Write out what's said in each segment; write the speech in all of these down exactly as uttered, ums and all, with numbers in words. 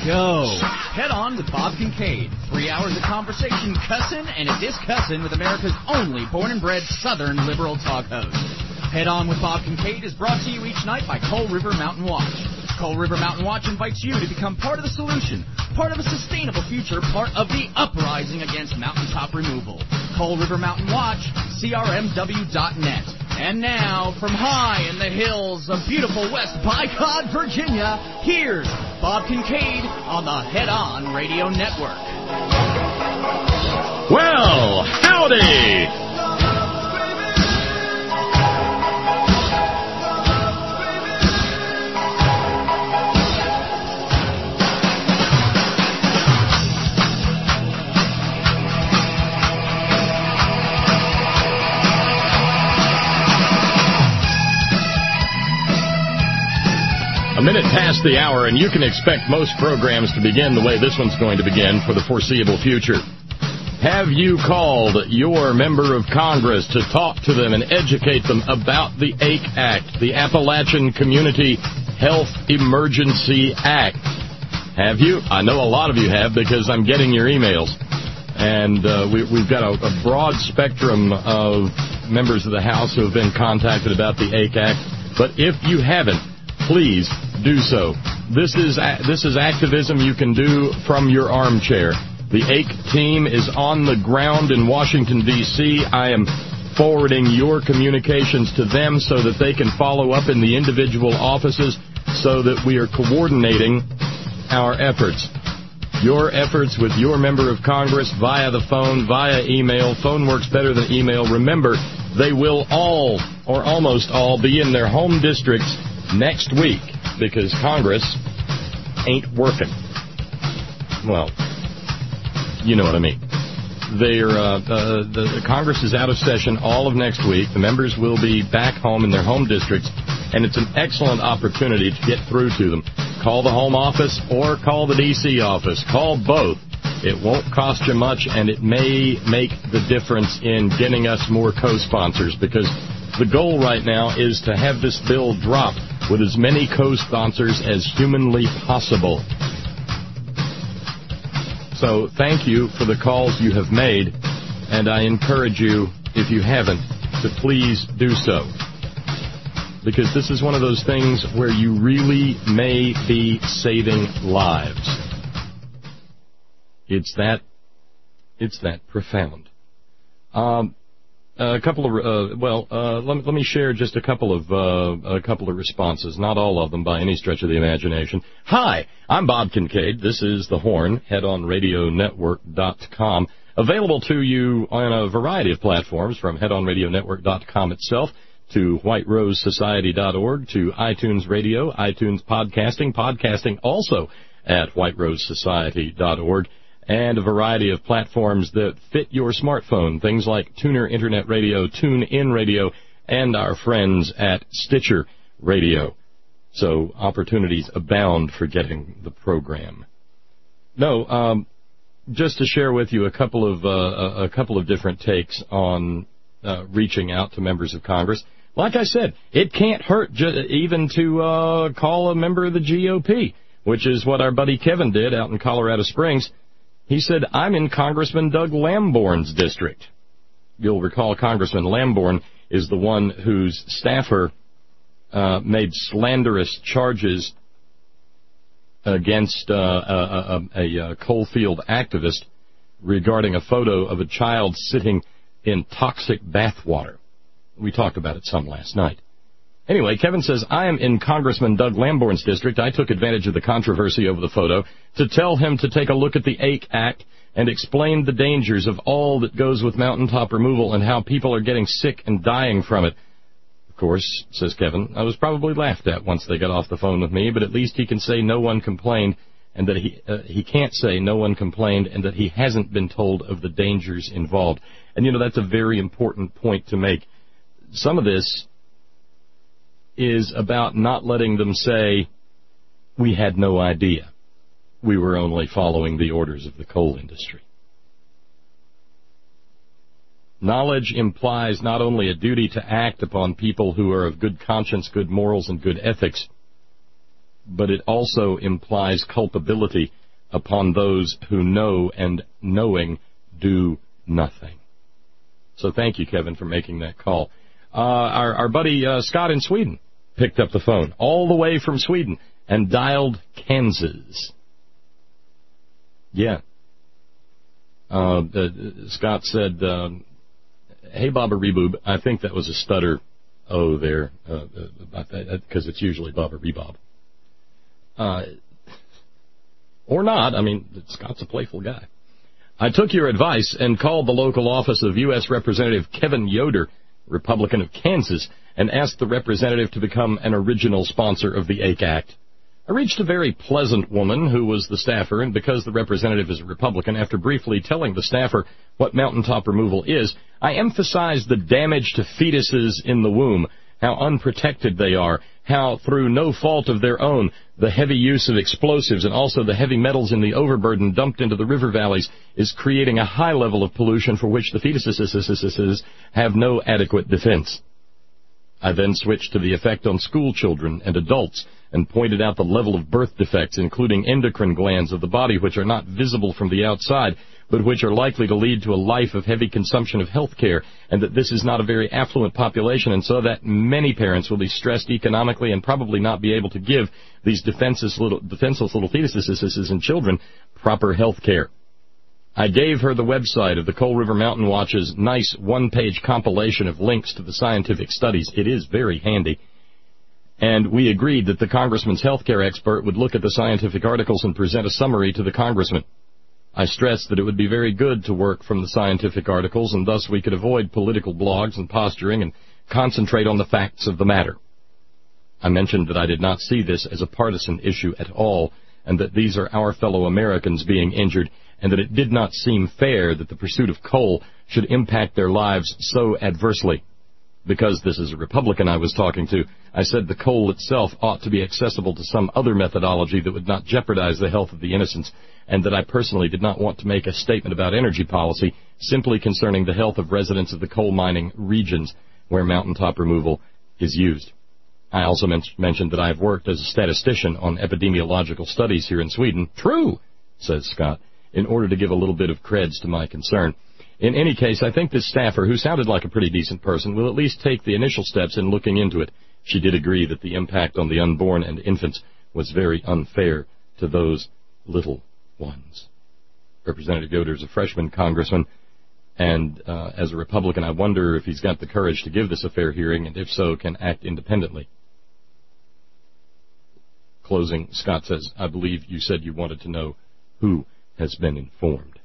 go. Head On with Bob Kincaid. Three hours of conversation, cussin' and a discussin' with America's only born and bred Southern liberal talk host. Head On with Bob Kincaid is brought to you each night by Coal River Mountain Watch. Coal River Mountain Watch invites you to become part of the solution, part of a sustainable future, part of the uprising against mountaintop removal. Coal River Mountain Watch, C R M W dot net. And now, from high in the hills of beautiful West Bycott, Virginia, here's Bob Kincaid on the Head On Radio Network. Well, howdy! A minute past the hour, and you can expect most programs to begin the way this one's going to begin for the foreseeable future. Have you called your member of Congress to talk to them and educate them about the A C E Act, the Appalachian Community Health Emergency Act? Have you? I know a lot of you have because I'm getting your emails. And uh, we, we've got a, a broad spectrum of members of the House who have been contacted about the A C E Act. But if you haven't, please do so. This is this is activism you can do from your armchair. The A C E team is on the ground in Washington, D C I am forwarding your communications to them so that they can follow up in the individual offices so that we are coordinating our efforts. Your efforts with your member of Congress via the phone, via email. Phone works better than email. Remember, they will all, or almost all, be in their home districts next week because Congress ain't working. Well, you know what I mean. They're, uh, uh, the, the Congress is out of session all of next week. The members will be back home in their home districts, and it's an excellent opportunity to get through to them. Call the home office or call the D C office. Call both. It won't cost you much, and it may make the difference in getting us more co-sponsors because the goal right now is to have this bill drop with as many co-sponsors as humanly possible. So thank you for the calls you have made, and I encourage you, if you haven't, to please do so. Because this is one of those things where you really may be saving lives. It's that, it's that profound. Um, a couple of, uh, well, uh, let, let me share just a couple of, uh, a couple of responses, not all of them by any stretch of the imagination. Hi, I'm Bob Kincaid. This is The Horn, head on radio network dot com. Available to you on a variety of platforms, from head on radio network dot com itself to white rose society dot org to iTunes Radio, iTunes Podcasting, podcasting also at white rose society dot org. And a variety of platforms that fit your smartphone, things like Tuner Internet Radio, TuneIn Radio, and our friends at Stitcher Radio. So opportunities abound for getting the program. No, um, just to share with you a couple of uh, a couple of different takes on uh, reaching out to members of Congress. Like I said, it can't hurt ju- even to uh, call a member of the G O P, which is what our buddy Kevin did out in Colorado Springs. He said, I'm in Congressman Doug Lamborn's district. You'll recall Congressman Lamborn is the one whose staffer uh, made slanderous charges against uh, a, a, a coalfield activist regarding a photo of a child sitting in toxic bath water. We talked about it some last night. Anyway, Kevin says, I am in Congressman Doug Lamborn's district. I took advantage of the controversy over the photo to tell him to take a look at the A C E Act and explain the dangers of all that goes with mountaintop removal and how people are getting sick and dying from it. Of course, says Kevin, I was probably laughed at once they got off the phone with me, but at least he can say no one complained and that he uh, he can't say no one complained and that he hasn't been told of the dangers involved. And, you know, that's a very important point to make. Some of this is about not letting them say, we had no idea. We were only following the orders of the coal industry. Knowledge implies not only a duty to act upon people who are of good conscience, good morals, and good ethics, but it also implies culpability upon those who know and, knowing, do nothing. So thank you, Kevin, for making that call. Uh, our, our buddy uh, Scott in Sweden picked up the phone all the way from Sweden and dialed Kansas. Yeah. Uh, uh, Scott said, um, hey, Baba Reboob, I think that was a stutter oh there, uh, about that, because it's usually Baba Rebob. Uh, or not. I mean, Scott's a playful guy. I took your advice and called the local office of U S Representative Kevin Yoder, Republican of Kansas, and asked the representative to become an original sponsor of the A C E Act. I reached a very pleasant woman who was the staffer, and because the representative is a Republican, after briefly telling the staffer what mountaintop removal is, I emphasized the damage to fetuses in the womb, how unprotected they are, how, through no fault of their own, the heavy use of explosives and also the heavy metals in the overburden dumped into the river valleys is creating a high level of pollution for which the fetuses have no adequate defense. I then switched to the effect on school children and adults and pointed out the level of birth defects, including endocrine glands of the body, which are not visible from the outside, but which are likely to lead to a life of heavy consumption of health care, and that this is not a very affluent population, and so that many parents will be stressed economically and probably not be able to give these defenseless little, defenseless little fetuses and children proper health care. I gave her the website of the Coal River Mountain Watch's nice one-page compilation of links to the scientific studies. It is very handy. And we agreed that the congressman's health care expert would look at the scientific articles and present a summary to the congressman. I stressed that it would be very good to work from the scientific articles, and thus we could avoid political blogs and posturing and concentrate on the facts of the matter. I mentioned that I did not see this as a partisan issue at all, and that these are our fellow Americans being injured, and that it did not seem fair that the pursuit of coal should impact their lives so adversely. Because this is a Republican I was talking to, I said the coal itself ought to be accessible to some other methodology that would not jeopardize the health of the innocents, and that I personally did not want to make a statement about energy policy simply concerning the health of residents of the coal mining regions where mountaintop removal is used. I also men- mentioned that I have worked as a statistician on epidemiological studies here in Sweden. True, says Scott, in order to give a little bit of creds to my concern. In any case, I think this staffer, who sounded like a pretty decent person, will at least take the initial steps in looking into it. She did agree that the impact on the unborn and infants was very unfair to those little ones. Representative Yoder is a freshman congressman, and uh, as a Republican, I wonder if he's got the courage to give this a fair hearing, and if so, can act independently. Closing, Scott says, I believe you said you wanted to know who has been informed.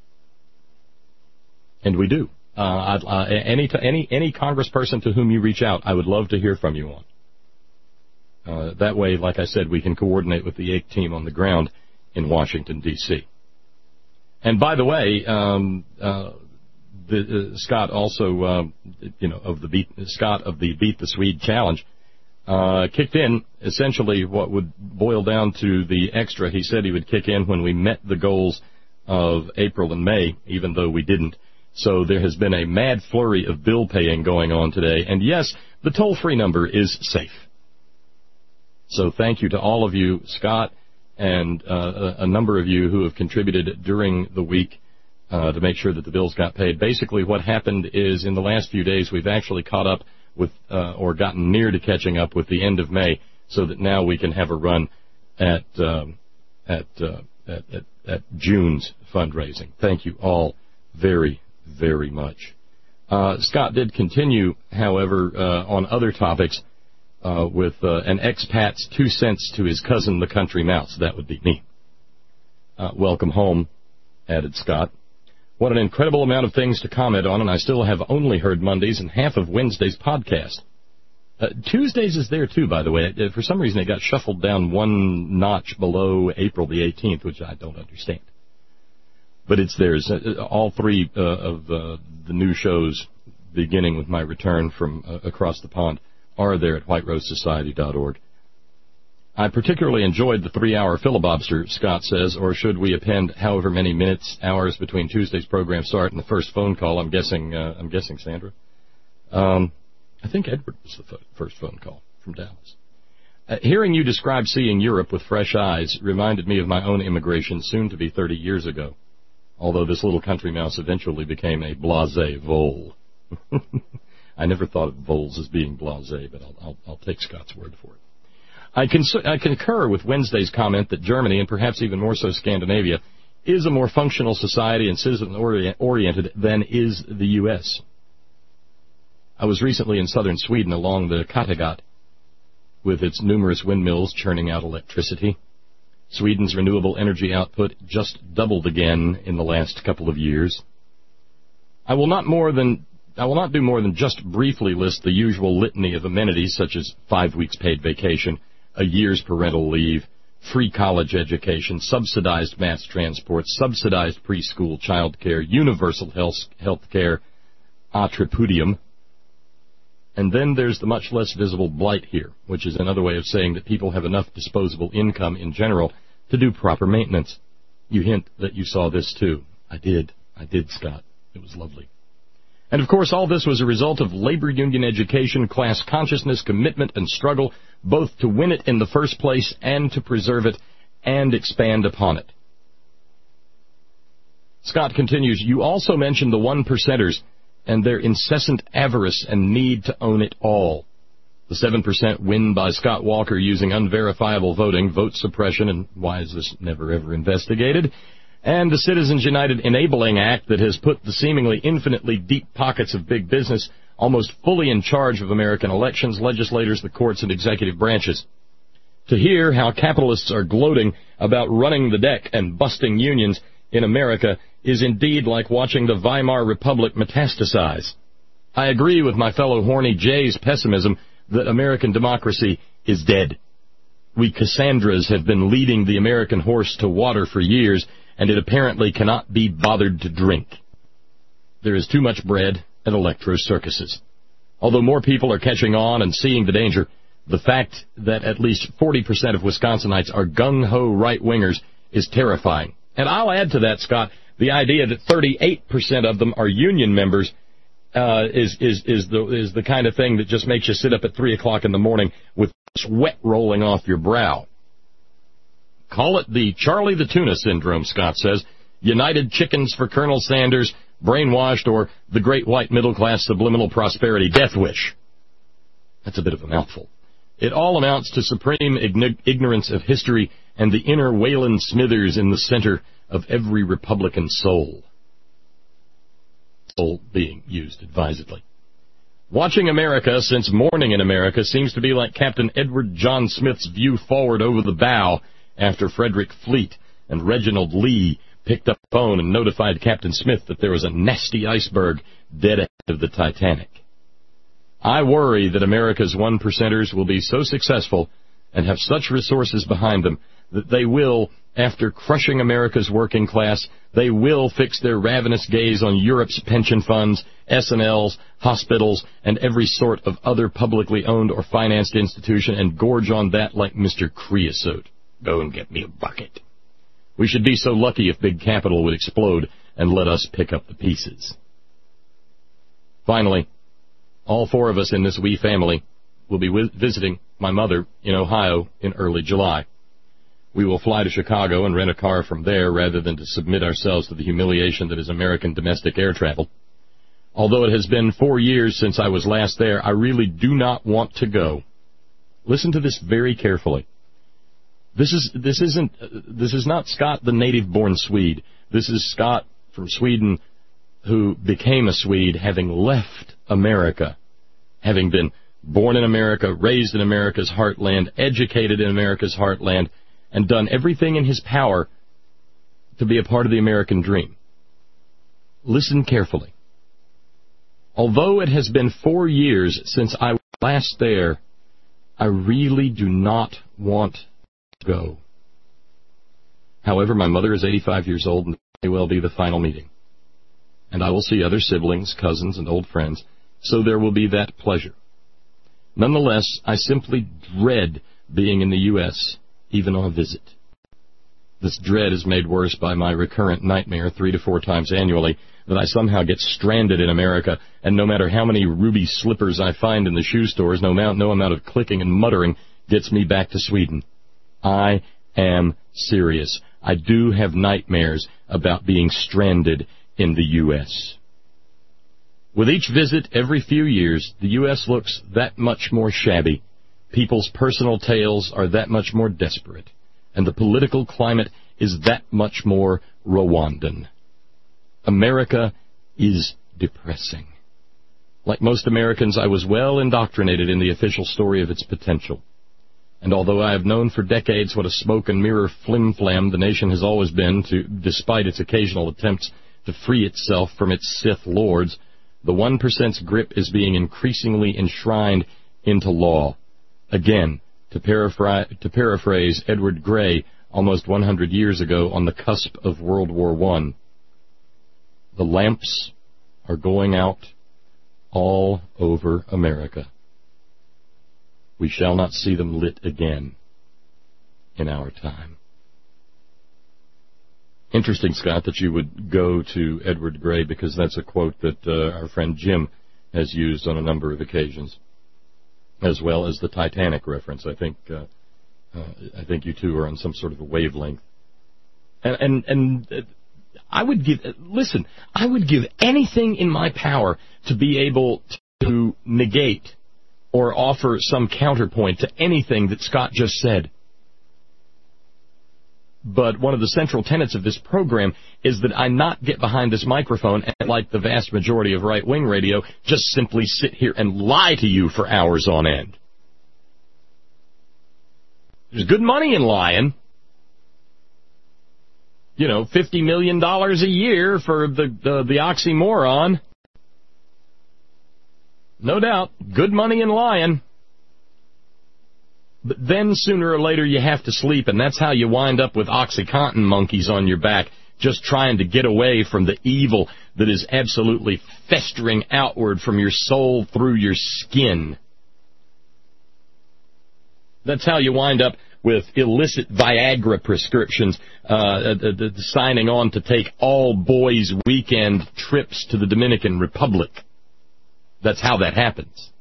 And we do. Uh, I'd, uh, any, to, any any congressperson to whom you reach out, I would love to hear from you on. Uh, that way, like I said, we can coordinate with the A C E team on the ground in Washington, D C And by the way, um, uh, the, uh, Scott also, uh, you know, of the beat, Scott of the Beat the Swede Challenge, uh, kicked in essentially what would boil down to the extra. He said he would kick in when we met the goals of April and May, even though we didn't. So there has been a mad flurry of bill paying going on today. And yes, the toll-free number is safe. So thank you to all of you, Scott, and uh, a number of you who have contributed during the week uh, to make sure that the bills got paid. Basically what happened is in the last few days we've actually caught up with uh, or gotten near to catching up with the end of May, so that now we can have a run at um, at, uh, at, at at June's fundraising. Thank you all very, very much. Uh, Scott did continue, however, uh, on other topics uh, with uh, an expat's two cents to his cousin, the country mouse. That would be me. Uh, welcome home, added Scott. What an incredible amount of things to comment on, and I still have only heard Monday's and half of Wednesday's podcast. Uh, Tuesdays is there, too, by the way. Uh, for some reason, it got shuffled down one notch below April the eighteenth, which I don't understand. But it's there. Uh, all three uh, of uh, the new shows, beginning with my return from uh, across the pond, are there at white rose society dot org. I particularly enjoyed the three-hour filibuster, Scott says, or should we append however many minutes, hours between Tuesday's program start and the first phone call? I'm guessing, uh, I'm guessing, Sandra. Um, I think Edward was the f- first phone call from Dallas. Uh, hearing you describe seeing Europe with fresh eyes reminded me of my own immigration soon to be thirty years ago, although this little country mouse eventually became a blasé vole. I never thought of voles as being blasé, but I'll, I'll, I'll take Scott's word for it. I, cons- I concur with Wednesday's comment that Germany, and perhaps even more so Scandinavia, is a more functional society and citizen-oriented than is the U S. I was recently in southern Sweden along the Kattegat, with its numerous windmills churning out electricity. Sweden's renewable energy output just doubled again in the last couple of years. I will not more than I will not do more than just briefly list the usual litany of amenities such as five weeks paid vacation, a year's parental leave, free college education, subsidized mass transport, subsidized preschool child care, universal health, health care, a tripudium. And then there's the much less visible blight here, which is another way of saying that people have enough disposable income in general to do proper maintenance. You hint that you saw this too. I did. I did, Scott. It was lovely. And, of course, all this was a result of labor union education, class consciousness, commitment, and struggle, both to win it in the first place and to preserve it and expand upon it. Scott continues, you also mentioned the one percenters and their incessant avarice and need to own it all. The seven percent win by Scott Walker using unverifiable voting, vote suppression, and why is this never ever investigated? And the Citizens United Enabling Act that has put the seemingly infinitely deep pockets of big business almost fully in charge of American elections, legislators, the courts, and executive branches. To hear how capitalists are gloating about running the deck and busting unions in America is indeed like watching the Weimar Republic metastasize. I agree with my fellow Horny Jay's pessimism that American democracy is dead. We Cassandras have been leading the American horse to water for years, and it apparently cannot be bothered to drink. There is too much bread and electro circuses. Although more people are catching on and seeing the danger, the fact that at least forty percent of Wisconsinites are gung-ho right-wingers is terrifying. And I'll add to that, Scott, the idea that thirty-eight percent of them are union members uh, is, is, is, the, is the kind of thing that just makes you sit up at three o'clock in the morning with sweat rolling off your brow. Call it the Charlie the Tuna syndrome, Scott says. United Chickens for Colonel Sanders, brainwashed, or the great white middle-class subliminal prosperity death wish. That's a bit of a mouthful. It all amounts to supreme ign- ignorance of history and the inner Wayland Smithers in the center of every Republican soul. Soul being used advisedly. Watching America since morning in America seems to be like Captain Edward John Smith's view forward over the bow after Frederick Fleet and Reginald Lee picked up the phone and notified Captain Smith that there was a nasty iceberg dead ahead of the Titanic. I worry that America's one percenters will be so successful and have such resources behind them that they will, after crushing America's working class, they will fix their ravenous gaze on Europe's pension funds, S and Ls, hospitals, and every sort of other publicly owned or financed institution and gorge on that like Mister Creosote. Go and get me a bucket. We should be so lucky if big capital would explode and let us pick up the pieces. Finally, all four of us in this wee family will be wi- visiting my mother in Ohio in early July. We will fly to Chicago and rent a car from there rather than to submit ourselves to the humiliation that is American domestic air travel. Although it has been four years since I was last there, I really do not want to go. Listen to this very carefully. This is this isn't uh, this is not Scott, the native-born Swede. This is Scott from Sweden, who became a Swede, having left America, having been born in America, raised in America's heartland, educated in America's heartland, and done everything in his power to be a part of the American dream. Listen carefully. Although it has been four years since I was last there, I really do not want to go. However, my mother is eighty-five years old and may well be the final meeting. And I will see other siblings, cousins, and old friends, so there will be that pleasure. Nonetheless, I simply dread being in the U S, even on a visit. This dread is made worse by my recurrent nightmare three to four times annually that I somehow get stranded in America, and no matter how many ruby slippers I find in the shoe stores, no amount, no amount of clicking and muttering gets me back to Sweden. I am serious. I do have nightmares about being stranded in the U S With each visit every few years, the U S looks that much more shabby. People's personal tales are that much more desperate. And the political climate is that much more Rwandan. America is depressing. Like most Americans, I was well indoctrinated in the official story of its potential. And although I have known for decades what a smoke and mirror flim-flam the nation has always been, to, despite its occasional attempts to free itself from its Sith lords, the one percent's grip is being increasingly enshrined into law. Again, to, paraphr- to paraphrase Edward Grey almost one hundred years ago on the cusp of World War One, the lamps are going out all over America. We shall not see them lit again in our time. Interesting, Scott, that you would go to Edward Grey, because that's a quote that uh, our friend Jim has used on a number of occasions, as well as the Titanic reference. I think uh, uh, I think you two are on some sort of a wavelength. And and, and uh, I would give, uh, listen, I would give anything in my power to be able to negate or offer some counterpoint to anything that Scott just said. But one of the central tenets of this program is that I not get behind this microphone and, like the vast majority of right-wing radio, just simply sit here and lie to you for hours on end. There's good money in lying. You know, fifty million dollars a year for the, the, the oxymoron. No doubt, good money in lying. But then sooner or later you have to sleep, and that's how you wind up with OxyContin monkeys on your back, just trying to get away from the evil that is absolutely festering outward from your soul through your skin. That's how you wind up with illicit Viagra prescriptions, uh, the, the, the signing on to take all boys' weekend trips to the Dominican Republic. That's how that happens.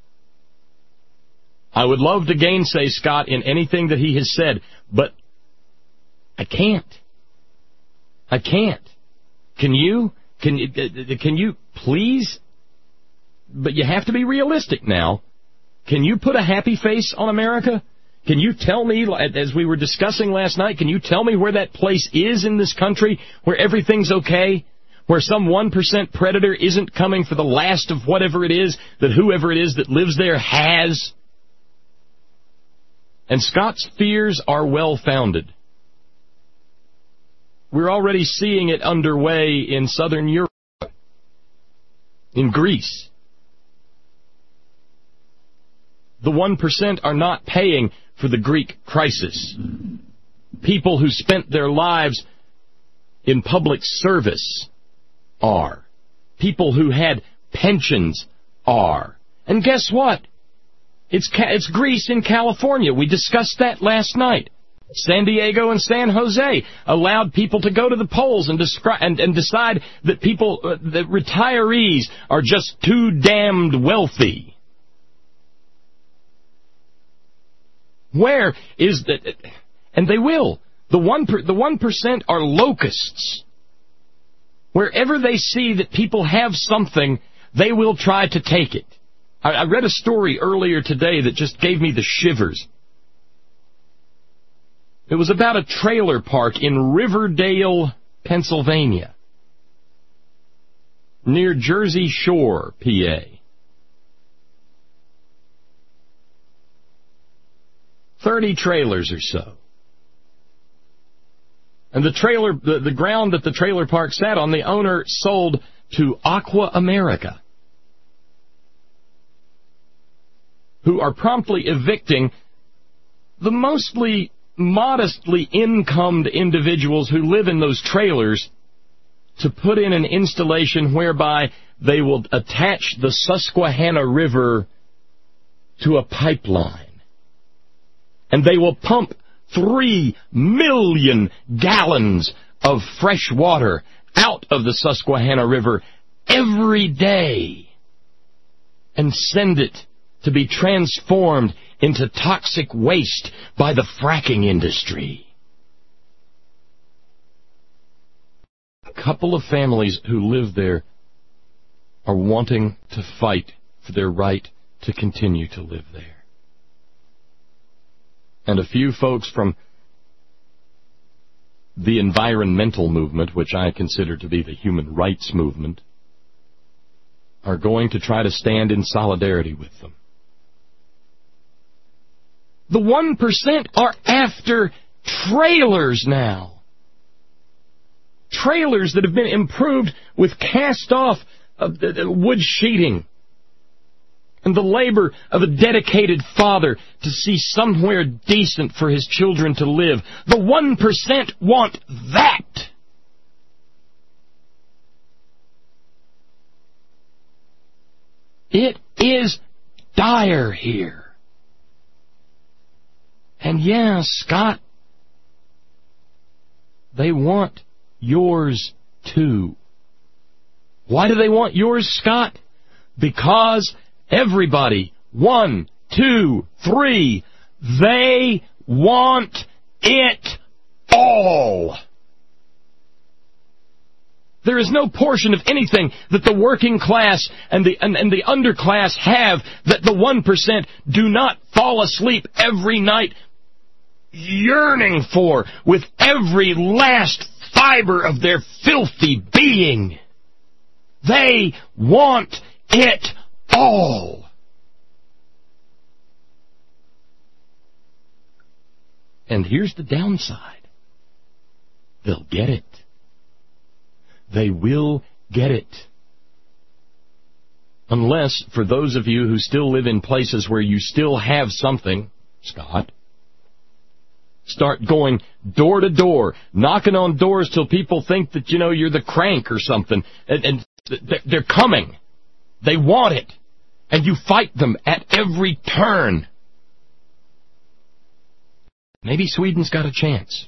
I would love to gainsay Scott in anything that he has said, but I can't. I can't. Can you? Can you, can you please? But you have to be realistic now. Can you put a happy face on America? Can you tell me, as we were discussing last night, can you tell me where that place is in this country where everything's okay? Where some one percent predator isn't coming for the last of whatever it is that whoever it is that lives there has? And Scott's fears are well-founded. We're already seeing it underway in southern Europe, in Greece. The one percent are not paying for the Greek crisis. People who spent their lives in public service are. People who had pensions are. And guess what? It's it's Greece in California. We discussed that last night. San Diego and San Jose allowed people to go to the polls and, descri- and, and decide that people, uh, that retirees are just too damned wealthy. Where is the... And they will. The one per, the one percent are locusts. Wherever they see that people have something, they will try to take it. I, I read a story earlier today that just gave me the shivers. It was about a trailer park in Riverdale, Pennsylvania, near Jersey Shore, P A. Thirty trailers or so. And the trailer, the, the ground that the trailer park sat on, the owner sold to Aqua America, who are promptly evicting the mostly modestly incomed individuals who live in those trailers to put in an installation whereby they will attach the Susquehanna River to a pipeline. And they will pump three million gallons of fresh water out of the Susquehanna River every day and send it to be transformed into toxic waste by the fracking industry. A couple of families who live there are wanting to fight for their right to continue to live there. And a few folks from the environmental movement, which I consider to be the human rights movement, are going to try to stand in solidarity with them. The one percent are after trailers now. Trailers that have been improved with cast-off uh, wood sheeting. And the labor of a dedicated father to see somewhere decent for his children to live. The one percent want that. It is dire here. And yeah, Scott, they want yours too. Why do they want yours, Scott? Because everybody, one, two, three, they want it all. There is no portion of anything that the working class and the and, and the underclass have that the one percent do not fall asleep every night yearning for with every last fiber of their filthy being. They want it all. And here's the downside. They'll get it. They will get it. Unless, for those of you who still live in places where you still have something, Scott, start going door to door, knocking on doors till people think that, you know, you're the crank or something. And, and they're coming. They want it. And you fight them at every turn. Maybe Sweden's got a chance.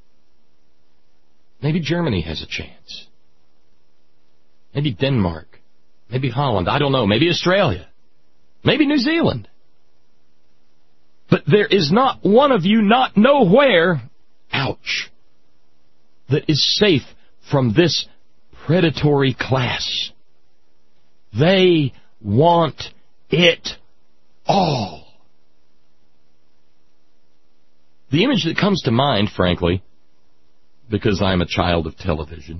Maybe Germany has a chance. Maybe Denmark. Maybe Holland. I don't know. Maybe Australia. Maybe New Zealand. But there is not one of you, not nowhere, ouch, that is safe from this predatory class. They want it all. The image that comes to mind, frankly, because I'm a child of television,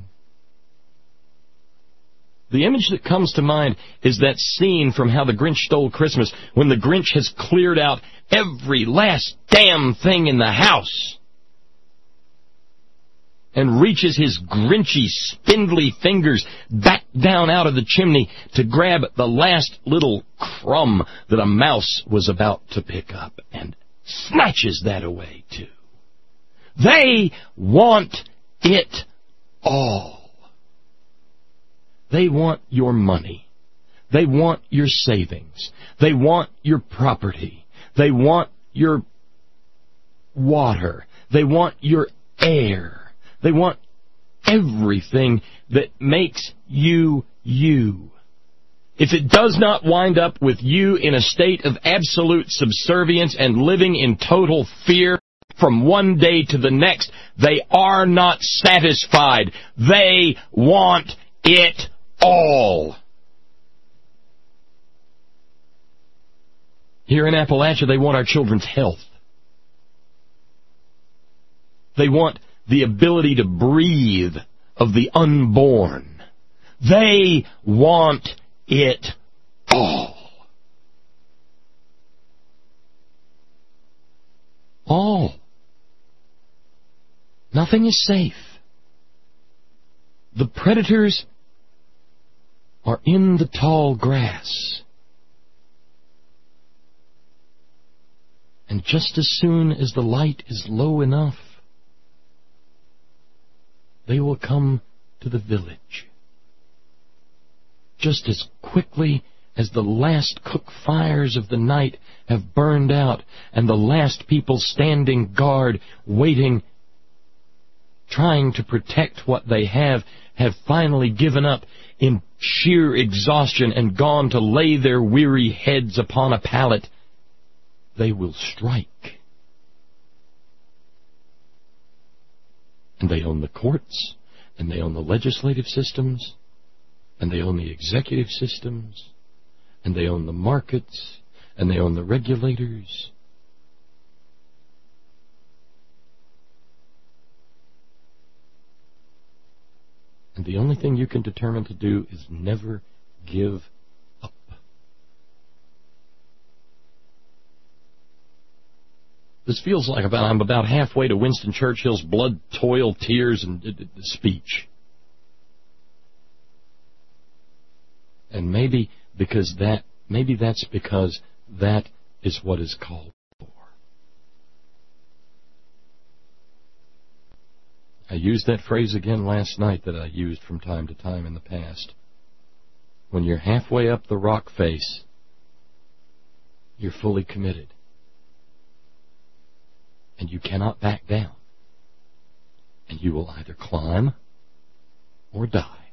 the image that comes to mind is that scene from How the Grinch Stole Christmas, when the Grinch has cleared out every last damn thing in the house and reaches his grinchy, spindly fingers back down out of the chimney to grab the last little crumb that a mouse was about to pick up and snatches that away too. They want it all. They want your money. They want your savings. They want your property. They want your water. They want your air. They want everything that makes you you. If it does not wind up with you in a state of absolute subservience and living in total fear from one day to the next, they are not satisfied. They want it all. Here in Appalachia, they want our children's health. They want the ability to breathe of the unborn. They want it all. All. Nothing is safe. The predators are in the tall grass. And just as soon as the light is low enough, they will come to the village. Just as quickly as the last cook fires of the night have burned out and the last people standing guard, waiting, trying to protect what they have, have finally given up in sheer exhaustion and gone to lay their weary heads upon a pallet, they will strike. And they own the courts, and they own the legislative systems, and they own the executive systems, and they own the markets, and they own the regulators. And the only thing you can determine to do is never give up. This feels like about I'm about halfway to Winston Churchill's blood, toil, tears, and uh, speech. And maybe because that, maybe that's because that is what is called for. I used that phrase again last night that I used from time to time in the past. When you're halfway up the rock face, you're fully committed. And you cannot back down. And you will either climb or die.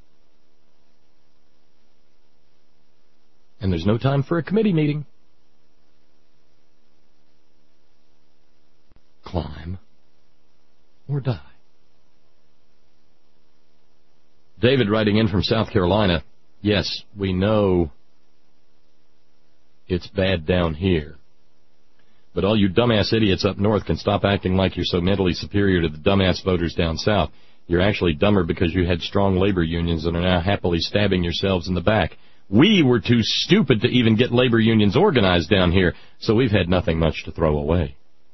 And there's no time for a committee meeting. Climb or die. David writing in from South Carolina, yes, we know it's bad down here. But all you dumbass idiots up north can stop acting like you're so mentally superior to the dumbass voters down south. You're actually dumber because you had strong labor unions and are now happily stabbing yourselves in the back. We were too stupid to even get labor unions organized down here, so we've had nothing much to throw away.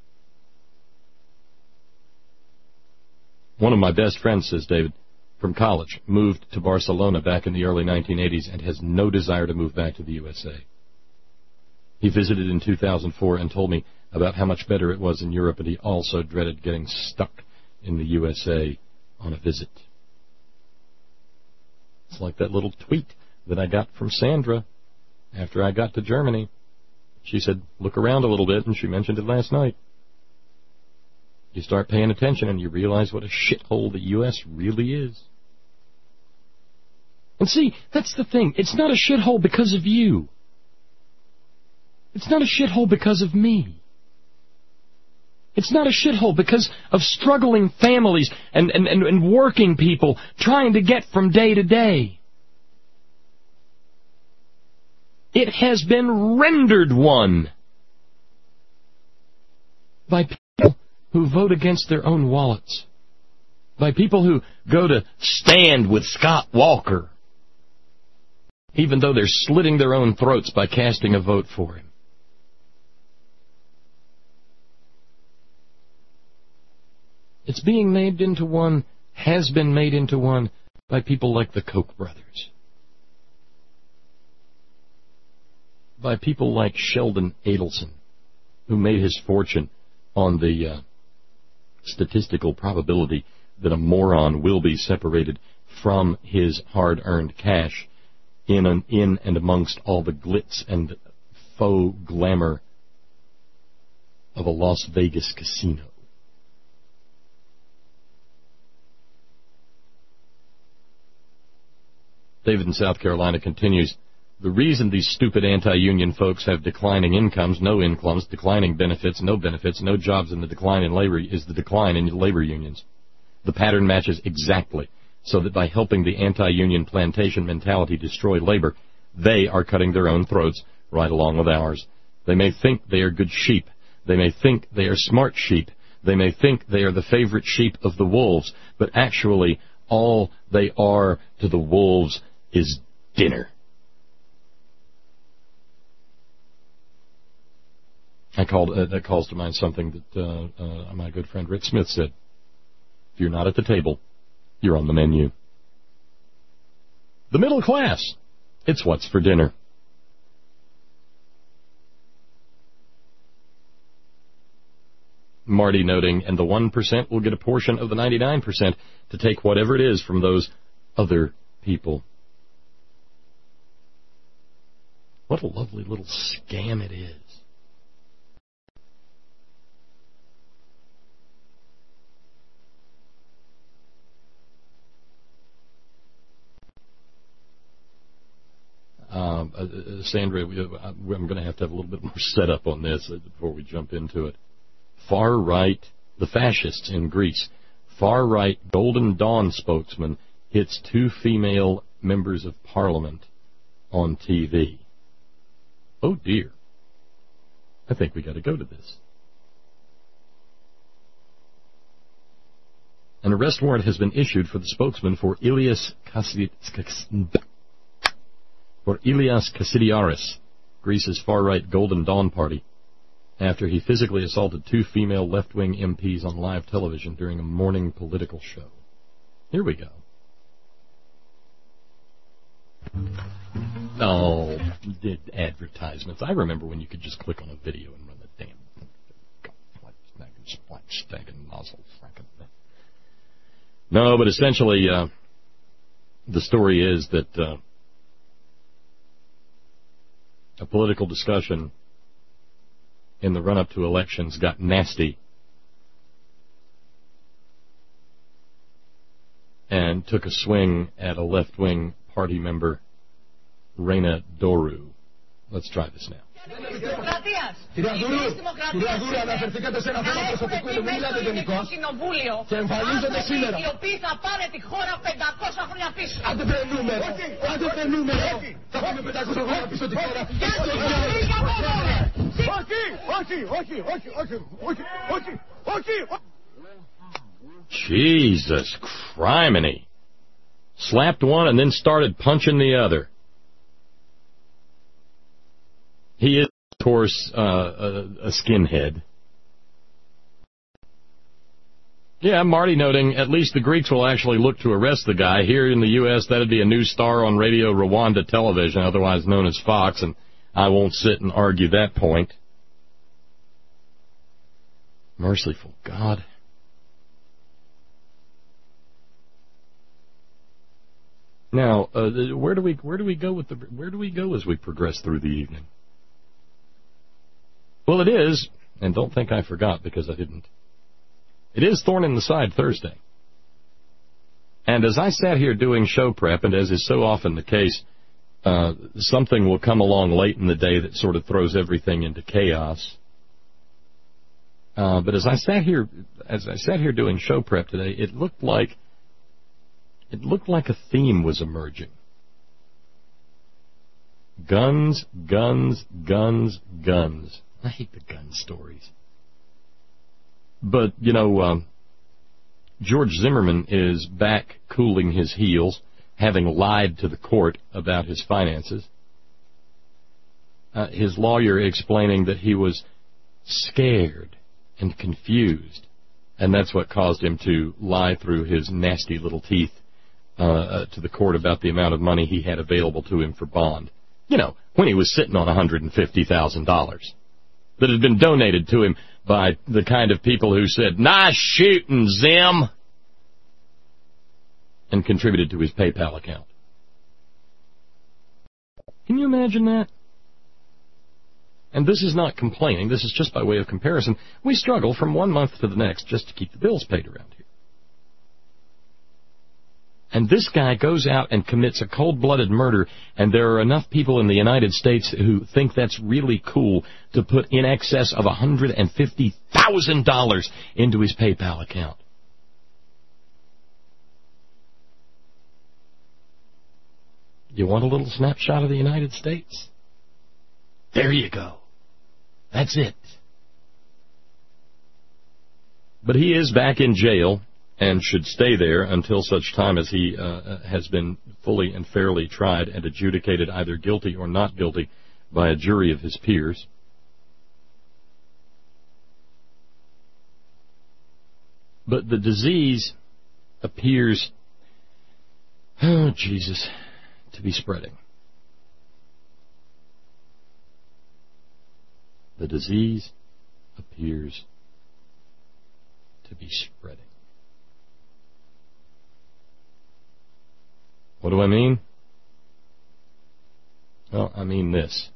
One of my best friends, says David, from college, moved to Barcelona back in the early nineteen eighties and has no desire to move back to the U S A. He visited in two thousand four and told me about how much better it was in Europe, and he also dreaded getting stuck in the U S A on a visit. It's like that little tweet that I got from Sandra after I got to Germany. She said, look around a little bit, and she mentioned it last night. You start paying attention and you realize what a shithole the U S really is. And see, that's the thing. It's not a shithole because of you. It's not a shithole because of me. It's not a shithole because of struggling families and, and, and, and working people trying to get from day to day. It has been rendered one by people who vote against their own wallets, by people who go to stand with Scott Walker, even though they're slitting their own throats by casting a vote for him. It's being made into one, has been made into one, by people like the Koch brothers. By people like Sheldon Adelson, who made his fortune on the uh, statistical probability that a moron will be separated from his hard-earned cash in, an, in and amongst all the glitz and faux glamour of a Las Vegas casino. David in South Carolina continues, the reason these stupid anti-union folks have declining incomes, no incomes, declining benefits, no benefits, no jobs, and the decline in labor is the decline in labor unions. The pattern matches exactly, so that by helping the anti-union plantation mentality destroy labor, they are cutting their own throats right along with ours. They may think they are good sheep. They may think they are smart sheep. They may think they are the favorite sheep of the wolves, but actually all they are to the wolves is dinner. I called, uh, that calls to mind something that uh, uh, my good friend Rick Smith said. If you're not at the table, you're on the menu. The middle class, it's what's for dinner. Marty noting, and the one percent will get a portion of the ninety-nine percent to take whatever it is from those other people. What a lovely little scam it is. Uh, Sandra, I'm going to have to have a little bit more setup on this before we jump into it. Far-right, the fascists in Greece, far-right Golden Dawn spokesman hits two female members of parliament on T V. Oh, dear. I think we got to go to this. An arrest warrant has been issued for the spokesman for Ilias for Ilias Kasidiaris, Greece's far-right Golden Dawn party, after he physically assaulted two female left-wing M Ps on live television during a morning political show. Here we go. Oh, did advertisements. I remember when you could just click on a video and run the damn thing. Nozzle. No, but essentially, uh, the story is that uh, a political discussion in the run-up to elections got nasty and took a swing at a left-wing party member, Reina Doru. Let's try this now. Κυρία Δούρου, κυρία Δούρου, αναφερθήκατε σε ένα θέμα προσωπικού, μιλάτε γενικώς και εμφανίζονται σήμερα. Οι οποίοι θα πάρε τη χώρα πεντακόσια χρόνια πίσω. Άντε βρε νούμερο, άντε βρε νούμερο, θα πάμε πεντακόσια χρόνια πίσω τη χώρα. Όχι, όχι, όχι, όχι, όχι, όχι, όχι, όχι. Jesus criminy. Slapped one and then started punching the other. He is, of course, uh, a, a skinhead. Yeah, Marty noting, at least the Greeks will actually look to arrest the guy. Here in the U S, that'd be a new star on Radio Rwanda television, otherwise known as Fox, and I won't sit and argue that point. Merciful God. Now, uh, where do we where do we go with the where do we go as we progress through the evening? Well, it is, and don't think I forgot because I didn't. It is Thorn in the Side Thursday. And as I sat here doing show prep, and as is so often the case, uh, something will come along late in the day that sort of throws everything into chaos. Uh, but as I sat here, as I sat here doing show prep today, it looked like it looked like a theme was emerging. Guns, guns, guns, guns. I hate the gun stories. But, you know, um, George Zimmerman is back cooling his heels, having lied to the court about his finances. Uh, his lawyer explaining that he was scared and confused, and that's what caused him to lie through his nasty little teeth uh, uh, to the court about the amount of money he had available to him for bond. You know, when he was sitting on one hundred fifty thousand dollars. That had been donated to him by the kind of people who said, "Nice shooting, Zim," and contributed to his PayPal account. Can you imagine that? And this is not complaining, this is just by way of comparison. We struggle from one month to the next just to keep the bills paid around here. And this guy goes out and commits a cold-blooded murder, and there are enough people in the United States who think that's really cool to put in excess of one hundred fifty thousand dollars into his PayPal account. You want a little snapshot of the United States? There you go. That's it. But he is back in jail and should stay there until such time as he uh, has been fully and fairly tried and adjudicated either guilty or not guilty by a jury of his peers. But the disease appears, oh Jesus, to be spreading. The disease appears to be spreading. What do I mean? Well, I mean this.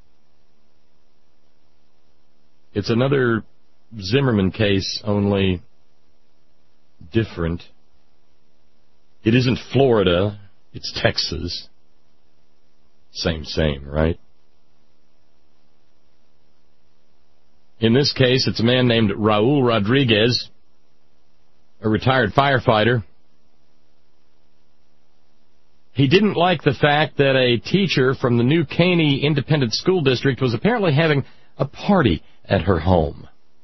It's another Zimmerman case, only different. It isn't Florida, it's Texas. Same, same, right? In this case, it's a man named Raul Rodriguez, a retired firefighter. He didn't like the fact that a teacher from the New Caney Independent School District was apparently having a party at her home.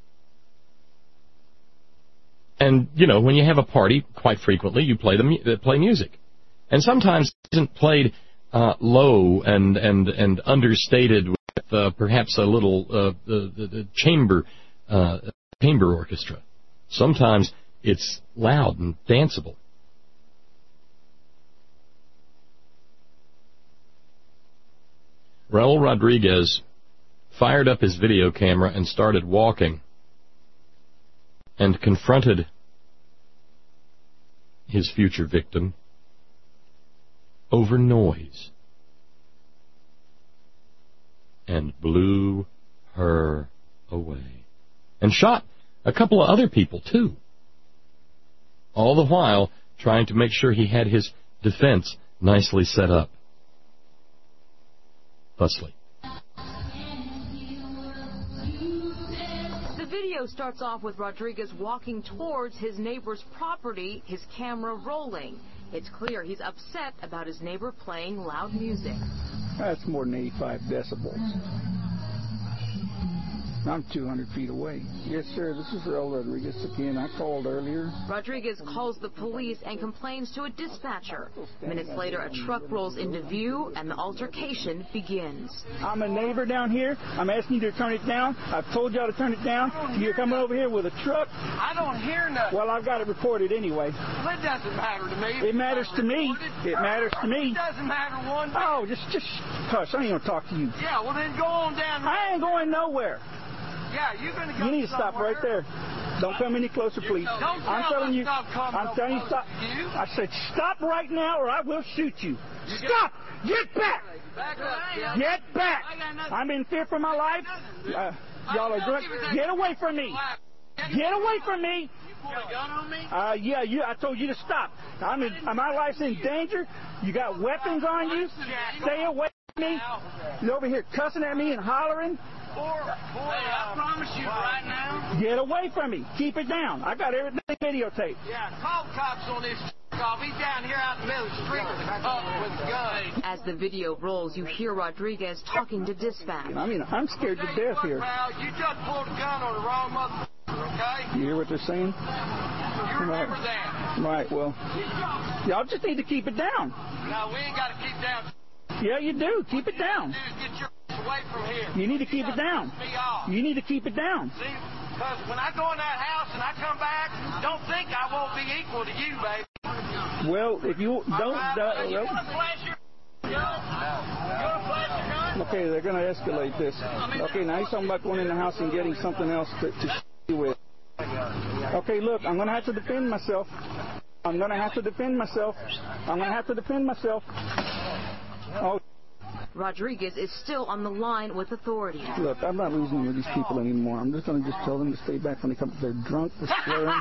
And, you know, when you have a party, quite frequently, you play the play music. And sometimes it isn't played uh, low and, and, and understated with uh, perhaps a little uh, the, the, the chamber uh, chamber orchestra. Sometimes it's loud and danceable. Raul Rodriguez fired up his video camera and started walking and confronted his future victim over noise and blew her away. And shot a couple of other people, too. All the while trying to make sure he had his defense nicely set up. Thusly. The video starts off with Rodriguez walking towards his neighbor's property, his camera rolling. It's clear he's upset about his neighbor playing loud music. That's more than eighty-five decibels. I'm two hundred feet away. Yes, sir. This is Raul Rodriguez again. I called earlier. Rodriguez calls the police and complains to a dispatcher. Minutes later, a truck rolls into view and the altercation begins. I'm a neighbor down here. I'm asking you to turn it down. I've told y'all to turn it down. You're coming over here with a truck. I don't hear nothing. Well, I've got it recorded anyway. Well, it doesn't matter to me. It matters to me. It matters to me. It doesn't matter one bit. Oh, just, just hush. I ain't going to talk to you. Yeah, well, then go on down. I ain't going nowhere. Yeah, you're going to go You need to stop somewhere. right there. Don't come any closer, please. Don't I'm tell telling me you. stop coming I'm telling you no stop. You? I said stop right now, or I will shoot you. you Stop! Get back! Back up. Get back! I'm in fear for my life. Uh, y'all are drunk. Get away from me! Get away from me! You pull a gun on me? Uh, yeah, you. I told you to stop. I'm in. My life's in danger. You got weapons on you. Stay away from me. You're over here cussing at me and hollering. Boy, I promise you right now. Get away from me. Keep it down. I got everything videotaped. Yeah, call cops on this off. He's down here out in the middle of the street with a cup with a gun. As the video rolls, you hear Rodriguez talking to dispatch. I mean, I'm scared to death here. Pal, you just pulled a gun on the wrong motherfucker, okay? You hear what they're saying? You remember that. Right, well, y'all just need to keep it down. No, we ain't got to keep down. Yeah, you do. Keep it down. Dude, get your away from here. You need to keep it down. Me off. You need to keep it down. See, because when I go in that house and I come back, don't think I won't be equal to you, baby. Well, if you don't... Right, Uh, you well, want to flash your gun? You want to flash your gun? okay, they're going to escalate this. Okay, now he's talking about going in the house and getting something else to, to you with. Okay, look, I'm going to have to defend myself. I'm going to have to defend myself. I'm going to have to defend myself. Oh. Rodriguez is still on the line with authorities. Look, I'm not losing with these people anymore. I'm just going to just tell them to stay back when they come. They're drunk, they're swearing.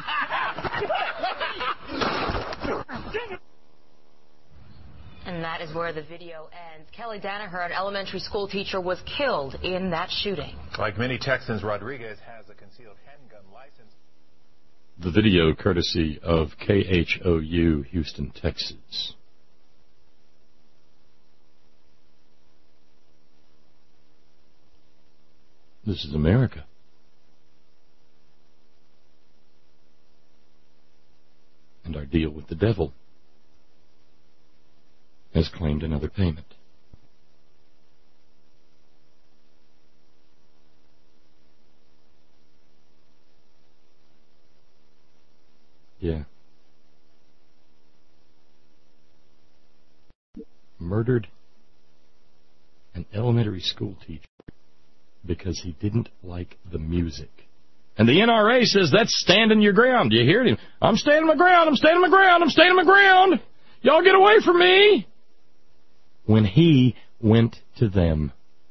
And that is where the video ends. Kelly Danaher, an elementary school teacher, was killed in that shooting. Like many Texans, Rodriguez has a concealed handgun license. The video courtesy of K H O U, Houston, Texas. This is America. And our deal with the devil has claimed another payment. Yeah. Murdered an elementary school teacher because he didn't like the music. And the N R A says that's standing your ground. Do you hear him? I'm standing my ground, I'm standing my ground, I'm standing my ground. Y'all get away from me. When he went to them.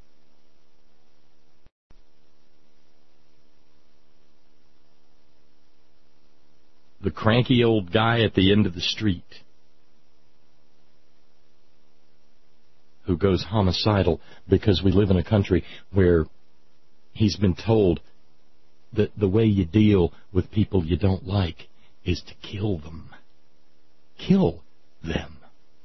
The cranky old guy at the end of the street who goes homicidal because we live in a country where he's been told that the way you deal with people you don't like is to kill them. Kill them.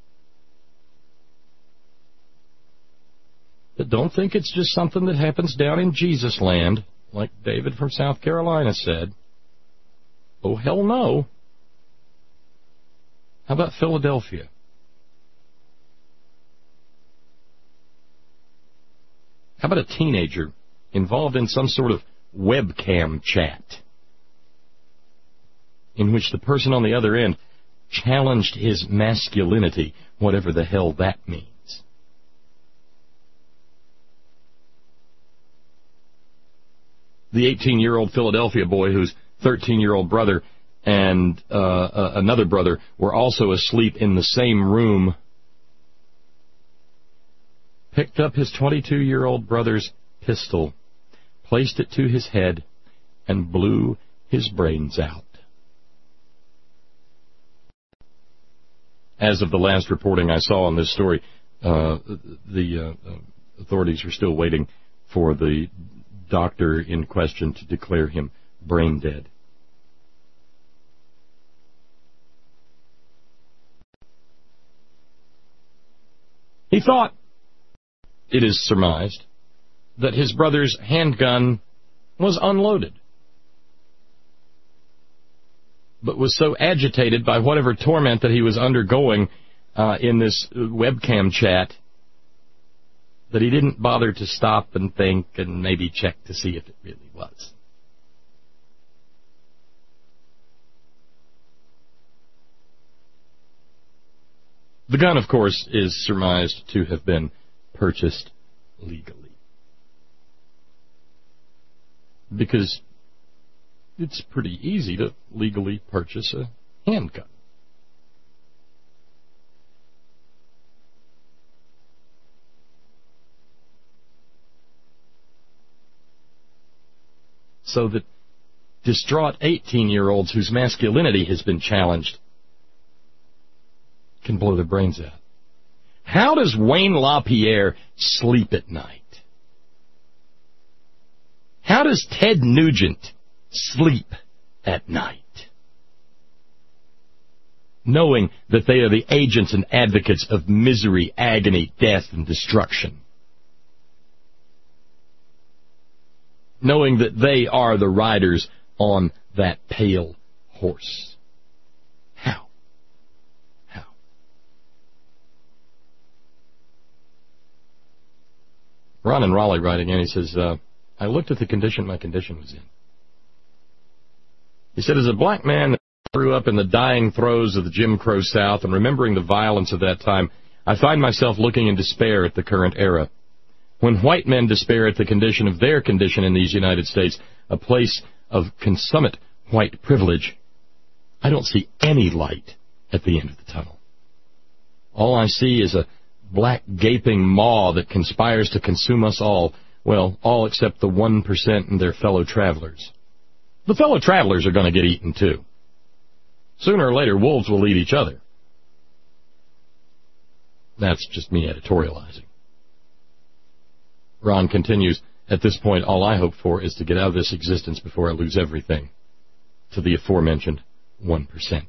But don't think it's just something that happens down in Jesus land, like David from South Carolina said. Oh, hell no. How about Philadelphia? How about a teenager involved in some sort of webcam chat in which the person on the other end challenged his masculinity, whatever the hell that means? The eighteen-year-old Philadelphia boy whose thirteen-year-old brother and uh, uh, another brother were also asleep in the same room picked up his twenty-two-year-old brother's pistol, placed it to his head, and blew his brains out. As of the last reporting I saw on this story, uh, the uh, authorities are still waiting for the doctor in question to declare him brain dead. He thought, it is surmised, that his brother's handgun was unloaded, but was so agitated by whatever torment that he was undergoing uh, in this webcam chat that he didn't bother to stop and think and maybe check to see if it really was. The gun, of course, is surmised to have been purchased legally, because it's pretty easy to legally purchase a handgun. So that distraught eighteen-year-olds whose masculinity has been challenged can blow their brains out. How does Wayne LaPierre sleep at night? How does Ted Nugent sleep at night? Knowing that they are the agents and advocates of misery, agony, death, and destruction. Knowing that they are the riders on that pale horse. How? How? Ron in Raleigh writing in, he says, uh, I looked at the condition my condition was in. He said, as a black man that grew up in the dying throes of the Jim Crow South and remembering the violence of that time, I find myself looking in despair at the current era. When white men despair at the condition of their condition in these United States, a place of consummate white privilege, I don't see any light at the end of the tunnel. All I see is a black gaping maw that conspires to consume us all, well, all except the one percent and their fellow travelers. The fellow travelers are going to get eaten too. Sooner or later, wolves will eat each other. That's just me editorializing. Ron continues, at this point, all I hope for is to get out of this existence before I lose everything to the aforementioned one percent.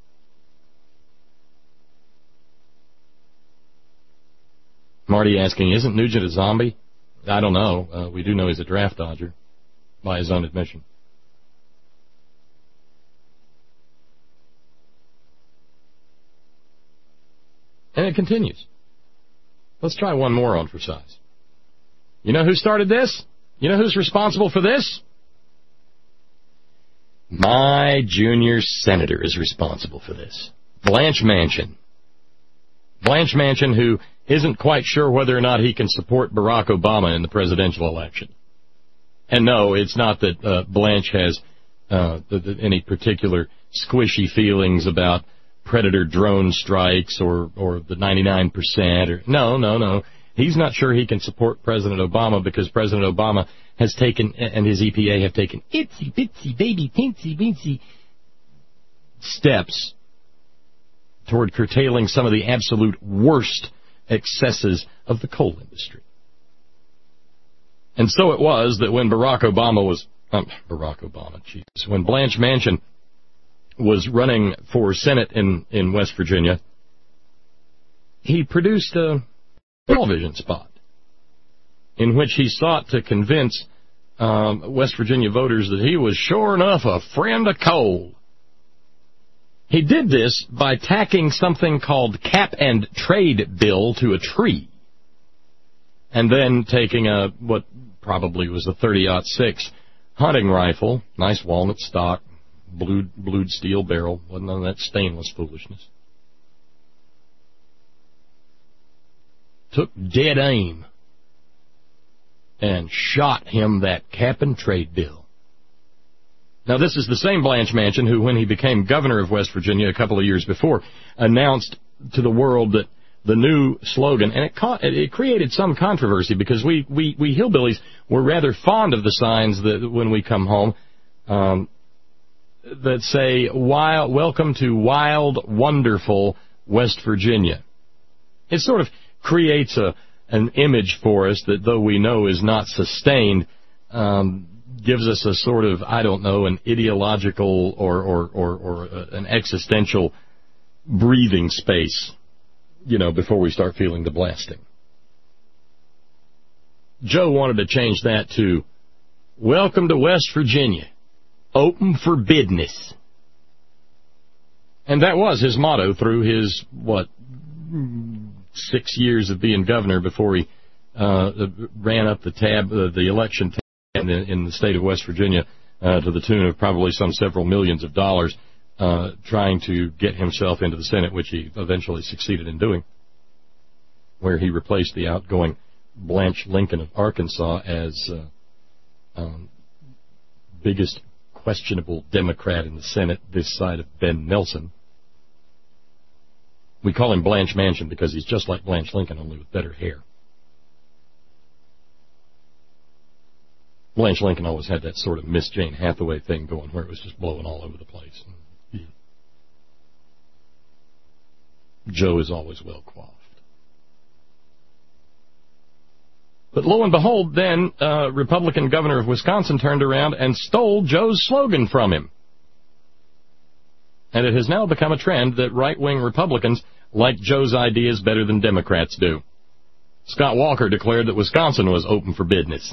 Marty asking, isn't Nugent a zombie? I don't know. Uh, we do know he's a draft dodger, by his own admission. And it continues. Let's try one more on for size. You know who started this? You know who's responsible for this? My junior senator is responsible for this. Blanche Manchin. Blanche Manchin, who isn't quite sure whether or not he can support Barack Obama in the presidential election. And no, it's not that uh, Blanche has uh, the, the, any particular squishy feelings about Predator drone strikes or, or the ninety-nine percent. Or, no, no, no. He's not sure he can support President Obama because President Obama has taken, and his E P A have taken itsy bitsy baby teensy weensy steps toward curtailing some of the absolute worst excesses of the coal industry. And so it was that when Barack Obama was Um, Barack Obama, Jesus. When Blanche Mansion was running for Senate in, in West Virginia, he produced a television spot in which he sought to convince um, West Virginia voters that he was sure enough a friend of coal. He did this by tacking something called cap and trade bill to a tree, and then taking a what probably was a thirty aught six hunting rifle, nice walnut stock, blued, blued steel barrel, wasn't none of that stainless foolishness. Took dead aim and shot him that cap and trade bill. Now, this is the same Blanche Mansion who, when he became governor of West Virginia a couple of years before, announced to the world that the new slogan, and it, co- it created some controversy because we, we, we hillbillies were rather fond of the signs that when we come home um, that say, wild, welcome to wild, wonderful West Virginia. It sort of creates a an image for us that, though we know is not sustained, um, gives us a sort of, I don't know, an ideological or, or, or, or an existential breathing space, you know, before we start feeling the blasting. Joe wanted to change that to, welcome to West Virginia, open for business. And that was his motto through his, what, six years of being governor before he uh, ran up the tab, uh, the election tab in the, in the state of West Virginia uh, to the tune of probably some several millions of dollars, uh, trying to get himself into the Senate, which he eventually succeeded in doing, where he replaced the outgoing Blanche Lincoln of Arkansas as uh, um, biggest questionable Democrat in the Senate this side of Ben Nelson. We call him Blanche Mansion because he's just like Blanche Lincoln, only with better hair. Blanche Lincoln always had that sort of Miss Jane Hathaway thing going where it was just blowing all over the place. Yeah. Joe is always well coiffed. But lo and behold, then, uh, Republican governor of Wisconsin turned around and stole Joe's slogan from him. And it has now become a trend that right-wing Republicans like Joe's ideas better than Democrats do. Scott Walker declared that Wisconsin was open for business.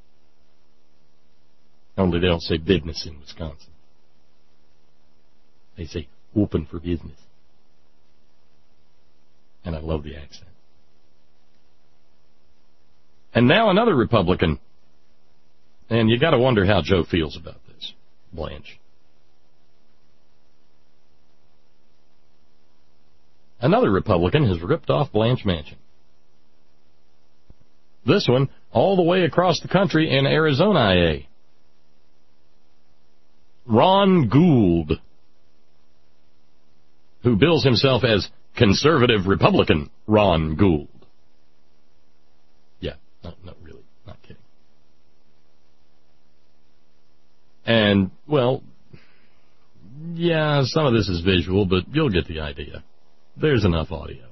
Only they don't say business in Wisconsin. They say open for business. And I love the accent. And now another Republican. And you got to wonder how Joe feels about this, Blanche. Another Republican has ripped off Blanche Mansion. This one all the way across the country in Arizona, I A. Ron Gould, who bills himself as conservative Republican Ron Gould. Yeah, not, not really, not kidding. And, well, yeah, some of this is visual, but you'll get the idea. There's enough audio.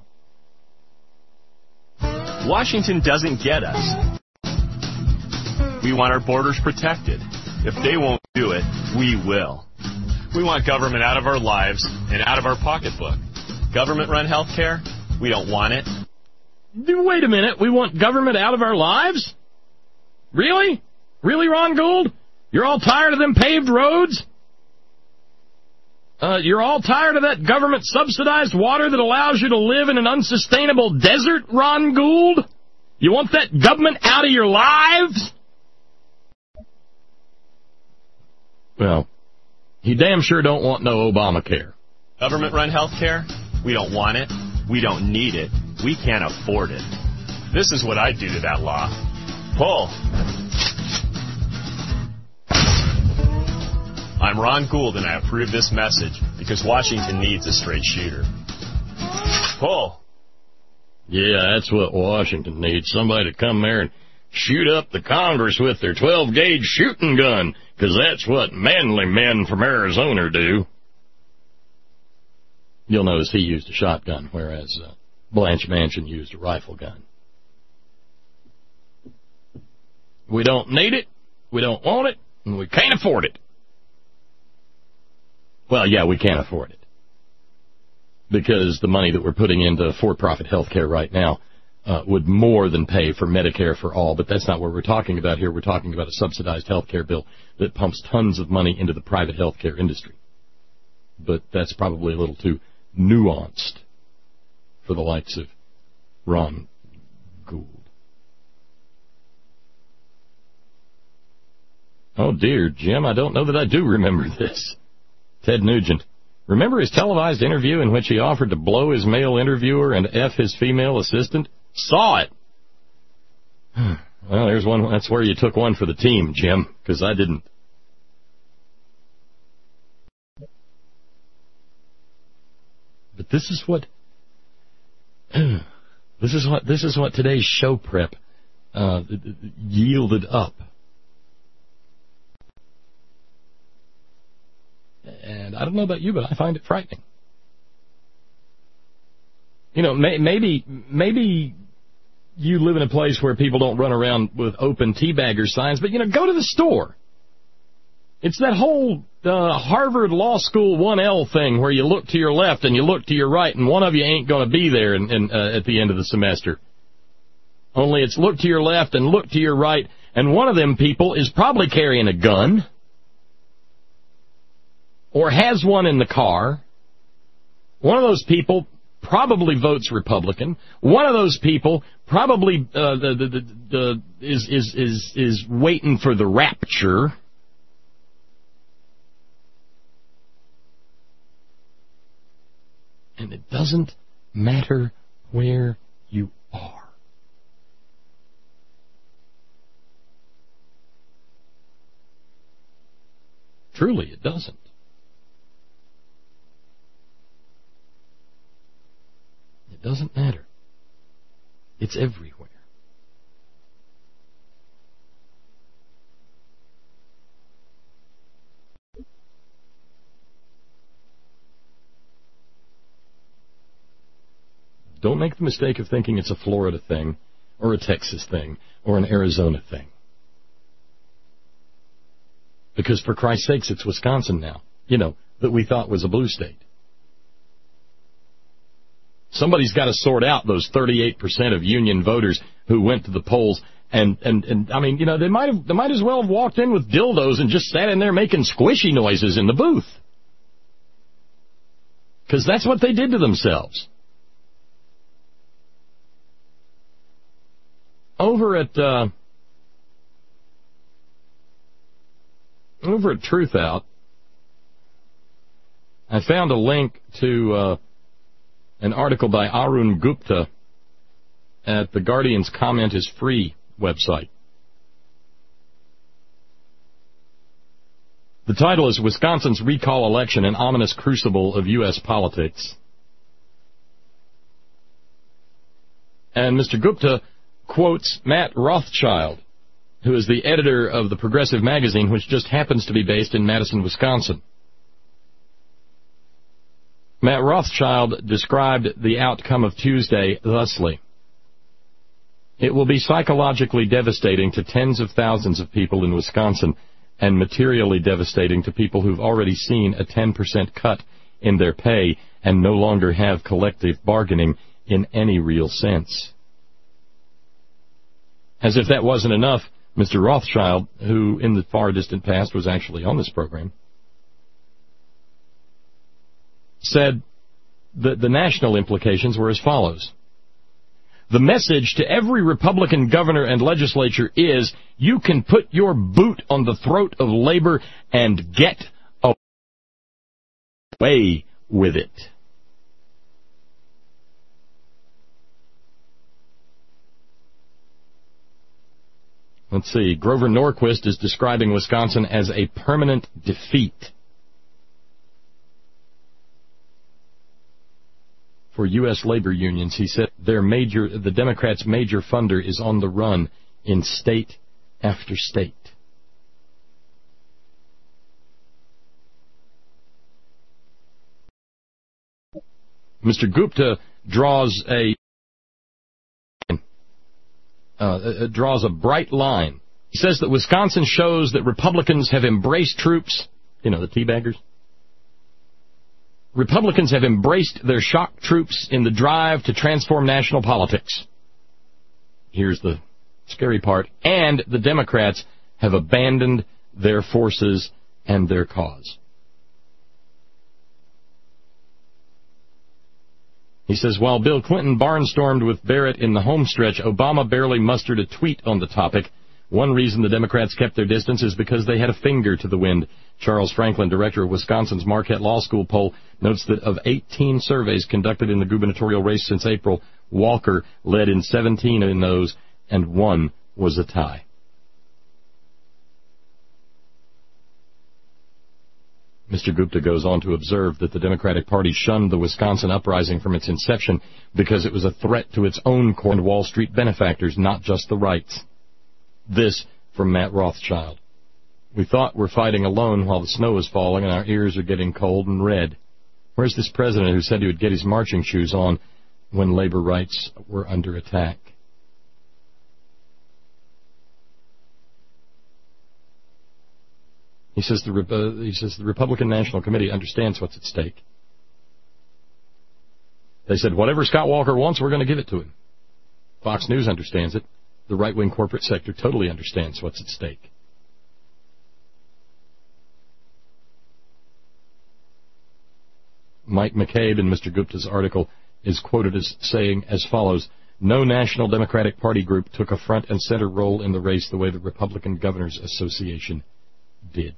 Washington doesn't get us. We want our borders protected. If they won't do it, we will. We want government out of our lives and out of our pocketbook. Government-run health care? We don't want it. Wait a minute. We want government out of our lives? Really? Really, Ron Gould? You're all tired of them paved roads? Uh, you're all tired of that government-subsidized water that allows you to live in an unsustainable desert, Ron Gould? You want that government out of your lives? Well, he damn sure don't want no Obamacare. Government-run health care? We don't want it. We don't need it. We can't afford it. This is what I'd do to that law. Pull. I'm Ron Gould, and I approve this message because Washington needs a straight shooter. Pull. Yeah, that's what Washington needs. Somebody to come there and shoot up the Congress with their twelve gauge shooting gun, because that's what manly men from Arizona do. You'll notice he used a shotgun, whereas uh, Blanche Mansion used a rifle gun. We don't need it. We don't want it. And we can't afford it. Well, yeah, we can't afford it. Because the money that we're putting into for-profit health care right now uh, would more than pay for Medicare for all. But that's not what we're talking about here. We're talking about a subsidized health care bill that pumps tons of money into the private health care industry. But that's probably a little too nuanced for the likes of Ron Gould. Oh, dear, Jim, I don't know that I do remember this. Ted Nugent. Remember his televised interview in which he offered to blow his male interviewer and F his female assistant? Saw it. Well, there's one. That's where you took one for the team, Jim, because I didn't. But this is what this is what this is what today's show prep uh, yielded up. And I don't know about you, but I find it frightening. You know, may, maybe maybe you live in a place where people don't run around with open teabagger signs, but, you know, go to the store. It's that whole uh, Harvard Law School one L thing where you look to your left and you look to your right, and one of you ain't going to be there in, in, uh, at the end of the semester. Only it's look to your left and look to your right, and one of them people is probably carrying a gun or has one in the car. One of those people probably votes Republican. One of those people probably uh, the, the, the, the, is, is, is, is waiting for the rapture. And it doesn't matter where you are. Truly, it doesn't. It doesn't matter. It's everywhere. Don't make the mistake of thinking it's a Florida thing, or a Texas thing, or an Arizona thing. Because for Christ's sakes, it's Wisconsin now, you know, that we thought was a blue state. Somebody's got to sort out those thirty-eight percent of union voters who went to the polls, and, and, and I mean, you know, they might have, they might as well have walked in with dildos and just sat in there making squishy noises in the booth. Because that's what they did to themselves. Over at uh, over at Truth Out, I found a link to uh, an article by Arun Gupta at the Guardian's Comment is Free website. The title is Wisconsin's Recall Election, an Ominous Crucible of U S Politics. And Mister Gupta quotes Matt Rothschild, who is the editor of the Progressive magazine, which just happens to be based in Madison, Wisconsin. Matt Rothschild described the outcome of Tuesday thusly: "It will be psychologically devastating to tens of thousands of people in Wisconsin and materially devastating to people who've already seen a ten percent cut in their pay and no longer have collective bargaining in any real sense." As if that wasn't enough, Mister Rothschild, who in the far distant past was actually on this program, said that the national implications were as follows: "The message to every Republican governor and legislature is, you can put your boot on the throat of labor and get away with it." Let's see. Grover Norquist is describing Wisconsin as a permanent defeat for U S labor unions. He said their major, the Democrats' major funder is on the run in state after state. Mister Gupta draws a Uh, draws a bright line He says that Wisconsin shows that Republicans have embraced troops, you know, the teabaggers. Republicans have embraced their shock troops in the drive to transform national politics. Here's the scary part. And the Democrats have abandoned their forces and their cause. He says, while Bill Clinton barnstormed with Barrett in the home stretch, Obama barely mustered a tweet on the topic. One reason the Democrats kept their distance is because they had a finger to the wind. Charles Franklin, director of Wisconsin's Marquette Law School poll, notes that of eighteen surveys conducted in the gubernatorial race since April, Walker led in seventeen in those, and one was a tie. Mister Gupta goes on to observe that the Democratic Party shunned the Wisconsin uprising from its inception because it was a threat to its own core and Wall Street benefactors, not just the rights. This from Matt Rothschild. We thought we're fighting alone while the snow is falling and our ears are getting cold and red. Where's this president who said he would get his marching shoes on when labor rights were under attack? He says the uh, he says the Republican National Committee understands what's at stake. They said whatever Scott Walker wants, we're going to give it to him. Fox News understands it. The right-wing corporate sector totally understands what's at stake. Mike McCabe in Mister Gupta's article is quoted as saying as follows, no National Democratic Party group took a front and center role in the race the way the Republican Governors Association did.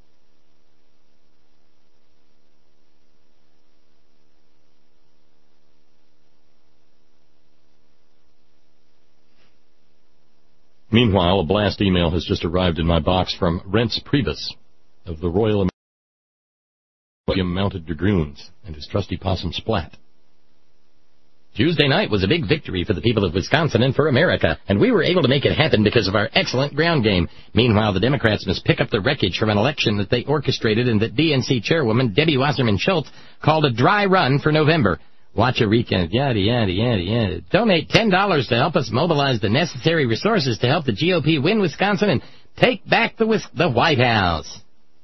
Meanwhile, a blast email has just arrived in my box from Rents Priebus of the Royal American Mounted Dragoons and his trusty possum Splat. Tuesday night was a big victory for the people of Wisconsin and for America, and we were able to make it happen because of our excellent ground game. Meanwhile, the Democrats must pick up the wreckage from an election that they orchestrated and that D N C chairwoman Debbie Wasserman Schultz called a dry run for November. Watch a weekend, yada, yada, yada, yada. Donate ten dollars to help us mobilize the necessary resources to help the G O P win Wisconsin and take back the, the White House.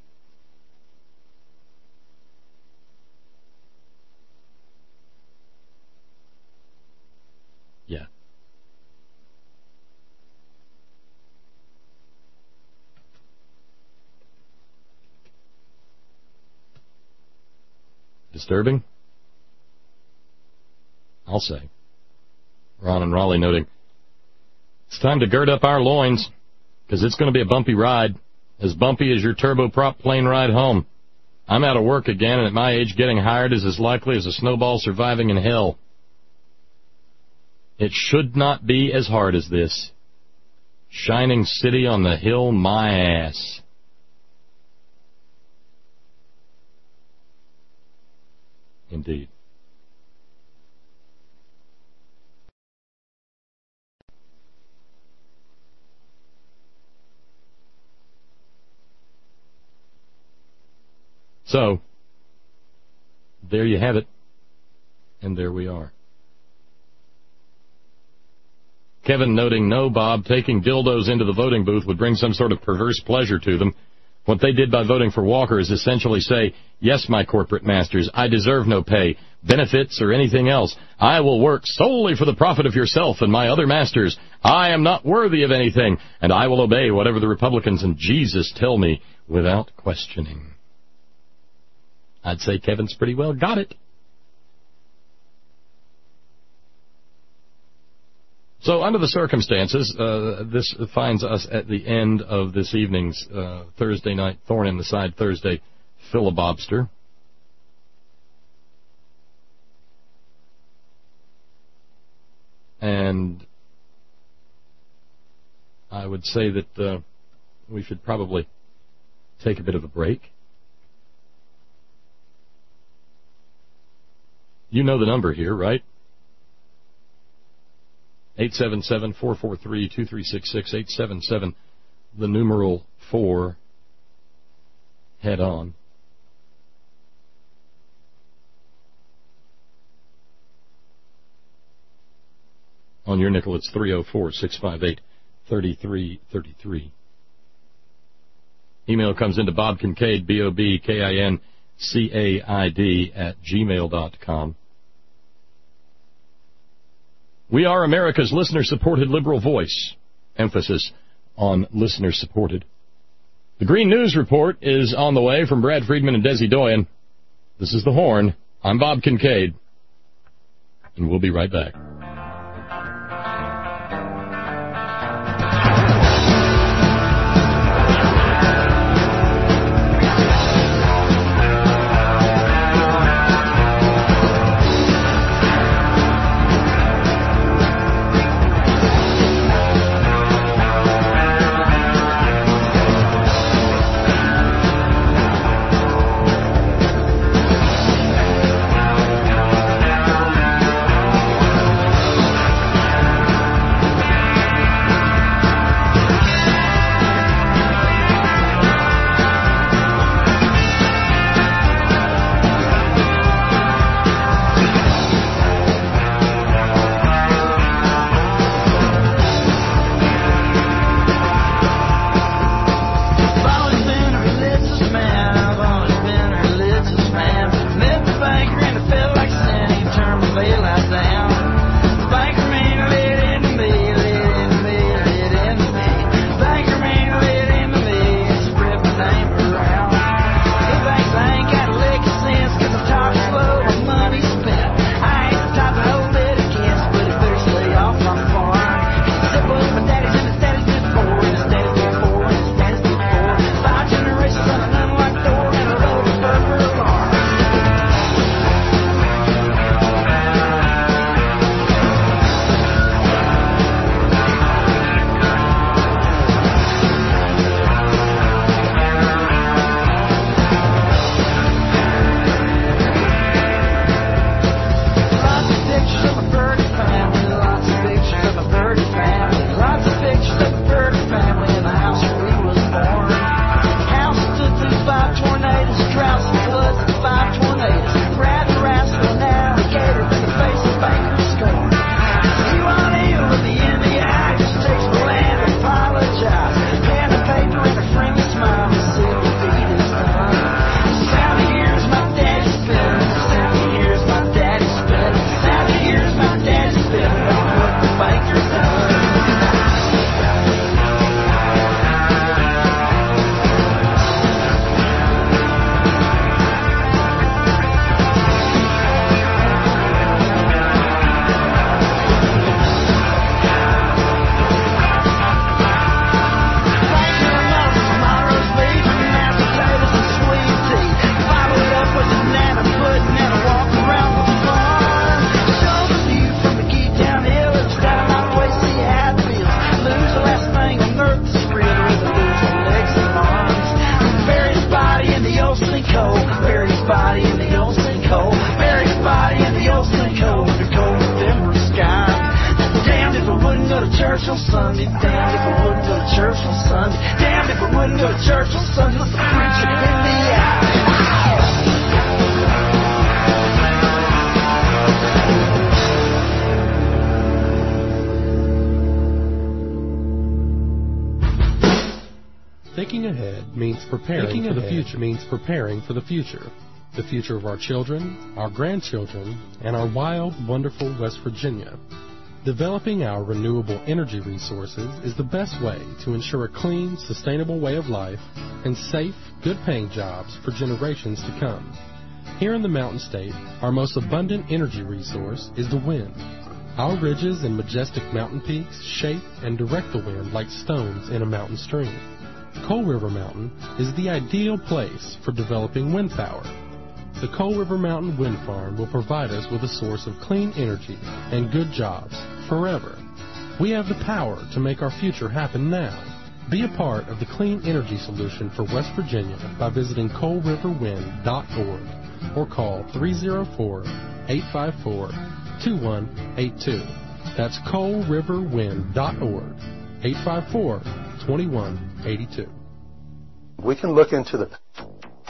Yeah. Disturbing? I'll say. Ron and Raleigh noting, it's time to gird up our loins, because it's going to be a bumpy ride, as bumpy as your turboprop plane ride home. I'm out of work again, and at my age, getting hired is as likely as a snowball surviving in hell. It should not be as hard as this. Shining city on the hill, my ass. Indeed. So, there you have it, and there we are. Kevin noting, no, Bob, taking dildos into the voting booth would bring some sort of perverse pleasure to them. What they did by voting for Walker is essentially say, yes, my corporate masters, I deserve no pay, benefits, or anything else. I will work solely for the profit of yourself and my other masters. I am not worthy of anything, and I will obey whatever the Republicans and Jesus tell me without questioning. I'd say Kevin's pretty well got it. So under the circumstances, uh, this finds us at the end of this evening's uh, Thursday night Thorn in the Side Thursday filibuster. And I would say that uh, we should probably take a bit of a break. You know the number here, right? eight seven seven, four four three, two three six six, eight seven seven, the numeral four, head on. On your nickel, it's three oh four, six five eight, three three three three. Email comes into Bob Kincaid, B O B K I N C A I D, at gmail dot com. We are America's listener-supported liberal voice. Emphasis on listener-supported. The Green News Report is on the way from Brad Friedman and Desi Doyen. This is The Horn. I'm Bob Kincaid, and we'll be right back. Thinking ahead means preparing Thinking for the future. means preparing for the future. The future of our children, our grandchildren, and our wild, wonderful West Virginia. Developing our renewable energy resources is the best way to ensure a clean, sustainable way of life and safe, good-paying jobs for generations to come. Here in the Mountain State, our most abundant energy resource is the wind. Our ridges and majestic mountain peaks shape and direct the wind like stones in a mountain stream. Coal River Mountain is the ideal place for developing wind power. The Coal River Mountain Wind Farm will provide us with a source of clean energy and good jobs forever. We have the power to make our future happen now. Be a part of the clean energy solution for West Virginia by visiting coal river wind dot org or call three oh four, eight five four, two one eight two. That's coal river wind dot org, eight five four, two one eight two. We can look into the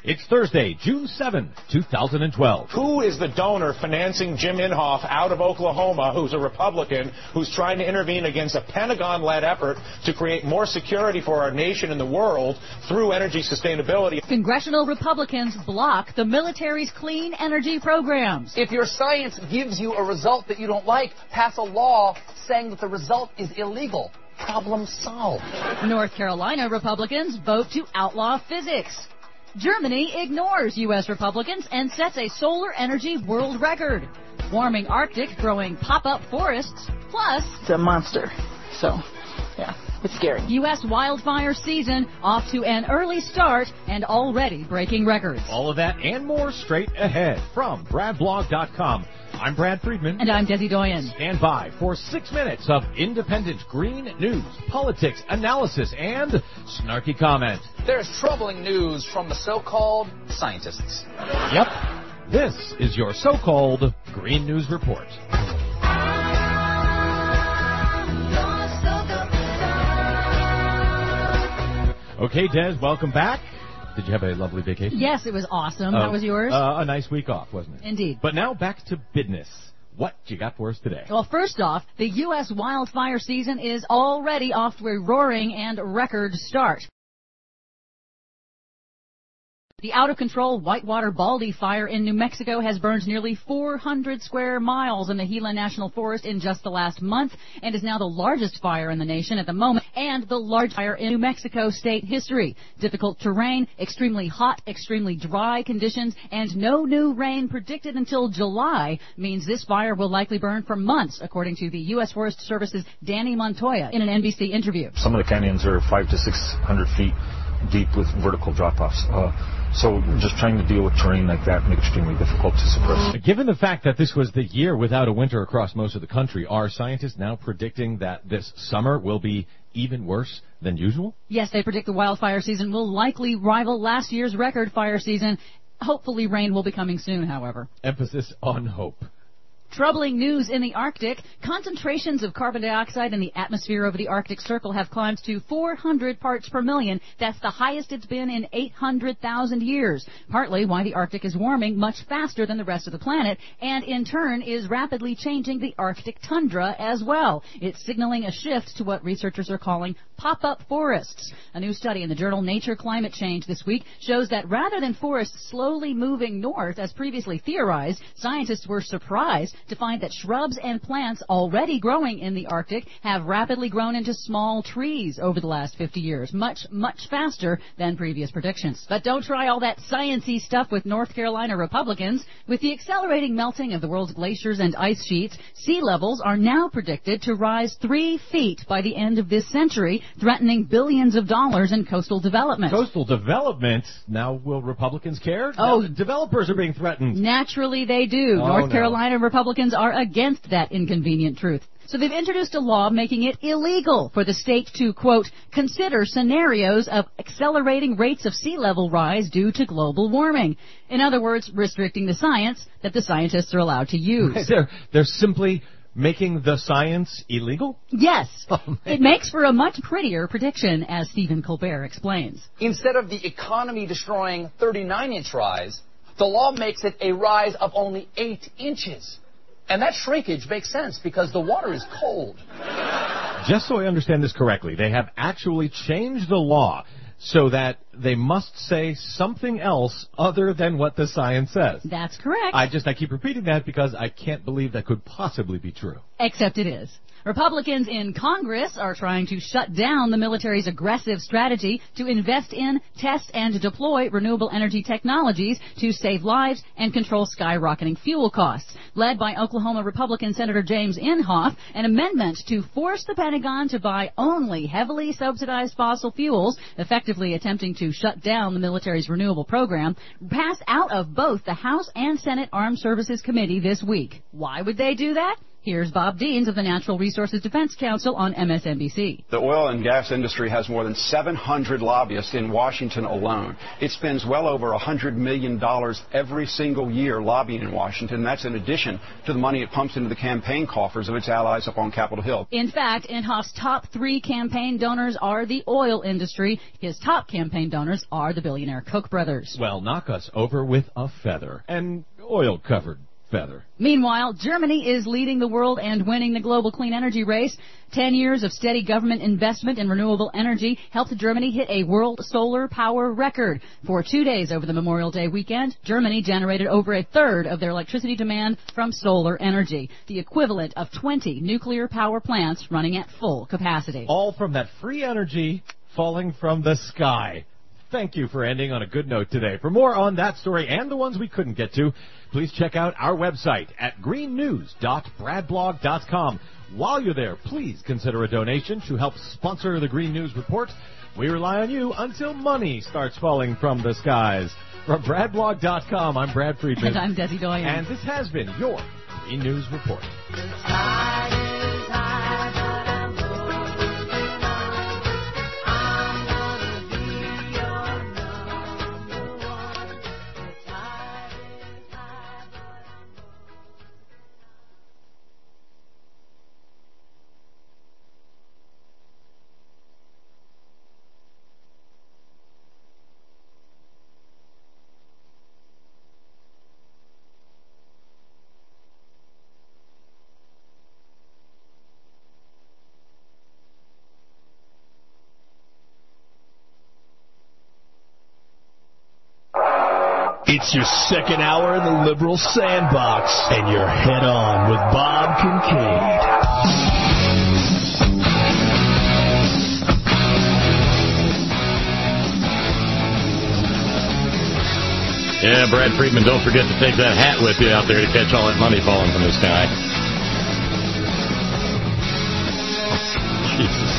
It's Thursday, June seventh, two thousand twelve. Who is the donor financing Jim Inhofe out of Oklahoma, who's a Republican, who's trying to intervene against a Pentagon-led effort to create more security for our nation and the world through energy sustainability? Congressional Republicans block the military's clean energy programs. If your science gives you a result that you don't like, pass a law saying that the result is illegal. Problem solved. North Carolina Republicans vote to outlaw physics. Germany ignores U S Republicans and sets a solar energy world record. Warming Arctic, growing pop-up forests, plus... It's a monster. So, yeah, it's scary. U S wildfire season off to an early start and already breaking records. All of that and more straight ahead from brad blog dot com. I'm Brad Friedman. And I'm Desi Doyen. Stand by for six minutes of independent green news, politics, analysis, and snarky comment. There's troubling news from the so-called scientists. Yep. This is your so-called Green News Report. Okay, Des, welcome back. Did you have a lovely vacation? Yes, it was awesome. Uh, How was yours? Uh, a nice week off, wasn't it? Indeed. But now back to business. What you got for us today? Well, first off, the U S wildfire season is already off to a roaring and record start. The out-of-control Whitewater Baldy fire in New Mexico has burned nearly four hundred square miles in the Gila National Forest in just the last month and is now the largest fire in the nation at the moment and the largest fire in New Mexico state history. Difficult terrain, extremely hot, extremely dry conditions, and no new rain predicted until July means this fire will likely burn for months, according to the U S Forest Service's Danny Montoya in an N B C interview. Some of the canyons are five to six hundred feet deep with vertical drop-offs. Uh, so just trying to deal with terrain like that makes it extremely difficult to suppress. Given the fact that this was the year without a winter across most of the country, are scientists now predicting that this summer will be even worse than usual? Yes, they predict the wildfire season will likely rival last year's record fire season. Hopefully rain will be coming soon, however. Emphasis on hope. Troubling news in the Arctic. Concentrations of carbon dioxide in the atmosphere over the Arctic Circle have climbed to four hundred parts per million. That's the highest it's been in eight hundred thousand years. Partly why the Arctic is warming much faster than the rest of the planet, and in turn is rapidly changing the Arctic tundra as well. It's signaling a shift to what researchers are calling pop-up forests. A new study in the journal Nature Climate Change this week shows that rather than forests slowly moving north as previously theorized, scientists were surprised to find that shrubs and plants already growing in the Arctic have rapidly grown into small trees over the last fifty years, much, much faster than previous predictions. But don't try all that science-y stuff with North Carolina Republicans. With the accelerating melting of the world's glaciers and ice sheets, sea levels are now predicted to rise three feet by the end of this century, threatening billions of dollars in coastal development. Coastal development? Now will Republicans care? Oh, now developers are being threatened. Naturally they do. Oh, North no. Carolina Republicans are against that inconvenient truth. So they've introduced a law making it illegal for the state to, quote, consider scenarios of accelerating rates of sea level rise due to global warming. In other words, restricting the science that the scientists are allowed to use. They're, they're simply making the science illegal? Yes. Oh, it makes for a much prettier prediction, as Stephen Colbert explains. Instead of the economy destroying thirty-nine inch rise, the law makes it a rise of only eight inches. And that shrinkage makes sense because the water is cold. Just so I understand this correctly, they have actually changed the law so that they must say something else other than what the science says. That's correct. I just, I keep repeating that because I can't believe that could possibly be true. Except it is. Republicans in Congress are trying to shut down the military's aggressive strategy to invest in, test, and deploy renewable energy technologies to save lives and control skyrocketing fuel costs. Led by Oklahoma Republican Senator James Inhofe, an amendment to force the Pentagon to buy only heavily subsidized fossil fuels, effectively attempting to shut down the military's renewable program, passed out of both the House and Senate Armed Services Committee this week. Why would they do that? Here's Bob Deans of the Natural Resources Defense Council on M S N B C. The oil and gas industry has more than seven hundred lobbyists in Washington alone. It spends well over one hundred million dollars every single year lobbying in Washington. That's in addition to the money it pumps into the campaign coffers of its allies up on Capitol Hill. In fact, Inhofe's top three campaign donors are the oil industry. His top campaign donors are the billionaire Koch brothers. Well, knock us over with a feather. And oil-covered feather. Meanwhile, Germany is leading the world and winning the global clean energy race. Ten years of steady government investment in renewable energy helped Germany hit a world solar power record. For two days over the Memorial Day weekend, Germany generated over a third of their electricity demand from solar energy, the equivalent of twenty nuclear power plants running at full capacity. All from that free energy falling from the sky. Thank you for ending on a good note today. For more on that story and the ones we couldn't get to, please check out our website at green news dot brad blog dot com. While you're there, please consider a donation to help sponsor the Green News Report. We rely on you until money starts falling from the skies. From brad blog dot com, I'm Brad Friedman. And I'm Desi Doyen. And this has been your Green News Report. It's your second hour in the Liberal Sandbox, and you're head on with Bob Kincaid. Yeah, Brad Friedman, don't forget to take that hat with you out there to catch all that money falling from the sky. Jesus.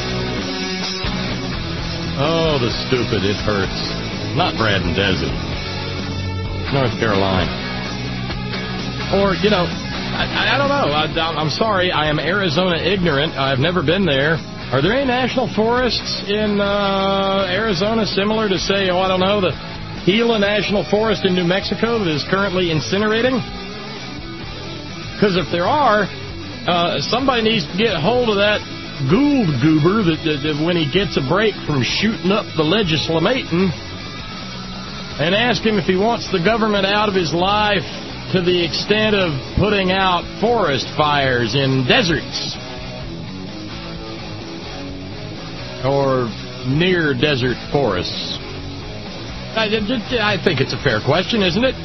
Oh, the stupid, it hurts. Not Brad and Desi. North Carolina. Or, you know, I, I don't know. I, I'm sorry. I am Arizona ignorant. I've never been there. Are there any national forests in uh, Arizona similar to, say, oh, I don't know, the Gila National Forest in New Mexico that is currently incinerating? Because if there are, uh, somebody needs to get a hold of that Gould goober that, that, that when he gets a break from shooting up the legislating, and ask him if he wants the government out of his life to the extent of putting out forest fires in deserts or near desert forests. I, I think it's a fair question, isn't it?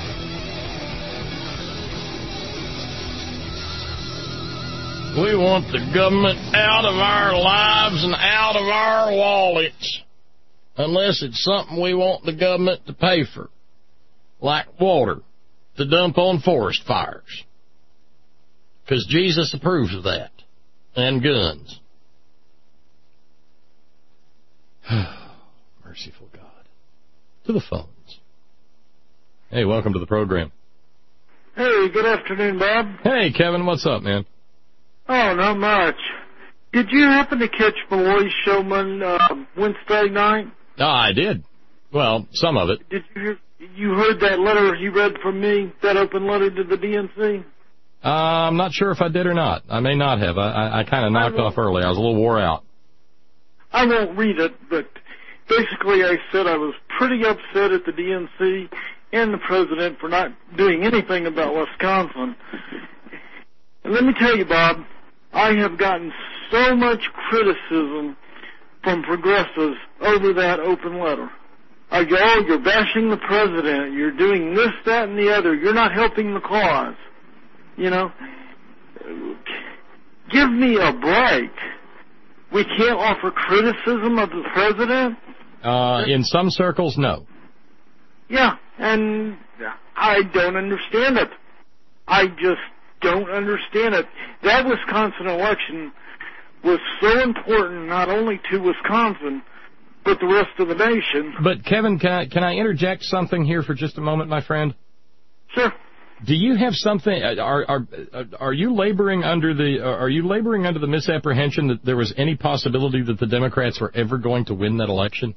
We want the government out of our lives and out of our wallets. Unless it's something we want the government to pay for, like water to dump on forest fires. Because Jesus approves of that. And guns. Merciful God. To the phones. Hey, welcome to the program. Hey, good afternoon, Bob. Hey, Kevin, what's up, man? Oh, not much. Did you happen to catch Malloy Showman uh, Wednesday night? Oh, I did. Well, some of it. Did you you heard that letter he read from me, that open letter to the D N C? Uh, I'm not sure if I did or not. I may not have. I, I, I kind of knocked off early. I was a little wore out. I won't read it, but basically I said I was pretty upset at the D N C and the president for not doing anything about Wisconsin. And let me tell you, Bob, I have gotten so much criticism from progressives over that open letter. I go, oh, you're bashing the president, you're doing this, that, and the other, you're not helping the cause. You know, give me a break. We can't offer criticism of the president? Uh, in some circles, no. Yeah, and I don't understand it. I just don't understand it. That Wisconsin election was so important not only to Wisconsin, but the rest of the nation. But, Kevin, can I, can I interject something here for just a moment, my friend? Sure. Do you have something? Are are are you laboring under the are you laboring under the misapprehension that there was any possibility that the Democrats were ever going to win that election?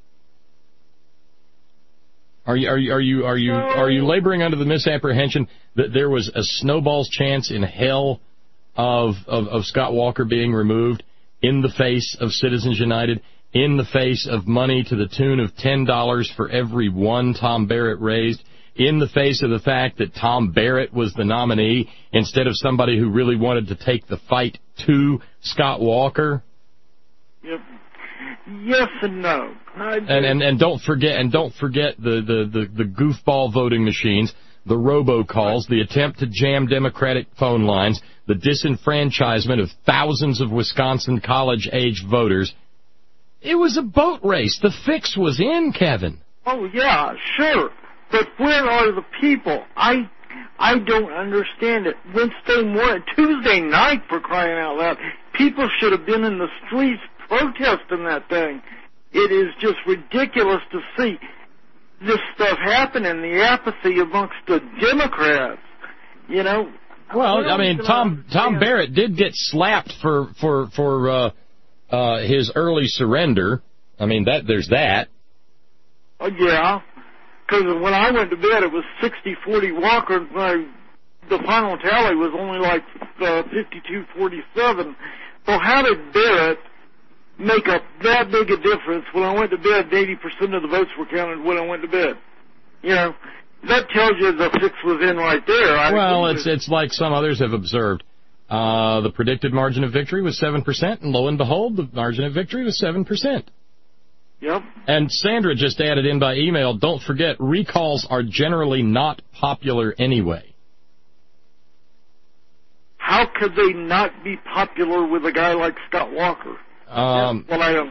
Are you are you are you are you are you laboring under the misapprehension that there was a snowball's chance in hell of of, of Scott Walker being removed in the face of Citizens United, in the face of money to the tune of ten dollars for every one Tom Barrett raised, in the face of the fact that Tom Barrett was the nominee instead of somebody who really wanted to take the fight to Scott Walker? Yep. Yes and no. And, and and don't forget and don't forget the, the, the, the goofball voting machines, the robocalls, the attempt to jam Democratic phone lines, the disenfranchisement of thousands of Wisconsin college-age voters. It was a boat race. The fix was in, Kevin. Oh, yeah, sure. But where are the people? I I don't understand it. Wednesday morning, Tuesday night, for crying out loud, people should have been in the streets protesting that thing. It is just ridiculous to see this stuff happening, the apathy amongst the Democrats, you know. Well, I mean, Tom Tom Barrett did get slapped for for for uh, uh, his early surrender. I mean, that there's that. Oh, yeah. Because when I went to bed, it was sixty forty Walker. My, the final tally was only like uh, fifty-two forty-seven. So how did Barrett make up that big a difference when I went to bed? eighty percent of the votes were counted when I went to bed. You know, that tells you the fix was in right there. I well, it's it's like some others have observed. Uh, the predicted margin of victory was seven percent, and lo and behold, the margin of victory was seven percent. Yep. And Sandra just added in by email, don't forget, recalls are generally not popular anyway. How could they not be popular with a guy like Scott Walker? Um, well, I don't.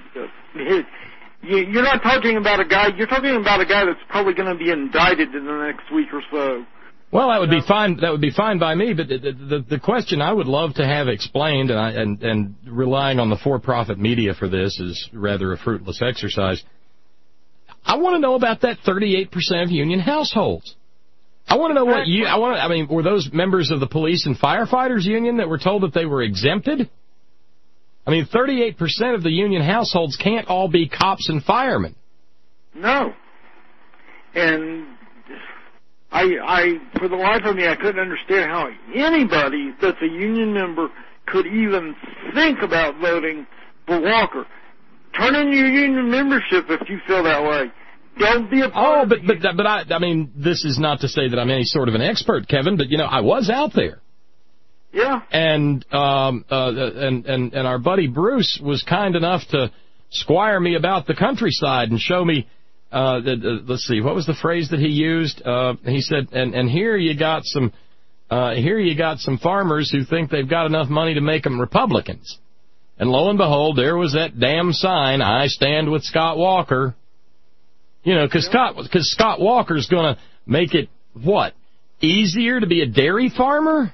You're not talking about a guy. You're talking about a guy that's probably going to be indicted in the next week or so. Well, that would be fine. That would be fine by me. But the, the, the question I would love to have explained, and, I, and, and relying on the for-profit media for this is rather a fruitless exercise. I want to know about that thirty-eight percent of union households. I want to know what you. I want. I mean, were those members of the police and firefighters union that were told that they were exempted? I mean, thirty-eight percent of the union households can't all be cops and firemen. No. And I, I, for the life of me, I couldn't understand how anybody that's a union member could even think about voting for Walker. Turn in your union membership if you feel that way. Don't be a part Oh, but, but, but I, I mean, this is not to say that I'm any sort of an expert, Kevin, but, you know, I was out there. Yeah. And, um, uh, and, and, and our buddy Bruce was kind enough to squire me about the countryside and show me, uh, the, the, let's see, what was the phrase that he used? Uh, he said, and, and here you got some, uh, here you got some farmers who think they've got enough money to make them Republicans. And lo and behold, there was that damn sign, I stand with Scott Walker. You know, because Scott, because Scott Walker's going to make it, what, easier to be a dairy farmer?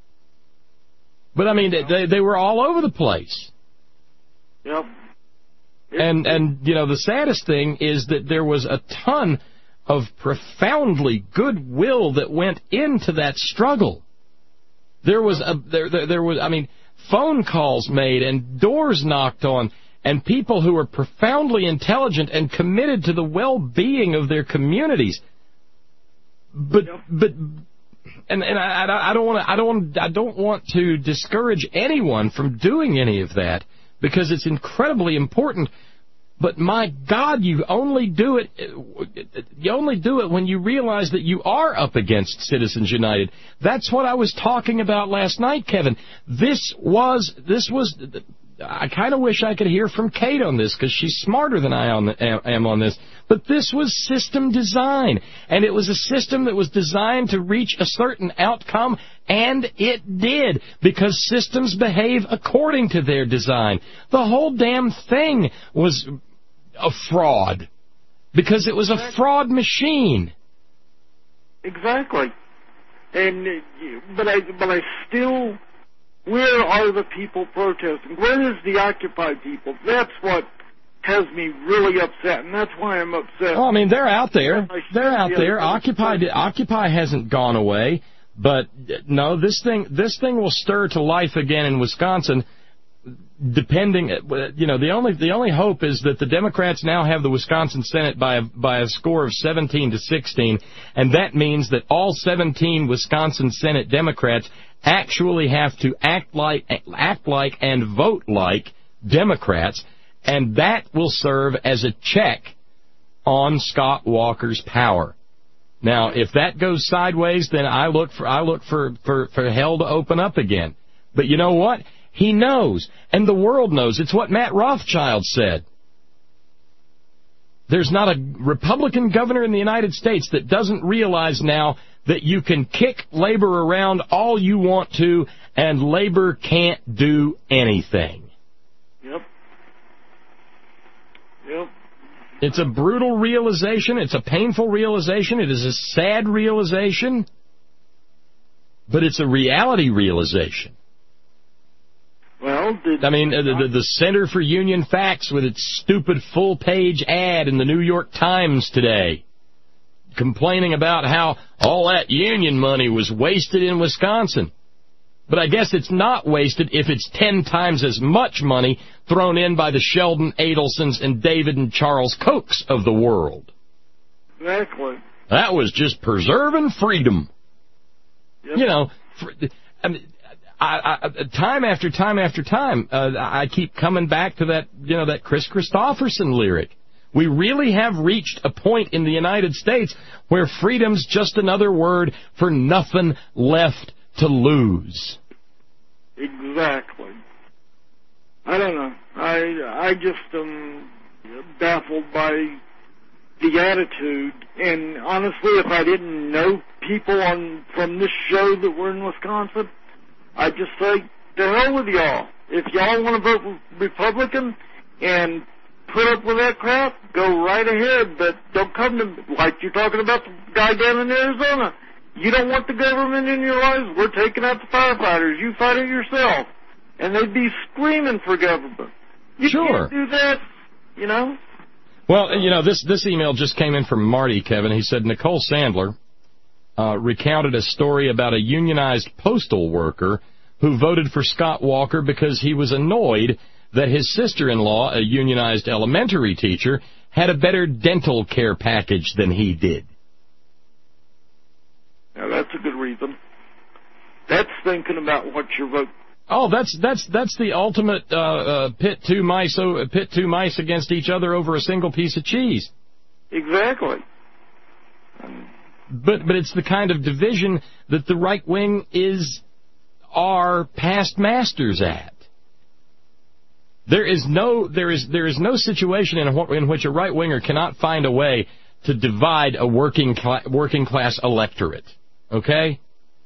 But, I mean, they, they were all over the place. Yep. And, and, you know, the saddest thing is that there was a ton of profoundly good will that went into that struggle. There was, a there, there, there was, I mean, phone calls made and doors knocked on, and people who were profoundly intelligent and committed to the well-being of their communities. But, yep. but, and, and I, I don't want to, I don't want, I don't want to discourage anyone from doing any of that, because it's incredibly important. But my God, you only do it, you only do it when you realize that you are up against Citizens United. That's what I was talking about last night, Kevin. This was, this was, I kind of wish I could hear from Kate on this, because she's smarter than I am on this. But this was system design, and it was a system that was designed to reach a certain outcome, and it did, because systems behave according to their design. The whole damn thing was a fraud, because it was a fraud machine. Exactly. And but I but I still. Where are the people protesting? Where is the Occupy people? That's what has me really upset, and that's why I'm upset. Well, I mean, they're out there. They're out there. Occupy, Occupy hasn't gone away, but no, this thing, this thing will stir to life again in Wisconsin. Depending, you know, the only the only hope is that the Democrats now have the Wisconsin Senate by a, by a score of seventeen to sixteen, and that means that all seventeen Wisconsin Senate Democrats actually have to act like act like and vote like Democrats, and that will serve as a check on Scott Walker's power. Now, if that goes sideways, then I look for I look for for, for hell to open up again. But you know what? He knows, and the world knows. It's what Matt Rothschild said. There's not a Republican governor in the United States that doesn't realize now that you can kick labor around all you want to, and labor can't do anything. Yep. Yep. It's a brutal realization. It's a painful realization. It is a sad realization. But it's a reality realization. Well, did, I mean, the, the, the Center for Union Facts with its stupid full-page ad in the New York Times today, complaining about how all that union money was wasted in Wisconsin. But I guess it's not wasted if it's ten times as much money thrown in by the Sheldon Adelsons and David and Charles Kochs of the world. Exactly. That was just preserving freedom. Yep. You know, for, I mean, I, I, time after time after time, uh, I keep coming back to that, you know, that Chris Christopherson lyric. We really have reached a point in the United States where freedom's just another word for nothing left to lose. Exactly. I don't know. I I just am baffled by the attitude. And honestly, if I didn't know people on from this show that were in Wisconsin, I'd just say, to hell with y'all. If y'all want to vote Republican and put up with that crap, go right ahead, but don't come to, like you're talking about the guy down in Arizona. You don't want the government in your lives? We're taking out the firefighters. You fight it yourself. And they'd be screaming for government. You sure. can't do that, you know? Well, you know, this, this email just came in from Marty, Kevin. He said Nicole Sandler Uh, recounted a story about a unionized postal worker who voted for Scott Walker because he was annoyed that his sister-in-law, a unionized elementary teacher, had a better dental care package than he did. Now, that's a good reason. That's thinking about what your vote. Oh, that's that's that's the ultimate uh, uh, pit two mice uh, pit two mice against each other over a single piece of cheese. Exactly. But but it's the kind of division that the right wing is are past masters at. There is no there is there is no situation in, in which a right winger cannot find a way to divide a working cl- working class electorate. Okay?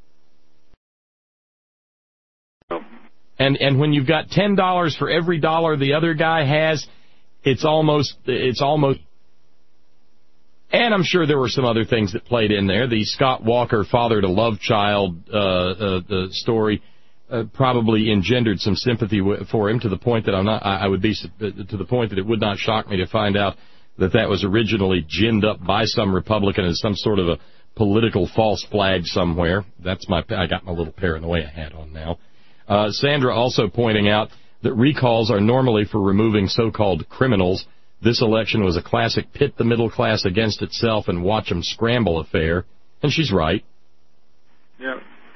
And and when you've got ten dollars for every dollar the other guy has, it's almost it's almost. And I'm sure there were some other things that played in there. The Scott Walker fathered a love child uh, uh, the story uh, probably engendered some sympathy w- for him to the point that I'm not. I, I would be to the point that it would not shock me to find out that that was originally ginned up by some Republican as some sort of a political false flag somewhere. That's my. I got my little paranoia hat on now. Uh, Sandra also pointing out that recalls are normally for removing so-called criminals. This election was a classic pit the middle class against itself and watch them scramble affair. And she's right. Yeah.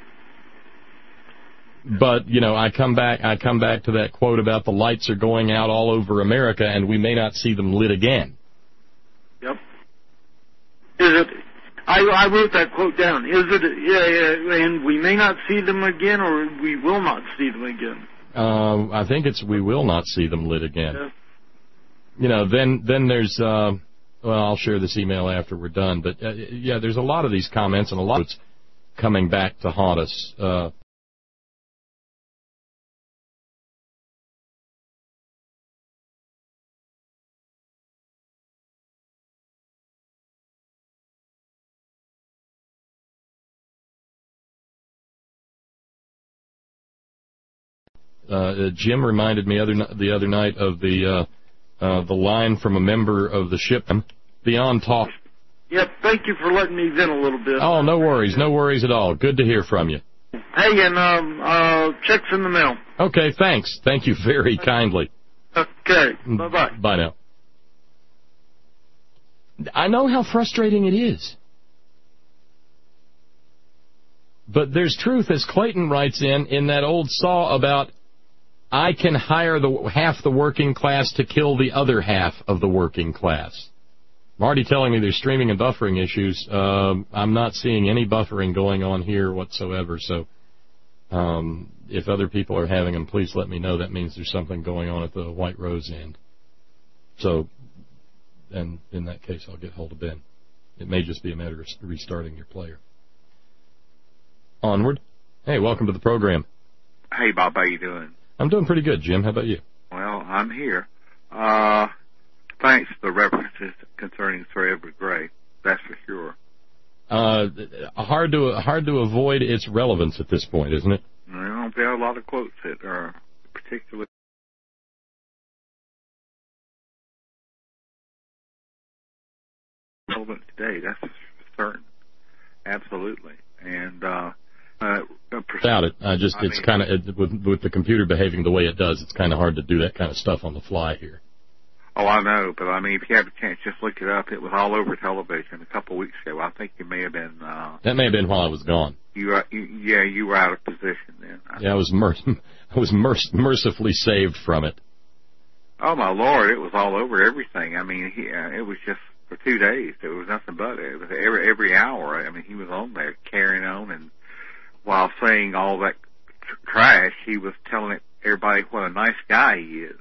But, you know, I come back I come back to that quote about the lights are going out all over America and we may not see them lit again. Yep. Is it, I, I wrote that quote down. Is it, yeah, yeah, and we may not see them again or we will not see them again? Uh, I think it's we will not see them lit again. Yeah. You know, then then there's, uh, well, I'll share this email after we're done. But, uh, yeah, there's a lot of these comments and a lot of it's coming back to haunt us. Uh, Uh, Jim reminded me other the other night of the uh, uh, the line from a member of the ship. Beyond talk. Yep, thank you for letting me vent a little bit. Oh, no worries, no worries at all. Good to hear from you. Hey, and um, uh, checks in the mail. Okay, thanks. Thank you very kindly. Okay, bye-bye. Bye now. I know how frustrating it is. But there's truth, as Clayton writes in, in that old saw about, I can hire the half the working class to kill the other half of the working class. Marty telling me there's streaming and buffering issues. Um, I'm not seeing any buffering going on here whatsoever, so um, if other people are having them, please let me know. That means there's something going on at the White Rose end. So, and in that case, I'll get hold of Ben. It may just be a matter of restarting your player. Onward. Hey, welcome to the program. Hey, Bob, how you doing? I'm doing pretty good, Jim. How about you? Well, I'm here. Uh, thanks for the references concerning Sir Edward Grey. That's for sure. Uh, hard to hard to avoid its relevance at this point, isn't it? Well, there are a lot of quotes that are particularly relevant today. That's for certain. Absolutely. And uh, uh, without it, I just I it's kind of it, with with the computer behaving the way it does, it's kind of hard to do that kind of stuff on the fly here. Oh, I know, but I mean, if you have a chance, just look it up. It was all over television a couple of weeks ago. I think you may have been. Uh, that may have been while I was gone. You, uh, you yeah, you were out of position then. I yeah, I was mer- I was merc- mercifully saved from it. Oh my Lord, it was all over everything. I mean, he, uh, it was just for two days. It was nothing but it. It was every every hour. I mean, he was on there carrying on, and while saying all that tr- trash, he was telling everybody what a nice guy he is.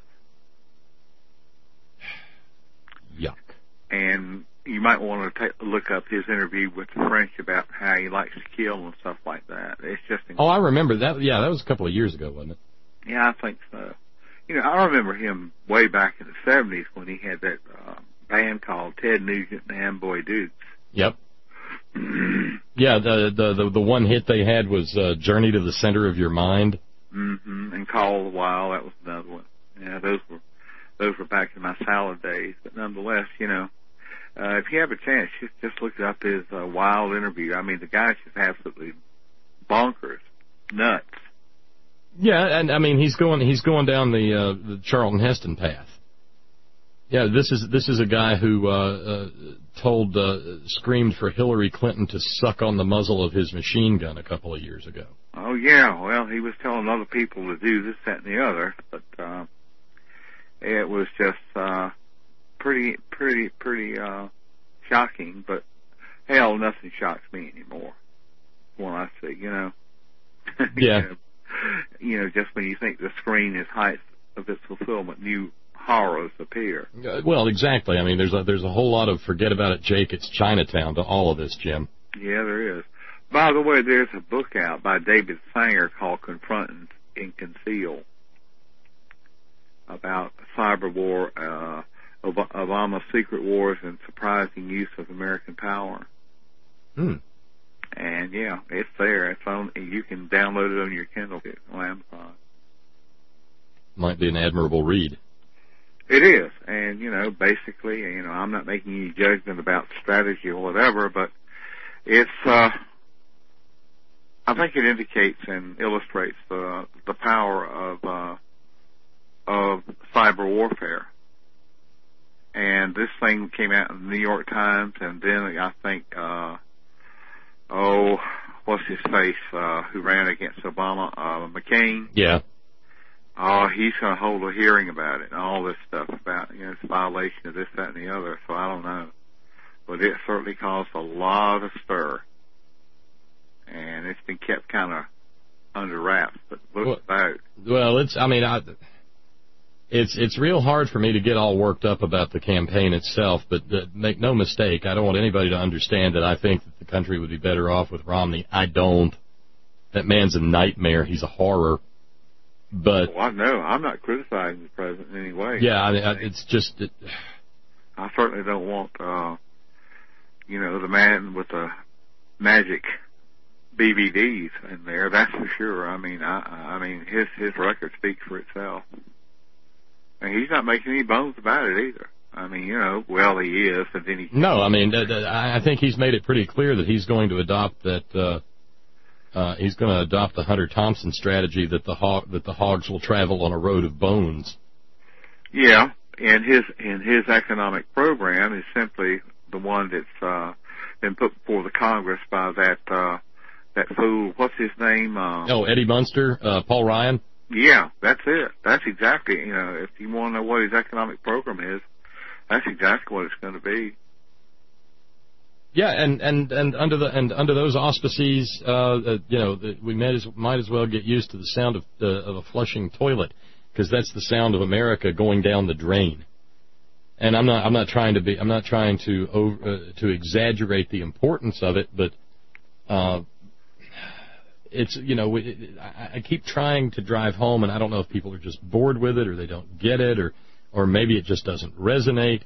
Yuck. And you might want to take, look up his interview with the French about how he likes to kill and stuff like that. It's just incredible. Oh, I remember that. Yeah, that was a couple of years ago, wasn't it? Yeah, I think so. You know, I remember him way back in the seventies when he had that uh, band called Ted Nugent and Amboy Dukes. Yep. yeah, the, the the the one hit they had was uh, Journey to the Center of Your Mind. Mm-hmm. And Call the Wild, that was another one. Yeah, those were those were back in my salad days. But nonetheless, you know, uh, if you have a chance, just just look up his uh, Wild interview. I mean, the guy's just absolutely bonkers, nuts. Yeah, and I mean, he's going he's going down the uh, the Charlton Heston path. Yeah, this is this is a guy who uh, uh, told uh, screamed for Hillary Clinton to suck on the muzzle of his machine gun a couple of years ago. Oh yeah, well, he was telling other people to do this, that, and the other, but uh, it was just uh, pretty, pretty, pretty uh, shocking. But hell, nothing shocks me anymore when I see, you know. Yeah. you know, you know, just when you think the screen is height of its fulfillment, new horrors appear. Uh, well, exactly. I mean, there's a, there's a whole lot of forget about it, Jake, it's Chinatown to all of this, Jim. Yeah, there is. By the way, there's a book out by David Sanger called Confront and Conceal about cyber war, uh, Obama's secret wars and surprising use of American power. Hmm. And yeah, it's there. It's on. You can download it on your Kindle on Amazon. Might be an admirable read. It is, and you know, basically, you know, I'm not making any judgment about strategy or whatever, but it's. uh I think it indicates and illustrates the the power of uh of cyber warfare. And this thing came out in the New York Times, and then I think. uh Oh, what's his face, uh, who ran against Obama, uh, McCain? Yeah. Oh, he's going to hold a hearing about it and all this stuff about, you know, it's a violation of this, that, and the other, so I don't know. But it certainly caused a lot of stir. And it's been kept kind of under wraps, but look well, about. Well, it's, I mean, I, it's, it's real hard for me to get all worked up about the campaign itself, but uh, make no mistake, I don't want anybody to understand that I think that the country would be better off with Romney. I don't. That man's a nightmare. He's a horror. But well, I know. I'm not criticizing the president in any way. Yeah, I mean, it's just. It, I certainly don't want, uh, you know, the man with the magic B V Ds in there. That's for sure. I mean, I, I mean, his his record speaks for itself. And he's not making any bones about it either. I mean, you know, well, he is, and then he... No, I mean, uh, I think he's made it pretty clear that he's going to adopt that, uh, uh, he's going to adopt the Hunter Thompson strategy that the hog, that the hogs will travel on a road of bones. Yeah, and his, and his economic program is simply the one that's, uh, been put before the Congress by that, uh, that fool, what's his name? Uh, oh, Eddie Munster, uh, Paul Ryan? Yeah, that's it. That's exactly, you know, if you want to know what his economic program is, that's exactly what it's going to be. Yeah, and, and, and under the and under those auspices, uh, uh, you know, the, we might as, might as well get used to the sound of uh, of a flushing toilet, because that's the sound of America going down the drain. And I'm not I'm not trying to be I'm not trying to over, uh, to exaggerate the importance of it, but uh, it's you know we, I, I keep trying to drive home, and I don't know if people are just bored with it or they don't get it or. Or maybe it just doesn't resonate.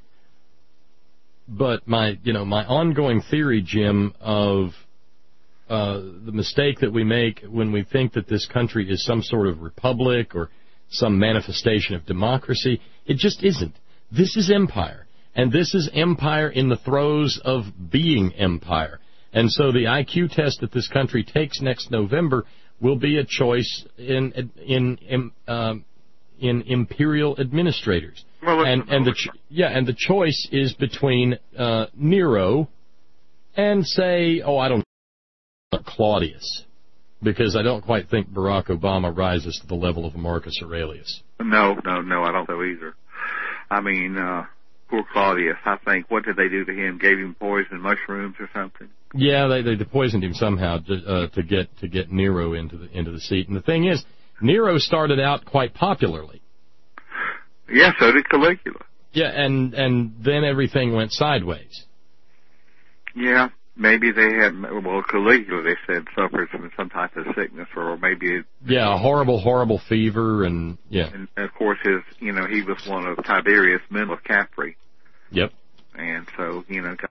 But my, you know, my ongoing theory, Jim, of uh, the mistake that we make when we think that this country is some sort of republic or some manifestation of democracy, it just isn't. This is empire, and this is empire in the throes of being empire. And so the I Q test that this country takes next November will be a choice in in in. Um, in imperial administrators. Well, and and the ch- yeah, and the choice is between uh, Nero and, say, oh, I don't know, Claudius, because I don't quite think Barack Obama rises to the level of Marcus Aurelius. No, no, no, I don't know either. I mean, uh, poor Claudius, I think, what did they do to him? Gave him poison mushrooms or something? Yeah, they they poisoned him somehow to, uh, to get to get Nero into the into the seat. And the thing is, Nero started out quite popularly. Yeah, so did Caligula. Yeah, and and then everything went sideways. Yeah, maybe they had, well, Caligula, they said, suffered from some type of sickness, or maybe... It, yeah, a horrible, horrible fever, and, yeah. And, of course, his, you know, he was one of Tiberius' men of Capri. Yep. And so, you know...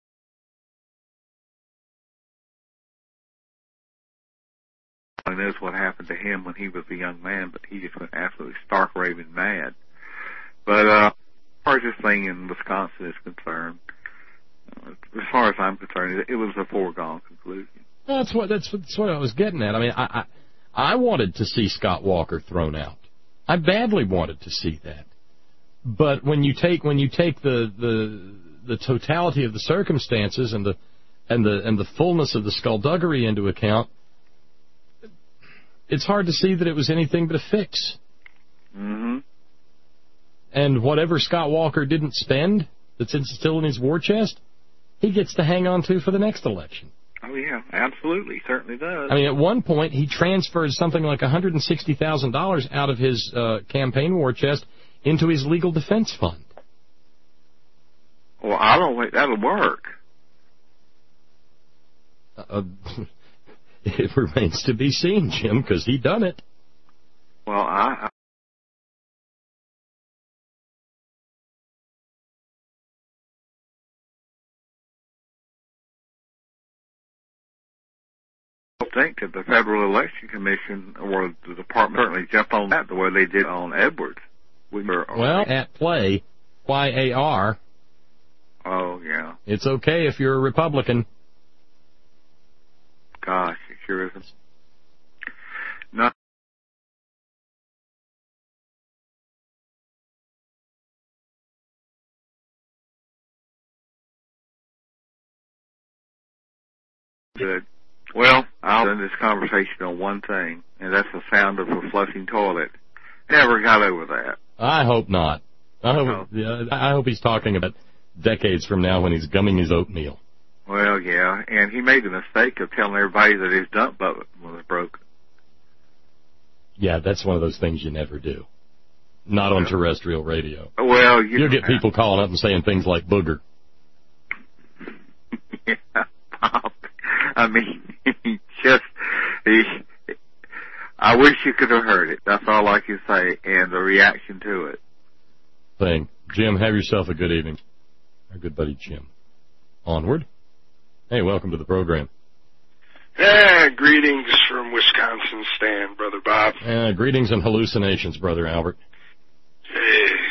I knows what happened to him when he was a young man, but he just went absolutely stark raving mad. But uh, as far as this thing in Wisconsin is concerned, uh, as far as I'm concerned, it was a foregone conclusion. That's what that's, that's what I was getting at. I mean, I, I I wanted to see Scott Walker thrown out. I badly wanted to see that. But when you take when you take the the the totality of the circumstances and the and the and the fullness of the skullduggery into account, it's hard to see that it was anything but a fix. Mm-hmm. And whatever Scott Walker didn't spend, that's still in his war chest, he gets to hang on to for the next election. Oh, yeah, absolutely. He certainly does. I mean, at one point, he transferred something like one hundred sixty thousand dollars out of his uh, campaign war chest into his legal defense fund. Well, I don't think that'll work. Uh, it remains to be seen, Jim, because he done it. Well, I... I think that the Federal Election Commission or the department certainly jumped on that the way they did on Edwards. We were, well, at play, Y A R. Oh, yeah. It's okay if you're a Republican. Gosh, it sure isn't. Not good. Well, I'll end this conversation on one thing, and that's the sound of a flushing toilet. Never got over that. I hope not. I hope, No. yeah, I hope he's talking about decades from now when he's gumming his oatmeal. Well, yeah, and he made the mistake of telling everybody that his dump button was broken. Yeah, that's one of those things you never do. Not on terrestrial radio. Well, you You'll get people calling up and saying things like booger. Yeah, Bob. I mean, he just, he, I wish you could have heard it. That's all I can say, and the reaction to it. Thing. Jim, have yourself a good evening. Our good buddy Jim. Onward. Hey, welcome to the program. Yeah, greetings from Wisconsin, Stan, Brother Bob. Uh, greetings and hallucinations, Brother Albert. Hey,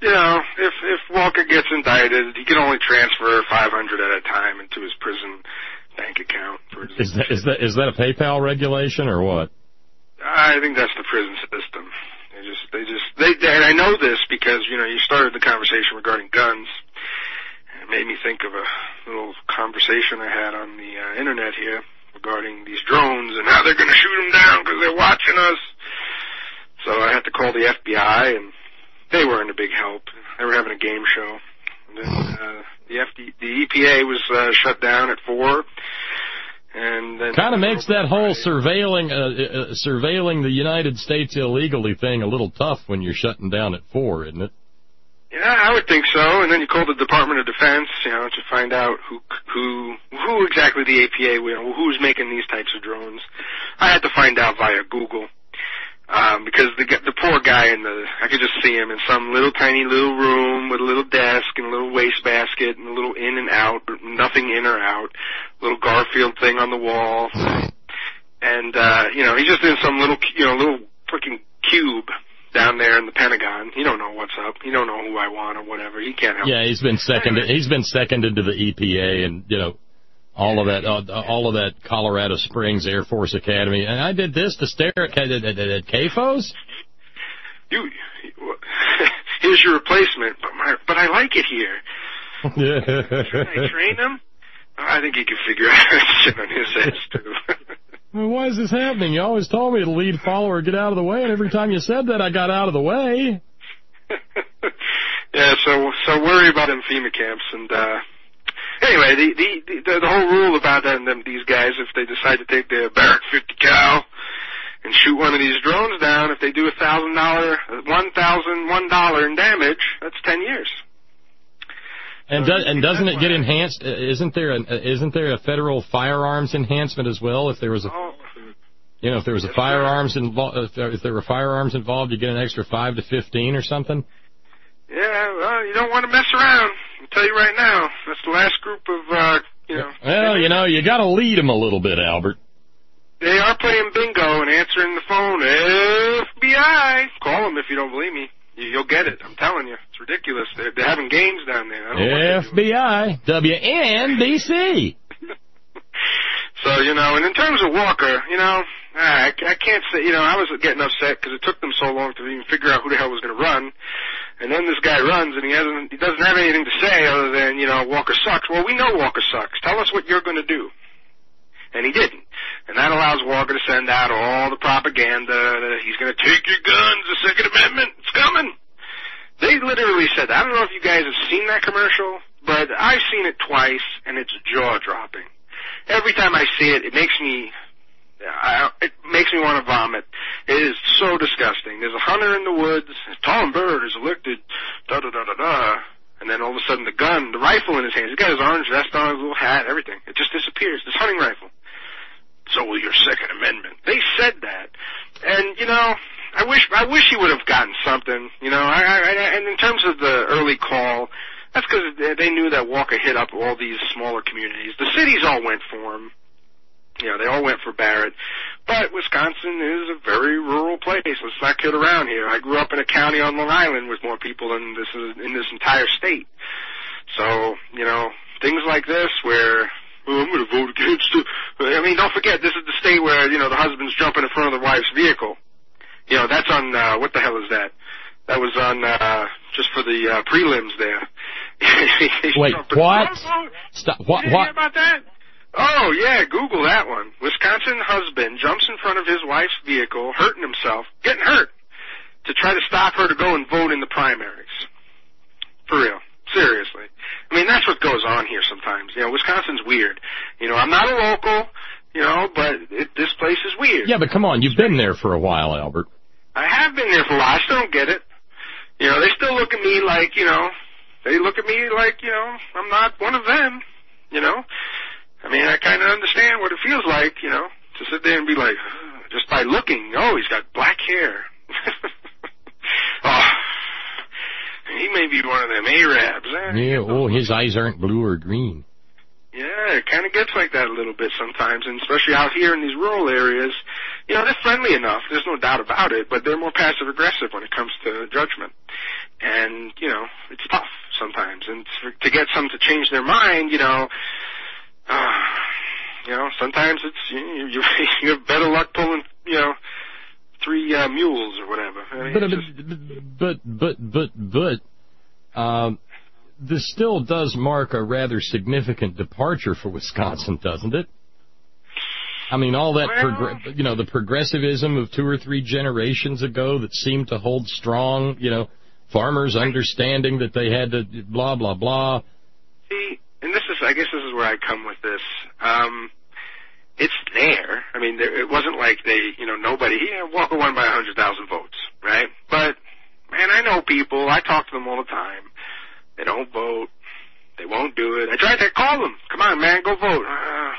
you know, if if Walker gets indicted, he can only transfer five hundred at a time into his prison bank account. For his is that is that is that a PayPal regulation or what? I think that's the prison system. They just they just they and I know this because you know you started the conversation regarding guns. It made me think of a little conversation I had on the uh, internet here regarding these drones and how they're going to shoot them down because they're watching us. So I had to call the F B I, and they weren't a big help. They were having a game show. And then uh, the, F D, the E P A was uh, shut down at four. And then kind of makes that whole surveilling uh, uh, surveilling the United States illegally thing a little tough when you're shutting down at four, isn't it? Yeah, I would think so. And then you call the Department of Defense, you know, to find out who who who exactly the A P A, you know, who's making these types of drones. I had to find out via Google. Um, because the the poor guy in the, I could just see him in some little tiny little room with a little desk and a little wastebasket and a little in and out, but nothing in or out, little Garfield thing on the wall, and uh, you know, he's just in some little, you know, little freaking cube down there in the Pentagon. He don't know what's up. He don't know who I want or whatever. He can't help. Yeah, he's been seconded. He's been seconded to the E P A, and you know. All of that, uh, all of that Colorado Springs Air Force Academy, and I did this to stare at, at, at, at C A F Os. You, here's your replacement, but my, but I like it here. Should I train him? I think he can figure out shit on his ass too. Well, why is this happening? You always told me to lead, follow, or get out of the way, and every time you said that, I got out of the way. Yeah, so so worry about them FEMA camps and. uh Anyway, the, the the the whole rule about them, them these guys, if they decide to take their Barrett fifty cal and shoot one of these drones down, if they do a thousand dollar, one thousand one dollar in damage, that's ten years. And does and doesn't it get enhanced? Isn't there an, isn't there a federal firearms enhancement as well? If there was a, oh. you know, if there was a firearms involved, if, if there were firearms involved, you get an extra five to fifteen or something. Yeah, well, you don't want to mess around. I'll tell you right now. That's the last group of, uh, you know. Well, you know, you got to lead them a little bit, Albert. They are playing bingo and answering the phone. F B I. Call them if you don't believe me. You'll get it. I'm telling you. It's ridiculous. They're, they're having games down there. I don't know F B I. W N B C. So, you know, and in terms of Walker, you know, I, I can't say, you know, I was getting upset because it took them so long to even figure out who the hell was going to run. And then this guy runs, and he hasn't, he doesn't have anything to say other than, you know, Walker sucks. Well, we know Walker sucks. Tell us what you're going to do. And he didn't. And that allows Walker to send out all the propaganda that he's going to take your guns, the Second Amendment, it's coming. They literally said that. I don't know if you guys have seen that commercial, but I've seen it twice, and it's jaw-dropping. Every time I see it, it makes me... I, it makes me want to vomit. It is so disgusting. There's a hunter in the woods. Tom Byrd is elected. Da da da da da. And then all of a sudden, the gun, the rifle in his hands. He's got his orange vest on, his little hat, everything. It just disappears. This hunting rifle. So will your Second Amendment. They said that, and you know, I wish I wish he would have gotten something. You know, I, I, and in terms of the early call, that's because they knew that Walker hit up all these smaller communities. The cities all went for him. You know, they all went for Barrett. But Wisconsin is a very rural place. Let's not kid around here. I grew up in a county on Long Island with more people than this is in this entire state. So, you know, things like this where, oh, I'm going to vote against it. I mean, don't forget, this is the state where, you know, the husband's jumping in front of the wife's vehicle. You know, that's on, uh, what the hell is that? That was on, uh, just for the, uh, prelims there. Wait, what? Stop. What? Did you What? hear about that? Oh, yeah, Google that one. Wisconsin husband jumps in front of his wife's vehicle, hurting himself, getting hurt, to try to stop her to go and vote in the primaries. For real. Seriously. I mean, that's what goes on here sometimes. You know, Wisconsin's weird. You know, I'm not a local, you know, but it, this place is weird. Yeah, but come on, you've been there for a while, Albert. I have been there for a while. I still don't get it. You know, they still look at me like, you know, they look at me like, you know, I'm not one of them, you know. I mean, I kind of understand what it feels like, you know, to sit there and be like, just by looking, oh, he's got black hair. Oh, he may be one of them Arabs. Eh? Yeah, oh, his eyes aren't blue or green. Yeah, it kind of gets like that a little bit sometimes, and especially out here in these rural areas. You know, they're friendly enough, there's no doubt about it, but they're more passive-aggressive when it comes to judgment. And, you know, it's tough sometimes. And for, to get some to change their mind, you know, uh, you know, sometimes it's, you, you, you have better luck pulling, you know, three uh, mules or whatever. I mean, but, just, but, but, but, but, but, um, this still does mark a rather significant departure for Wisconsin, doesn't it? I mean, all that, well, progr- you know, the progressivism of two or three generations ago that seemed to hold strong, you know, farmers understanding that they had to blah, blah, blah. See, and this is, I guess this is where I come with this. Um, it's there. I mean, there, it wasn't like they, you know, nobody, yeah, Walker won by one hundred thousand votes, right? But, man, I know people. I talk to them all the time. They don't vote. They won't do it. I tried to call them. Come on, man, go vote. Uh,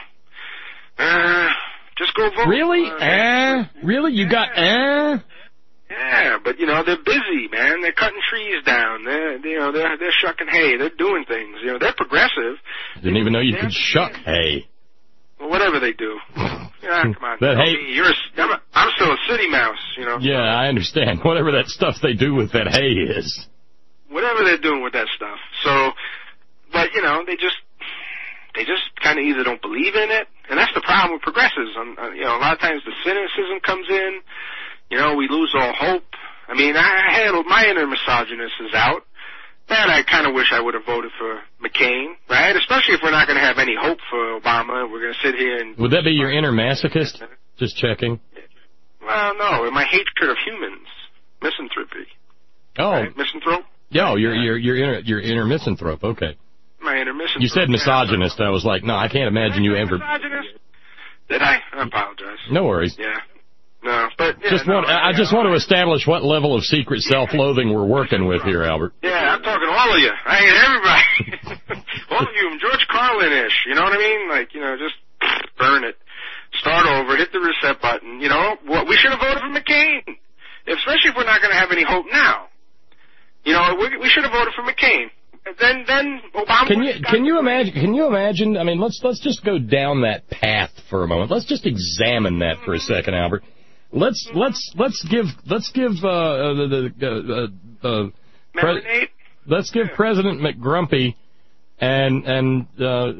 uh, just go vote. Really? Uh, eh? Really? You yeah. got eh? Yeah, but, you know, they're busy, man. They're cutting trees down. They're, you know, they're, they're shucking hay. They're doing things. You know, they're progressive. Didn't even know you could shuck hay. Well, whatever they do. Yeah, come on. That hay. You're a, I'm, a, I'm still a city mouse, you know. Yeah, I understand. Whatever that stuff they do with that hay is. Whatever they're doing with that stuff. So, but, you know, they just, they just kind of either don't believe in it, and that's the problem with progressives. Um, uh, you know, a lot of times the cynicism comes in. You know, we lose all hope. I mean, I had my inner misogynist is out. Man, I kind of wish I would have voted for McCain, right? Especially if we're not going to have any hope for Obama. We're going to sit here and... Would that be your inner masochist? Just checking. Well, no, my hatred of humans. Misanthropy. Oh. Right? Misanthrope? Yo, you're, you're, you're inner, you're inner misanthrope, okay. My inner misanthrope. You said misogynist. I was like, no, I can't imagine you ever... Misogynist? Did I? I apologize. No worries. Yeah. No, but... Yeah, just no, want, I, I just want to establish what level of secret self-loathing we're working with here, Albert. Yeah, I'm talking to all of you. I hate everybody. All of you, George Carlin-ish, you know what I mean? Like, you know, just burn it. Start over, hit the reset button. You know, what, we should have voted for McCain. Especially if we're not going to have any hope now. You know, we, we should have voted for McCain. Then, then Obama. Can you can you imagine? Can you imagine? I mean, let's let's just go down that path for a moment. Let's just examine that for a second, Albert. Let's let's let's give let's give uh, the the uh, uh, pre- let's give yeah. President McGrumpy and and uh,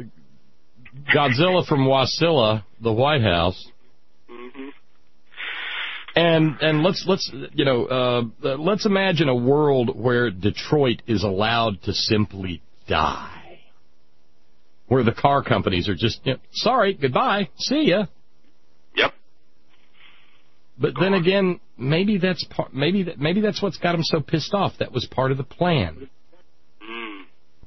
Godzilla from Wasilla the White House. Mm-hmm. And and let's let's you know uh, let's imagine a world where Detroit is allowed to simply die, where the car companies are just you know, sorry, goodbye, see ya. Yep. But then again, maybe that's part, maybe that maybe that's what's got them so pissed off. That was part of the plan. Mm.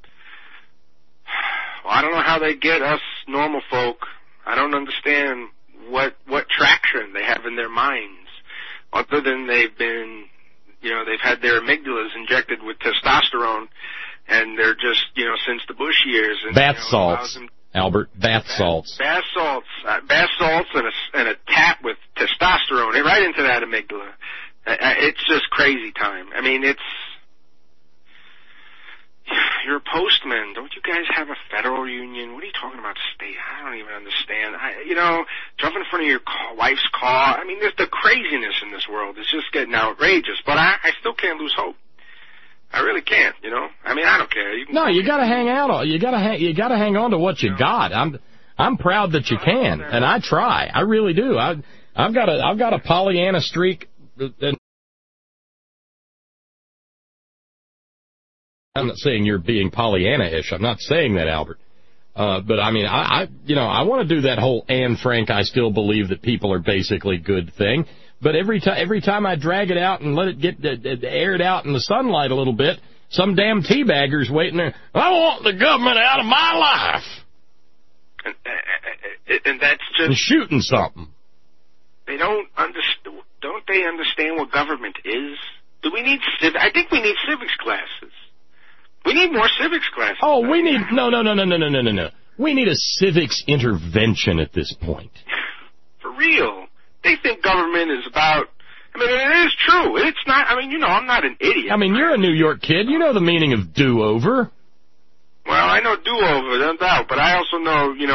Well, I don't know how they get us normal folk. I don't understand what what traction they have in their minds. Other than they've been, you know, they've had their amygdalas injected with testosterone, and they're just, you know, since the Bush years. And, bath you know, salts, them, Albert, bath bath, salts. Bath salts, uh, bath salts, and a, and a tap with testosterone, right into that amygdala. Uh, it's just crazy time. I mean, it's, you're a postman. Don't you guys have a federal union? What are you talking about state? I don't even understand. I, you know, jump in front of your car, wife's car. I mean, there's the craziness in this world. It's just getting outrageous. But I, I still can't lose hope. I really can't, you know. I mean, I don't care. You no, you got to hang out. You got to hang. You got to hang on to what you got. I'm, I'm proud that you can, and I try. I really do. I, I've got a, I've got a Pollyanna streak. And I'm not saying you're being Pollyanna-ish. I'm not saying that, Albert. Uh, but I mean, I, I, you know, I want to do that whole Anne Frank, I still believe that people are basically good thing. But every time, every time I drag it out and let it get uh, uh, aired out in the sunlight a little bit, some damn teabagger's waiting there. I want the government out of my life. And, uh, and that's just and shooting something. They don't understand. Don't they understand what government is? Do we need civ? I think we need civics classes. We need more civics classes. Oh, we need no, no, no, no, no, no, no, no, no. We need a civics intervention at this point. For real. They think government is about, I mean, it is true. It's not, I mean, you know, I'm not an idiot. I mean, you're a New York kid. You know the meaning of do-over. Well, I know do-over, no doubt, but I also know, you know,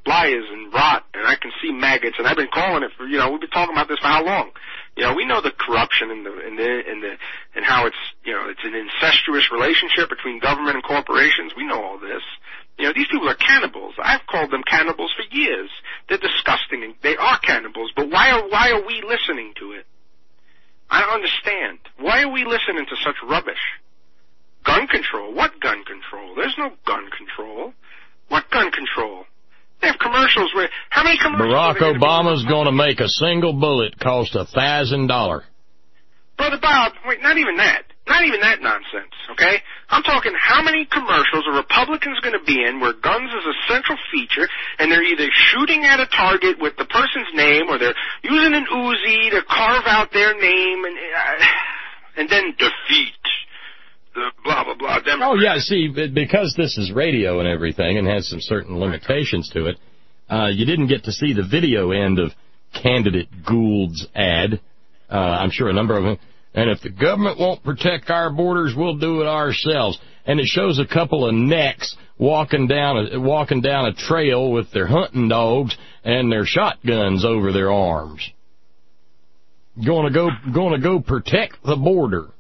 flies and rot, and I can see maggots, and I've been calling it for, you know, we've been talking about this for how long? You know, we know the corruption and the, and the, and the, and how it's, you know, it's an incestuous relationship between government and corporations. We know all this. You know, these people are cannibals. I've called them cannibals for years. They're disgusting, and they are cannibals, but why are, why are we listening to it? I don't understand. Why are we listening to such rubbish? Gun control? What gun control? There's no gun control. What gun control? They have commercials where, how many commercials? Barack Obama's going to make a single bullet cost a thousand dollars. Brother Bob, wait, not even that. Not even that nonsense, okay? I'm talking how many commercials are Republicans going to be in where guns is a central feature, and they're either shooting at a target with the person's name, or they're using an Uzi to carve out their name, and uh, and then defeat the blah, blah, blah. Democrats. Oh, yeah, see, because this is radio and everything and has some certain limitations to it, uh, you didn't get to see the video end of Candidate Gould's ad. Uh, I'm sure a number of them. And if the government won't protect our borders, we'll do it ourselves. And it shows a couple of necks walking down a, walking down a trail with their hunting dogs and their shotguns over their arms. Going to go, going to go protect the border.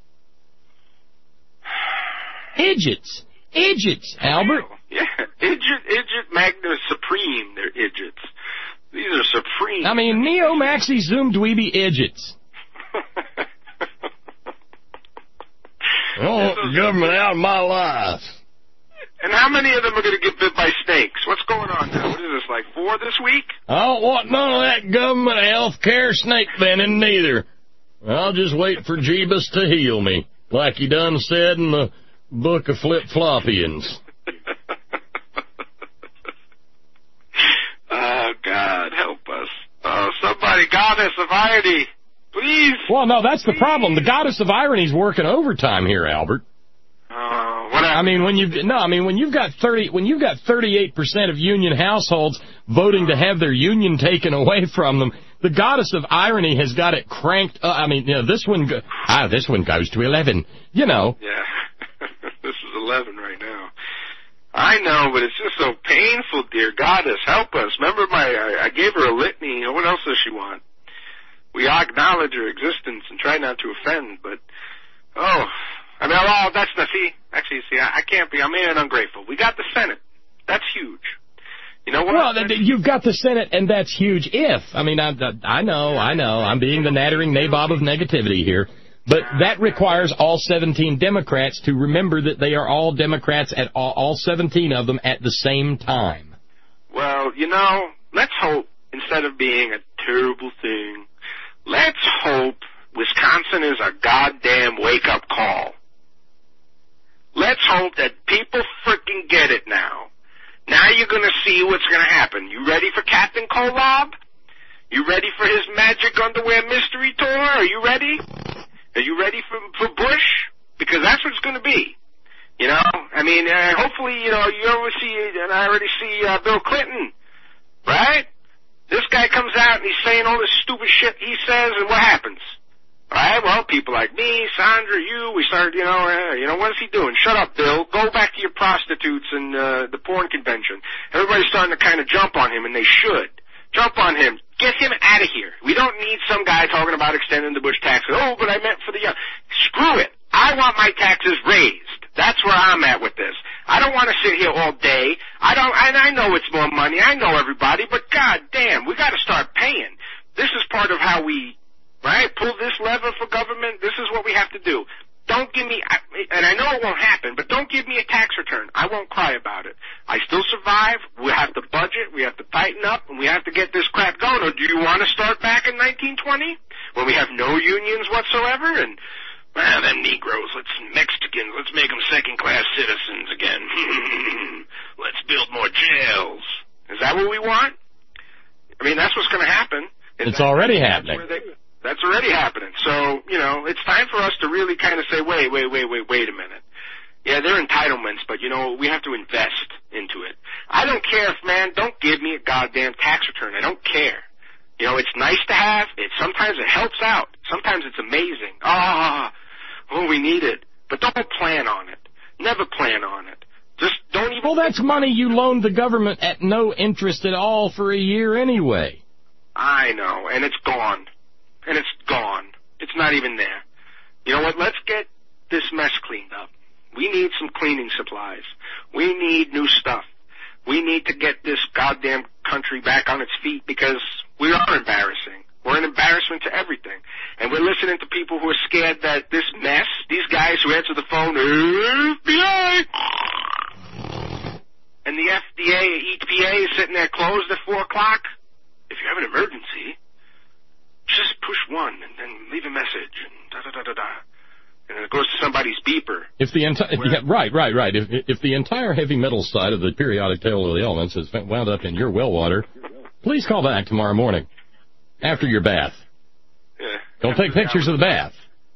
Idiots, idiots, Albert. Yeah, idiot, idiot, magna supreme. They're idiots. These are supreme. I mean, neo maxi zoom dweeby idiots. I don't want the government out of my life. And how many of them are going to get bit by snakes? What's going on now? What is this, like four this week? I don't want none of that government health care snake venom neither. I'll just wait for Jeebus to heal me, like he done said in the book of Flip-Floppians. Oh, God, help us. Oh, somebody, goddess of irony. Please. Well, no, that's the problem. The goddess of irony's working overtime here, Albert. Uh, what I mean, when you no, I mean when you've got thirty, when you've got thirty-eight percent of union households voting to have their union taken away from them, the goddess of irony has got it cranked up. I mean, you know, this one, go, ah, this one goes to eleven. You know. Yeah, this is eleven right now. I know, but it's just so painful, dear goddess. Help us. Remember, my I, I gave her a litany. What else does she want? We acknowledge her existence and try not to offend, but, oh, I mean, oh, that's the, see, actually, see, I, I can't be, I'm in and ungrateful. We got the Senate. That's huge. You know what? Well, you've got the Senate, and that's huge if, I mean, I, I know, I know, I'm being the nattering nabob of negativity here, but that requires all seventeen Democrats to remember that they are all Democrats, at all, all seventeen of them at the same time. Well, you know, let's hope, instead of being a terrible thing, let's hope Wisconsin is a goddamn wake-up call. Let's hope that people freaking get it now. Now you're going to see what's going to happen. You ready for Captain Kolob? You ready for his magic underwear mystery tour? Are you ready? Are you ready for, for Bush? Because that's what it's going to be. You know? I mean, uh, hopefully, you know, you always see, and I already see uh, Bill Clinton, right? This guy comes out and he's saying all this stupid shit he says, and what happens? All right, well, people like me, Sandra, you, we start, you know, uh, you know, what is he doing? Shut up, Bill. Go back to your prostitutes and uh, the porn convention. Everybody's starting to kind of jump on him, and they should. Jump on him. Get him out of here. We don't need some guy talking about extending the Bush taxes. Oh, but I meant for the young. Screw it. I want my taxes raised. That's where I'm at with this. I don't want to sit here all day. I don't, and I know it's more money. I know everybody, but god damn, we got to start paying. This is part of how we, right, pull this lever for government. This is what we have to do. Don't give me, and I know it won't happen, but don't give me a tax return. I won't cry about it. I still survive. We have to budget. We have to tighten up, and we have to get this crap going. Or do you want to start back in nineteen twenty when we have no unions whatsoever? And, well, them Negroes, let's Mexicans, let's make them second-class citizens again. Let's build more jails. Is that what we want? I mean, that's what's going to happen. It's already happening. That's already happening. So, you know, it's time for us to really kind of say, wait, wait, wait, wait, wait a minute. Yeah, they're entitlements, but, you know, we have to invest into it. I don't care if, man, don't give me a goddamn tax return. I don't care. You know, it's nice to have. It sometimes it helps out. Sometimes it's amazing. Ah, oh, we need it. But don't plan on it. Never plan on it. Just don't even... Well, that's money you loaned the government at no interest at all for a year anyway. I know, and it's gone. And it's gone. It's not even there. You know what? Let's get this mess cleaned up. We need some cleaning supplies. We need new stuff. We need to get this goddamn country back on its feet because we are embarrassing. We're an embarrassment to everything. And we're listening to people who are scared that this mess, these guys who answer the phone, F B I, and the F D A, E P A is sitting there closed at four o'clock. If you have an emergency, just push one and then leave a message and da-da-da-da-da. And it goes to somebody's beeper. If the entire, yeah, right, right, right. If, if the entire heavy metal side of the periodic table of the elements is wound up in your well water, please call back tomorrow morning after your bath. Yeah. Don't take pictures of the bath.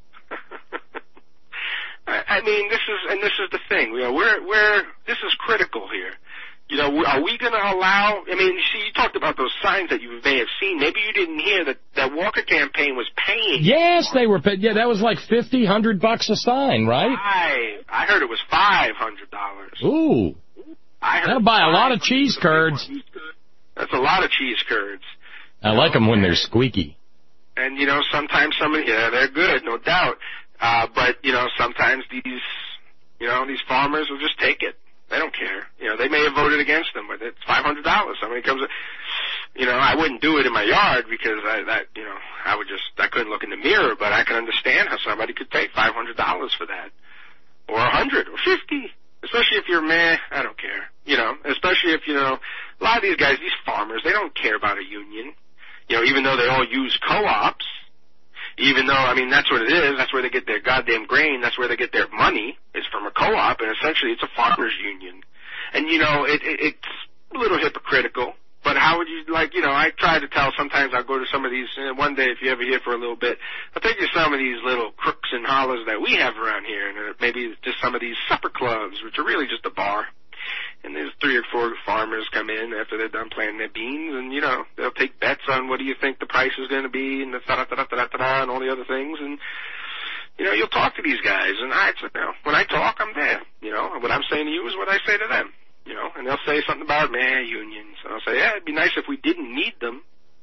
I, I mean, this is, and this is the thing. You know, we're, we're, this is critical here. You know, are we going to allow, I mean, you see, you talked about those signs that you may have seen. Maybe you didn't hear that that Walker campaign was paying. Yes, they were paid. Yeah, that was like fifty, hundred bucks a sign, right? I, I heard it was five hundred dollars. Ooh. I heard That'll buy a lot of cheese curds. That's a lot of cheese curds. I like them when they're squeaky. And, you know, sometimes some of, yeah, they're good, no doubt. Uh, but, you know, sometimes these, you know, these farmers will just take it. They don't care. You know, they may have voted against them, but it's five hundred dollars. Somebody comes, you know, I wouldn't do it in my yard because I, that, you know, I would just, I couldn't look in the mirror, but I can understand how somebody could take five hundred dollars for that. Or a hundred, or fifty. Especially if you're meh, I don't care. You know, especially if, you know, a lot of these guys, these farmers, they don't care about a union. You know, even though they all use co-ops, even though, I mean, that's what it is. That's where they get their goddamn grain. That's where they get their money, is from a co-op, and essentially it's a farmers union. And, you know, it, it, it's a little hypocritical, but how would you, like, you know, I try to tell, sometimes I'll go to some of these, uh, one day if you're ever here for a little bit, I'll take you to some of these little crooks and hollers that we have around here, and uh, maybe just some of these supper clubs, which are really just a bar. And there's three or four farmers come in after they're done planting their beans, and, you know, they'll take bets on what do you think the price is going to be, and the da-da-da-da-da-da, and all the other things, and, you know, you'll talk to these guys, and I, you know, when I talk, I'm there, you know, what I'm saying to you is what I say to them, you know, and they'll say something about, man, unions, and I'll say, yeah, it'd be nice if we didn't need them,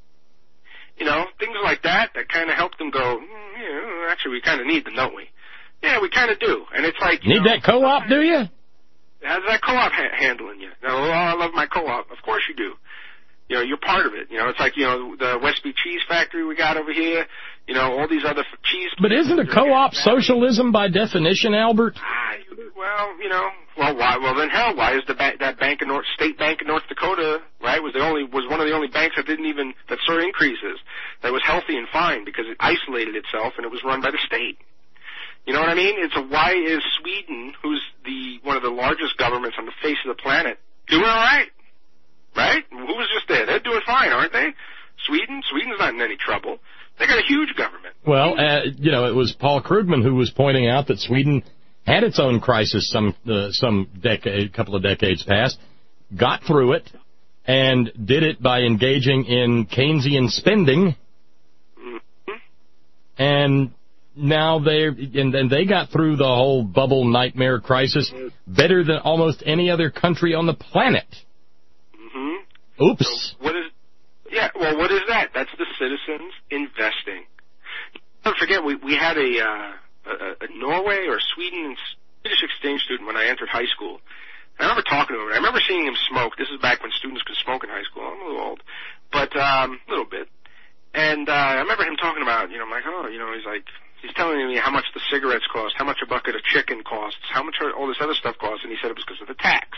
you know, things like that, that kind of help them go, mm, yeah, actually, we kind of need them, don't we? Yeah, we kind of do, and it's like, you Need know, that co-op, do you? How's that co-op ha- handling you? No, oh, I love my co-op. Of course you do. You know, you're part of it. You know, it's like, you know, the Westby Cheese Factory we got over here. You know, all these other f- cheese... But isn't a co-op socialism by definition, Albert? Ah, well, you know, well, why? Well, then hell, why is the ba- that bank in North, State Bank in North Dakota, right, was the only was one of the only banks that didn't even, that saw increases, that was healthy and fine because it isolated itself and it was run by the state. You know what I mean? It's a, why is Sweden, who's the one of the largest governments on the face of the planet, doing all right? Right? Who was just there? They're doing fine, aren't they? Sweden? Sweden's not in any trouble. They got a huge government. Well, uh, you know, it was Paul Krugman who was pointing out that Sweden had its own crisis some uh, some decade, couple of decades past, got through it, and did it by engaging in Keynesian spending, mm-hmm. and now they and then they got through the whole bubble nightmare crisis better than almost any other country on the planet. Mm-hmm. Oops. So what is? Yeah. Well, what is that? That's the citizens investing. Don't forget, we we had a, uh, a, a Norway or Sweden Swedish exchange student when I entered high school. I remember talking to him. I remember seeing him smoke. This is back when students could smoke in high school. I'm a little old, but um, a little bit. And uh, I remember him talking about, you know, I'm like, oh, you know, he's like. He's telling me how much the cigarettes cost, how much a bucket of chicken costs, how much all this other stuff costs, and he said it was because of the tax.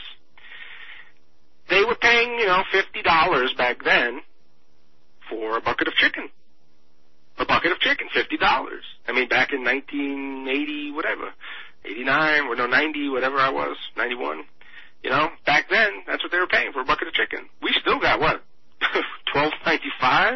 They were paying, you know, fifty dollars back then for a bucket of chicken. A bucket of chicken, fifty dollars. I mean, back in nineteen eighty, whatever, eighty-nine, or no, ninety, whatever I was, ninety-one. You know, back then, that's what they were paying for a bucket of chicken. We still got, what, twelve ninety-five?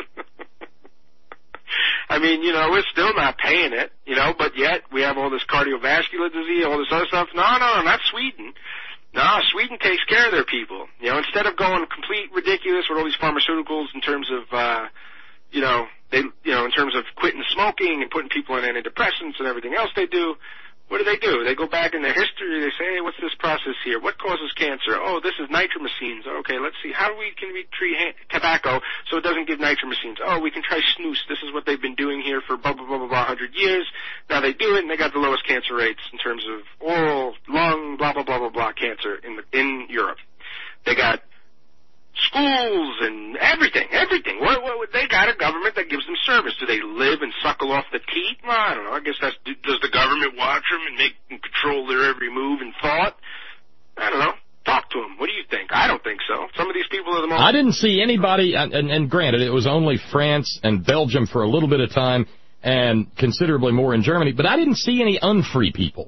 I mean, you know, we're still not paying it, you know, but yet we have all this cardiovascular disease, all this other stuff. No, no, not Sweden. No, Sweden takes care of their people. You know, instead of going complete ridiculous with all these pharmaceuticals in terms of, uh, you know, they, you know, in terms of quitting smoking and putting people on antidepressants and everything else they do, what do they do? They go back in their history. They say, hey, what's this process here? What causes cancer? Oh, this is nitromycines. Okay, let's see. How do we can we treat ha- tobacco so it doesn't give nitromycines? Oh, we can try snus. This is what they've been doing here for blah blah blah blah blah one hundred years. Now they do it, and they got the lowest cancer rates in terms of oral, lung, blah blah blah blah blah cancer in the, in Europe. They got schools and everything, everything. What, what, they got a government that gives them service. Do they live and suckle off the teat? Well, I don't know. I guess that's, does the government watch them and make and control their every move and thought? I don't know. Talk to them. What do you think? I don't think so. Some of these people are the most... I didn't see anybody, and, and, and granted, it was only France and Belgium for a little bit of time and considerably more in Germany, but I didn't see any unfree people.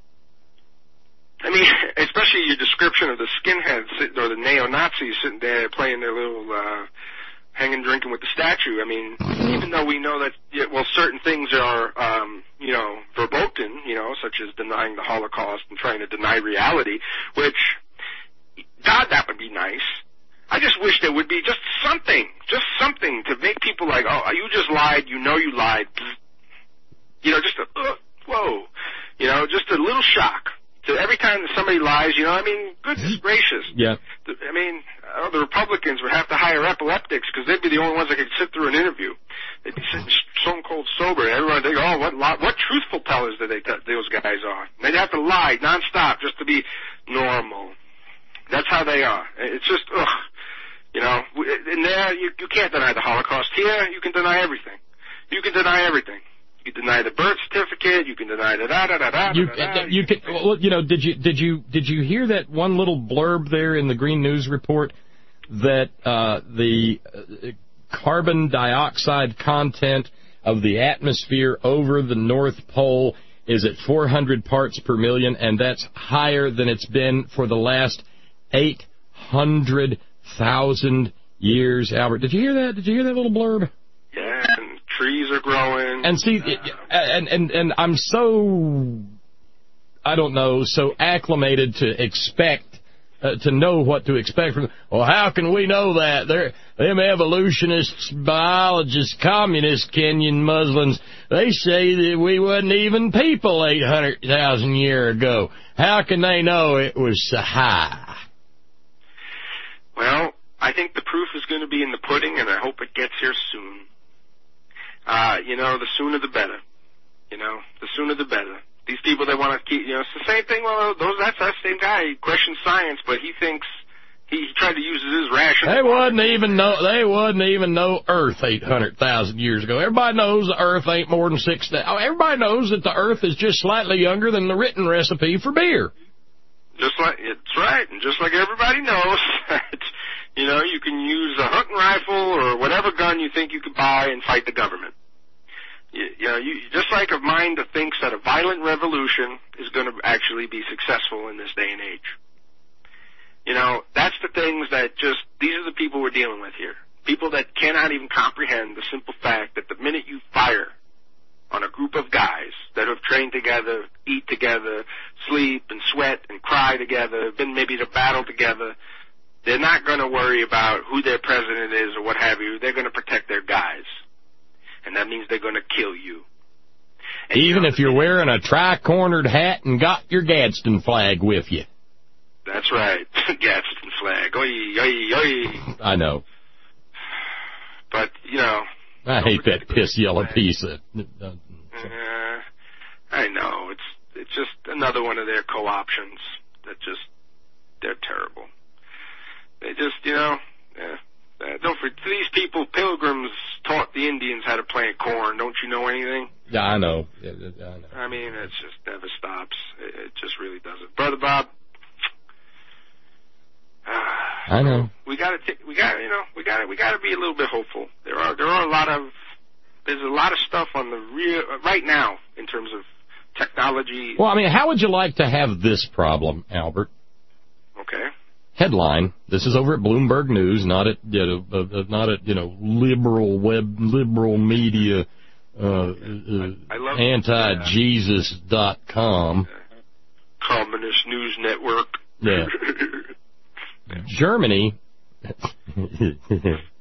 I mean, especially your description of the skinheads sitting, or the neo-Nazis sitting there playing their little uh, hanging drinking with the statue. I mean, even though we know that, yeah, well, certain things are, um, you know, verboten, you know, such as denying the Holocaust and trying to deny reality, which, God, that would be nice. I just wish there would be just something, just something to make people like, oh, you just lied, you know you lied. You know, just a, uh, whoa, you know, just a little shock. So every time that somebody lies, you know, I mean, goodness gracious. Yeah. I mean, oh, the Republicans would have to hire epileptics because they'd be the only ones that could sit through an interview. They'd be sitting stone cold sober. Everyone would think, oh, what what truthful tellers did they t- those guys are? They'd have to lie nonstop just to be normal. That's how they are. It's just, ugh. You know, in there, you, you can't deny the Holocaust. Here, you can deny everything. You can deny everything. You can deny the birth certificate. You can deny the da da da da. You, da, da, you, you can, well, you know, did you did you did you hear that one little blurb there in the Green News report that uh, the uh, carbon dioxide content of the atmosphere over the North Pole is at four hundred parts per million, and that's higher than it's been for the last eight hundred thousand years. Albert, did you hear that? Did you hear that little blurb? Yeah, and trees are growing. And see, uh, and, and, and I'm so, I don't know, so acclimated to expect, uh, to know what to expect from, well, how can we know that? They're, them evolutionists, biologists, communists, Kenyan Muslims, they say that we wasn't even people eight hundred thousand years ago. How can they know it was so high? Well, I think the proof is going to be in the pudding, and I hope it gets here soon. Uh, you know, the sooner the better. You know, the sooner the better. These people that want to keep, you know, it's the same thing. Well, those that's that same guy. He questions science, but he thinks he, he tried to use it as ration. They wasn't even know. They wasn't even know Earth eight hundred thousand years ago. Everybody knows the Earth ain't more than six. Oh, everybody knows that the Earth is just slightly younger than the written recipe for beer. Just like it's right, and just like everybody knows that, you know, you can use a hunting rifle or whatever gun you think you could buy and fight the government. You, you know, you just like a mind that thinks that a violent revolution is going to actually be successful in this day and age. You know, that's the things that just, these are the people we're dealing with here. People that cannot even comprehend the simple fact that the minute you fire on a group of guys that have trained together, eat together, sleep and sweat and cry together, been maybe to battle together, they're not going to worry about who their president is or what have you. They're going to protect their guys. And that means they're going to kill you. And Even you know, if you're wearing a tri-cornered hat and got your Gadsden flag with you. That's right. Gadsden flag. Oi, oi, oi. I know. But, you know. I hate that piss yellow piece. Of, uh, uh, I know. It's it's just another one of their co-options that just, they're terrible. They just, you know, uh, uh, don't forget, these people, pilgrims taught the Indians how to plant corn. Don't you know anything? Yeah, I know. Yeah, I know. I mean, it just never stops. It, it just really doesn't. Brother Bob. Uh, I know. We gotta, t- we gotta, you know, we gotta, we gotta be a little bit hopeful. There are, there are a lot of, there's a lot of stuff on the real right now in terms of technology. Well, I mean, how would you like to have this problem, Albert? Okay. Headline: this is over at Bloomberg News, not at you know, uh, not at you know liberal web liberal media, uh, uh, anti-Jesus dot com. Communist News Network. Yeah. Germany.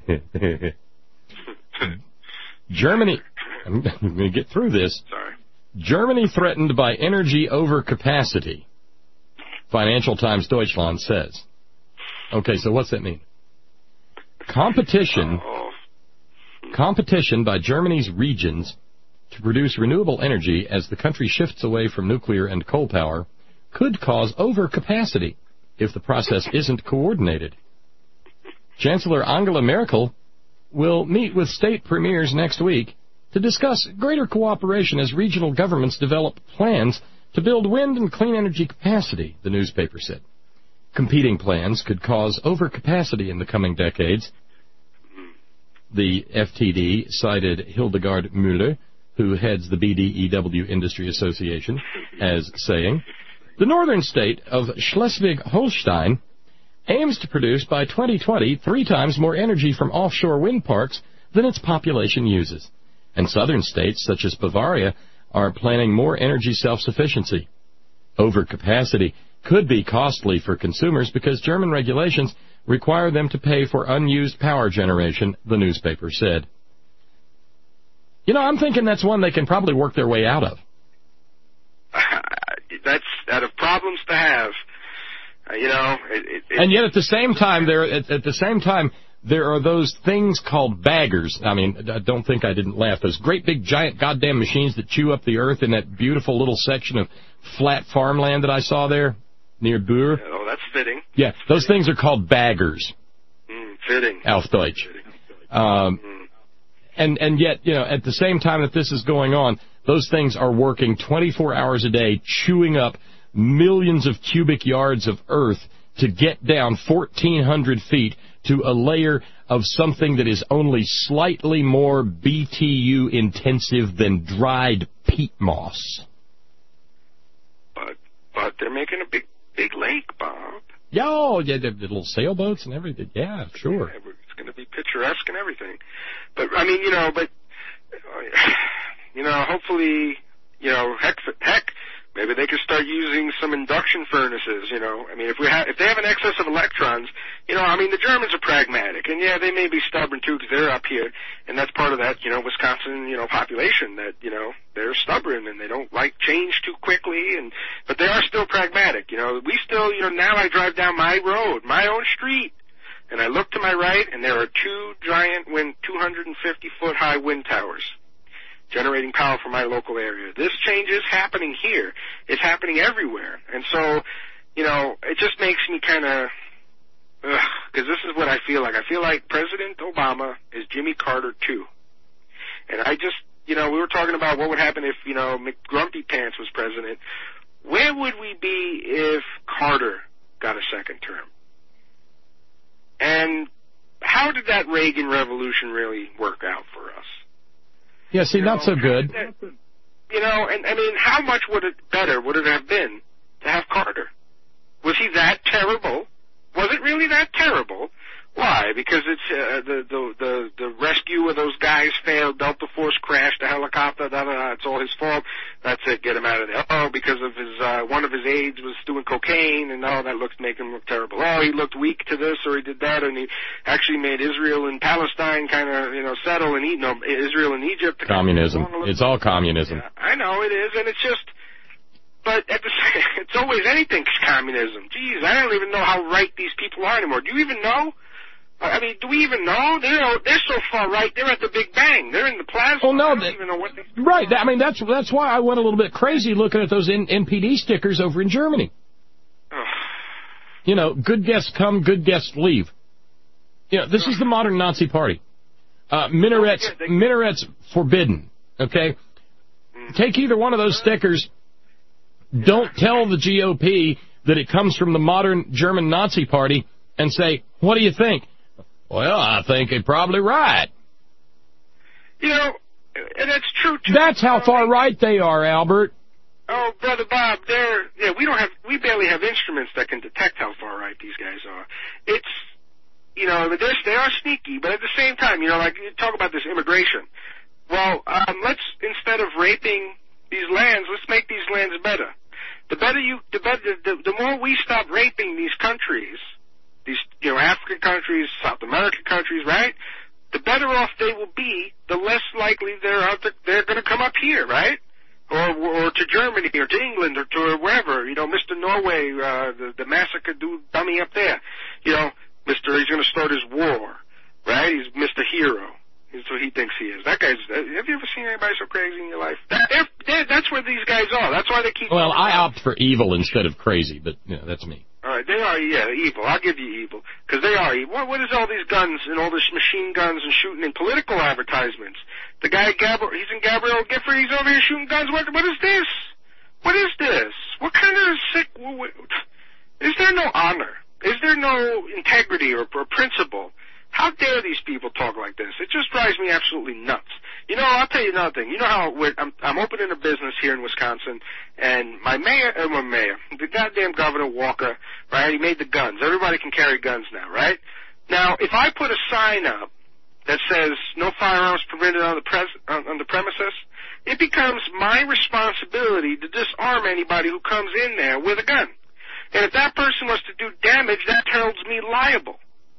Germany. I'm going to get through this. Sorry. Germany threatened by energy overcapacity, Financial Times Deutschland says. Okay, so what's that mean? Competition, competition by Germany's regions to produce renewable energy as the country shifts away from nuclear and coal power could cause overcapacity if the process isn't coordinated. Chancellor Angela Merkel will meet with state premiers next week to discuss greater cooperation as regional governments develop plans to build wind and clean energy capacity, the newspaper said. Competing plans could cause overcapacity in the coming decades. The F T D cited Hildegard Müller, who heads the B D E W Industry Association, as saying, the northern state of Schleswig-Holstein aims to produce by twenty twenty three times more energy from offshore wind parks than its population uses. And southern states, such as Bavaria, are planning more energy self-sufficiency. Overcapacity could be costly for consumers because German regulations require them to pay for unused power generation, the newspaper said. You know, I'm thinking that's one they can probably work their way out of. That's out of problems to have. Uh, you know, it, it, it, and yet at the same time, there at, at the same time there are those things called baggers. I mean, I don't think I didn't laugh. Those great big giant goddamn machines that chew up the earth in that beautiful little section of flat farmland that I saw there near Bur. Oh, that's fitting. Yeah, those things are called baggers. Mm, fitting. Auf Deutsch. Um, mm. And and yet, you know, at the same time that this is going on, those things are working twenty-four hours a day, chewing up millions of cubic yards of earth to get down fourteen hundred feet to a layer of something that is only slightly more B T U intensive than dried peat moss. But but they're making a big big lake, Bob. Yeah, oh, yeah, the little sailboats and everything. Yeah, sure. Yeah, it's going to be picturesque and everything. But I mean, you know, but you know, hopefully, you know, heck, heck. Maybe they could start using some induction furnaces, you know. I mean, if we have, if they have an excess of electrons, you know, I mean, the Germans are pragmatic. And, yeah, they may be stubborn, too, because they're up here. And that's part of that, you know, Wisconsin, you know, population that, you know, they're stubborn and they don't like change too quickly. And but they are still pragmatic, you know. We still, you know, now I drive down my road, my own street, and I look to my right, and there are two giant wind, two hundred fifty foot high wind towers generating power for my local area. This change is happening here. It's happening everywhere. And so, you know, it just makes me kind of, because this is what I feel like. I feel like President Obama is Jimmy Carter, too. And I just, you know, we were talking about what would happen if, you know, McGrumpy Pants was president. Where would we be if Carter got a second term? And how did that Reagan revolution really work out for us? Yeah, see, you not know, so good. You know, and I mean, how much would it better would it have been to have Carter? Was he that terrible? Was it really that terrible? Why? Because it's uh, the, the the the rescue of those guys failed. Delta Force crashed the helicopter. Da, da, da, it's all his fault. That's it. Get him out of there. Oh, because of his uh, one of his aides was doing cocaine, and oh, that looks make him look terrible. Oh, he looked weak to this, or he did that, and he actually made Israel and Palestine kind of you know settle, and you know Israel and Egypt. Communism. It's all communism. Yeah, I know it is, and it's just. But at the it's always anything's communism. Geez, I don't even know how right these people are anymore. Do you even know? I mean, do we even know? They're they're so far right. They're at the Big Bang. They're in the plasma. Well, no, I don't they, even know what they... Right. I mean, that's that's why I went a little bit crazy looking at those N P D stickers over in Germany. You know, good guests come, good guests leave. You know, this is the modern Nazi party. Uh, minarets, oh, yeah, they... minarets forbidden. Okay, mm. Take either one of those stickers. Don't tell the G O P that it comes from the modern German Nazi party, and say, "What do you think?" Well, I think they're probably right. You know, and that's true, too. That's how far right they are, Albert. Oh, Brother Bob, they're, yeah, we don't have, we barely have instruments that can detect how far right these guys are. It's, you know, they're, they are sneaky, but at the same time, you know, like, you talk about this immigration. Well, um, let's, instead of raping these lands, let's make these lands better. The better you, the better, the, the more we stop raping these countries, these, you know, African countries, South American countries, right? The better off they will be, the less likely they're out to, they're going to come up here, right? or or to Germany or to England or to wherever. You know, Mister Norway, uh, the, the massacre dude, dummy up there. You know, Mister He's going to start his war, right? He's Mister Hero. That's what he thinks he is. That guy's. Have you ever seen anybody so crazy in your life? That, they're, they're, that's where these guys are. That's why they keep. Well, I opt for evil instead of crazy, but you know, that's me. All right, they are, yeah, evil. I'll give you evil, because they are evil. What, what is all these guns and all this machine guns and shooting in political advertisements? The guy, Gabriel, he's in Gabriel Gifford, he's over here shooting guns. What, what is this? What is this? What kind of sick... What, what, is there no honor? Is there no integrity or, or principle? How dare these people talk like this? It just drives me absolutely nuts. You know, I'll tell you another thing. You know how we're, I'm, I'm opening a business here in Wisconsin, and my mayor, uh, my mayor, the goddamn Governor Walker, right, he made the guns. Everybody can carry guns now, right? Now, if I put a sign up that says no firearms permitted on the, pres- on, on the premises, it becomes my responsibility to disarm anybody who comes in there with a gun. And if that person was to do damage, that holds me liable.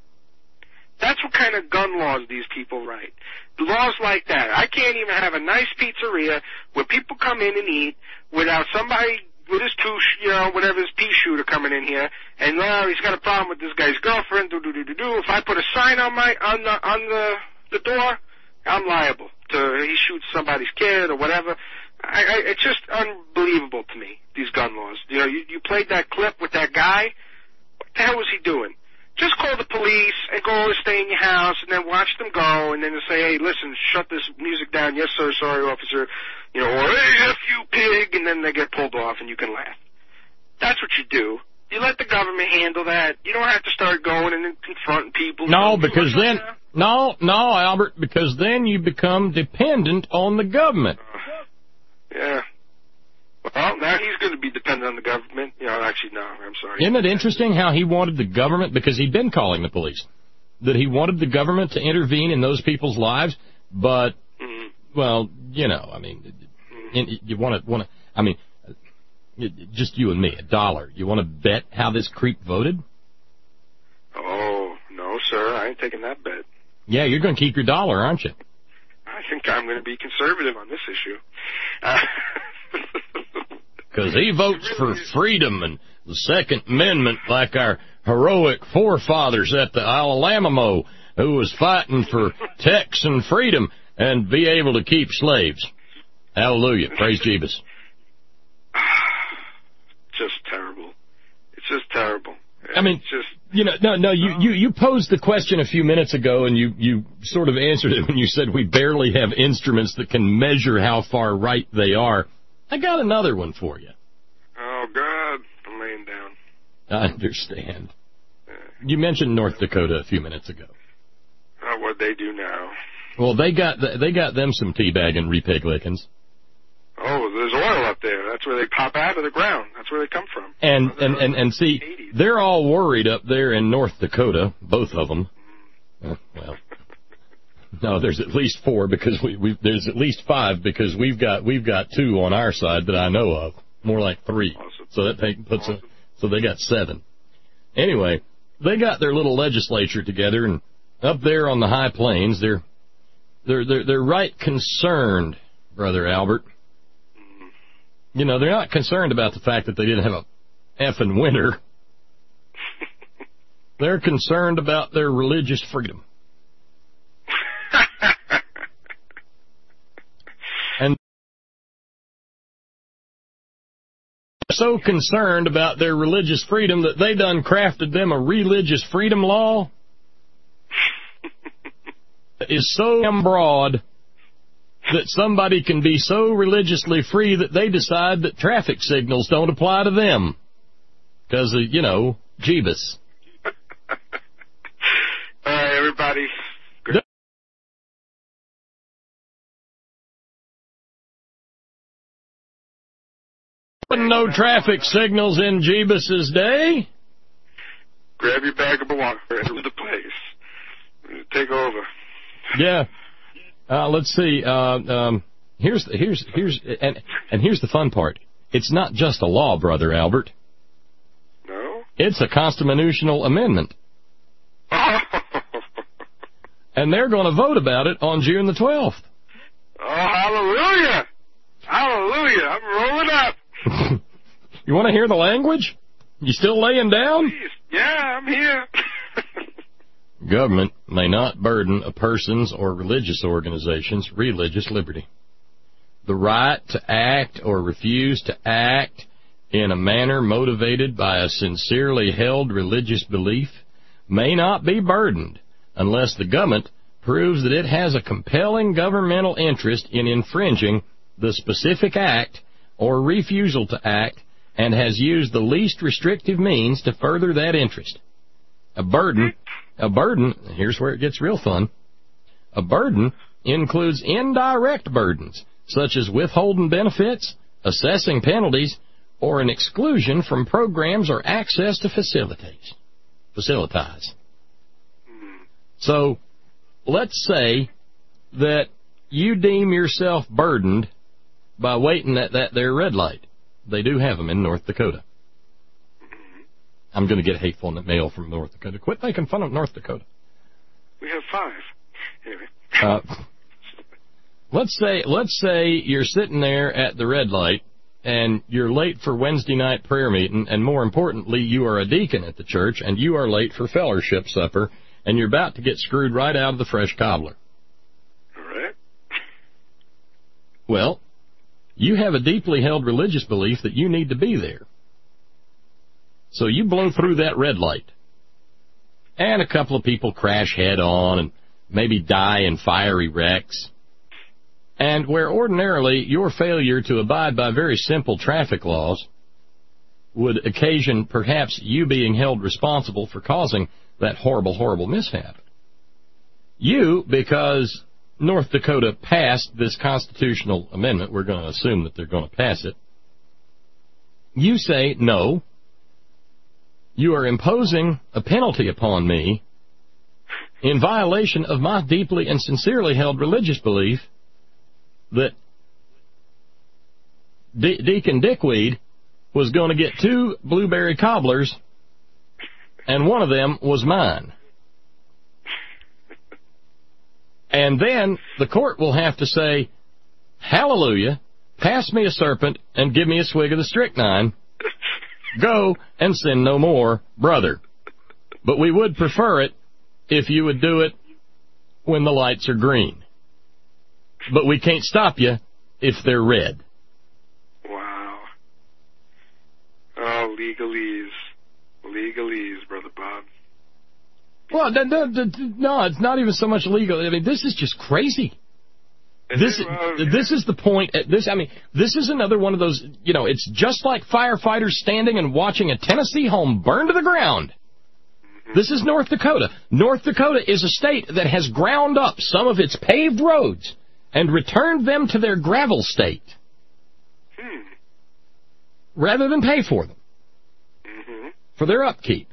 That's what kind of gun laws these people write. Laws like that. I can't even have a nice pizzeria where people come in and eat without somebody with his two, you know, whatever his pea shooter coming in here, and well, he's got a problem with this guy's girlfriend. Do do do do do. If I put a sign on my on the on the the door, I'm liable to he shoots somebody's kid or whatever. I, I, it's just unbelievable to me, these gun laws. You know, you, you played that clip with that guy. What the hell was he doing? Just call the police and go and stay in your house and then watch them go and then say, hey, listen, shut this music down. Yes, sir, sorry, officer. You know, or hey, F you pig, and then they get pulled off and you can laugh. That's what you do. You let the government handle that. You don't have to start going and then confronting people. No, because then, no, no, Albert, because then you become dependent on the government. Uh, yeah. Well, now he's going to be dependent on the government. You know, actually, no, I'm sorry. Isn't it interesting how he wanted the government, because he'd been calling the police, that he wanted the government to intervene in those people's lives, but, mm-hmm. well, you know, I mean, mm-hmm. you want to, want to, I mean, just you and me, a dollar. You want to bet how this creep voted? Oh, no, sir, I ain't taking that bet. Yeah, you're going to keep your dollar, aren't you? I think I'm going to be conservative on this issue. Uh, Because he votes for freedom and the Second Amendment like our heroic forefathers at the Alamo who was fighting for Texan freedom and be able to keep slaves. Hallelujah. Praise Jesus. Just terrible. It's just terrible. I mean, it's just, you know, no, no, you, you, you posed the question a few minutes ago and you, you sort of answered it when you said we barely have instruments that can measure how far right they are. I got another one for you. Oh, God. I'm laying down. I understand. Yeah. You mentioned North Dakota a few minutes ago. Oh, what'd they do now? Well, they got they got them some teabagging repig lickings. Oh, there's oil up there. That's where they pop out of the ground. That's where they come from. And, oh, and, and, and see, eighties. They're all worried up there in North Dakota, both of them. Uh, well... No, there's at least four because we we there's at least five because we've got we've got two on our side that I know of, more like three. Awesome. So that take, puts awesome. a, so they got seven. Anyway, they got their little legislature together, and up there on the high plains, they're they're they're they're right concerned, Brother Albert. You know, they're not concerned about the fact that they didn't have a effing winter. They're concerned about their religious freedom. And so concerned about their religious freedom that they done crafted them a religious freedom law that is so broad that somebody can be so religiously free that they decide that traffic signals don't apply to them because of, you know, Jeebus. All right, everybody. No traffic signals in Jeebus's day. Grab your bag of water and leave the place. Take over. Yeah. Uh, let's see. Uh, um, here's here's here's and and here's the fun part. It's not just a law, Brother Albert. No. It's a constitutional amendment. And they're going to vote about it on June the twelfth. Oh, hallelujah! Hallelujah. I'm rolling up. You want to hear the language? You still laying down? Please. Yeah, I'm here. Government may not burden a person's or religious organization's religious liberty. The right to act or refuse to act in a manner motivated by a sincerely held religious belief may not be burdened unless the government proves that it has a compelling governmental interest in infringing the specific act or refusal to act and has used the least restrictive means to further that interest. A burden, a burden, here's where it gets real fun. A burden includes indirect burdens, such as withholding benefits, assessing penalties, or an exclusion from programs or access to facilities. Facilitize. So, let's say that you deem yourself burdened by waiting at that there red light. They do have them in North Dakota. I'm going to get hateful mail from North Dakota. Quit making fun of North Dakota. We have five. Anyway. Uh, let's say, let's say you're sitting there at the red light and you're late for Wednesday night prayer meeting, and more importantly, you are a deacon at the church and you are late for fellowship supper, and you're about to get screwed right out of the fresh cobbler. All right. Well, you have a deeply held religious belief that you need to be there. So you blow through that red light. And a couple of people crash head on and maybe die in fiery wrecks. And where ordinarily your failure to abide by very simple traffic laws would occasion perhaps you being held responsible for causing that horrible, horrible mishap. You, because North Dakota passed this constitutional amendment, we're going to assume that they're going to pass it, you say, no, you are imposing a penalty upon me in violation of my deeply and sincerely held religious belief that De- Deacon Dickweed was going to get two blueberry cobblers, and one of them was mine. And then the court will have to say, hallelujah, pass me a serpent and give me a swig of the strychnine. Go and sin no more, brother. But we would prefer it if you would do it when the lights are green. But we can't stop you if they're red. Wow. Oh, legalese. Legalese, Brother Bob. Well, no, no, no, it's not even so much legal. I mean, this is just crazy. This this is the point. This I mean, this is another one of those. You know, it's just like firefighters standing and watching a Tennessee home burn to the ground. This is North Dakota. North Dakota is a state that has ground up some of its paved roads and returned them to their gravel state, hmm. rather than pay for them mm-hmm. for their upkeep.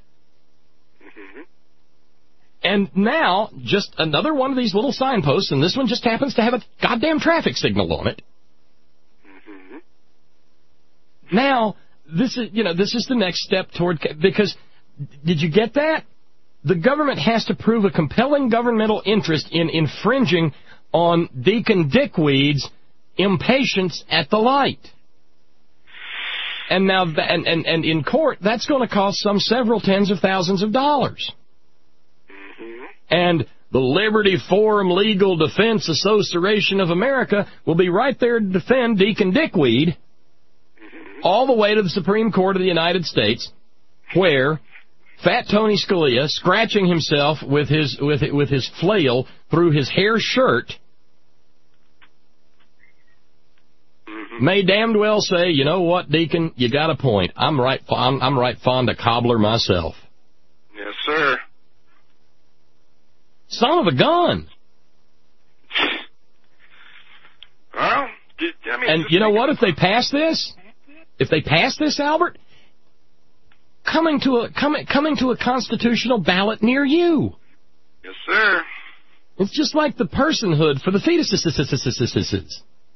And now, just another one of these little signposts, and this one just happens to have a goddamn traffic signal on it. Mm-hmm. Now, this is, you know, this is the next step toward, because, did you get that? The government has to prove a compelling governmental interest in infringing on Deacon Dickweed's impatience at the light. And now, and, and, and in court, that's going to cost some several tens of thousands of dollars. And the Liberty Forum Legal Defense Association of America will be right there to defend Deacon Dickweed all the way to the Supreme Court of the United States, where Fat Tony Scalia, scratching himself with his with with his flail through his hair shirt, may damned well say, you know what, Deacon, you got a point. I'm right. I'm, I'm right fond of cobbler myself. Yes, sir. Son of a gun. Well, did, I mean, and you know what? If they pass this, if they pass this, Albert, coming to a coming coming to a constitutional ballot near you. Yes, sir. It's just like the personhood for the fetuses.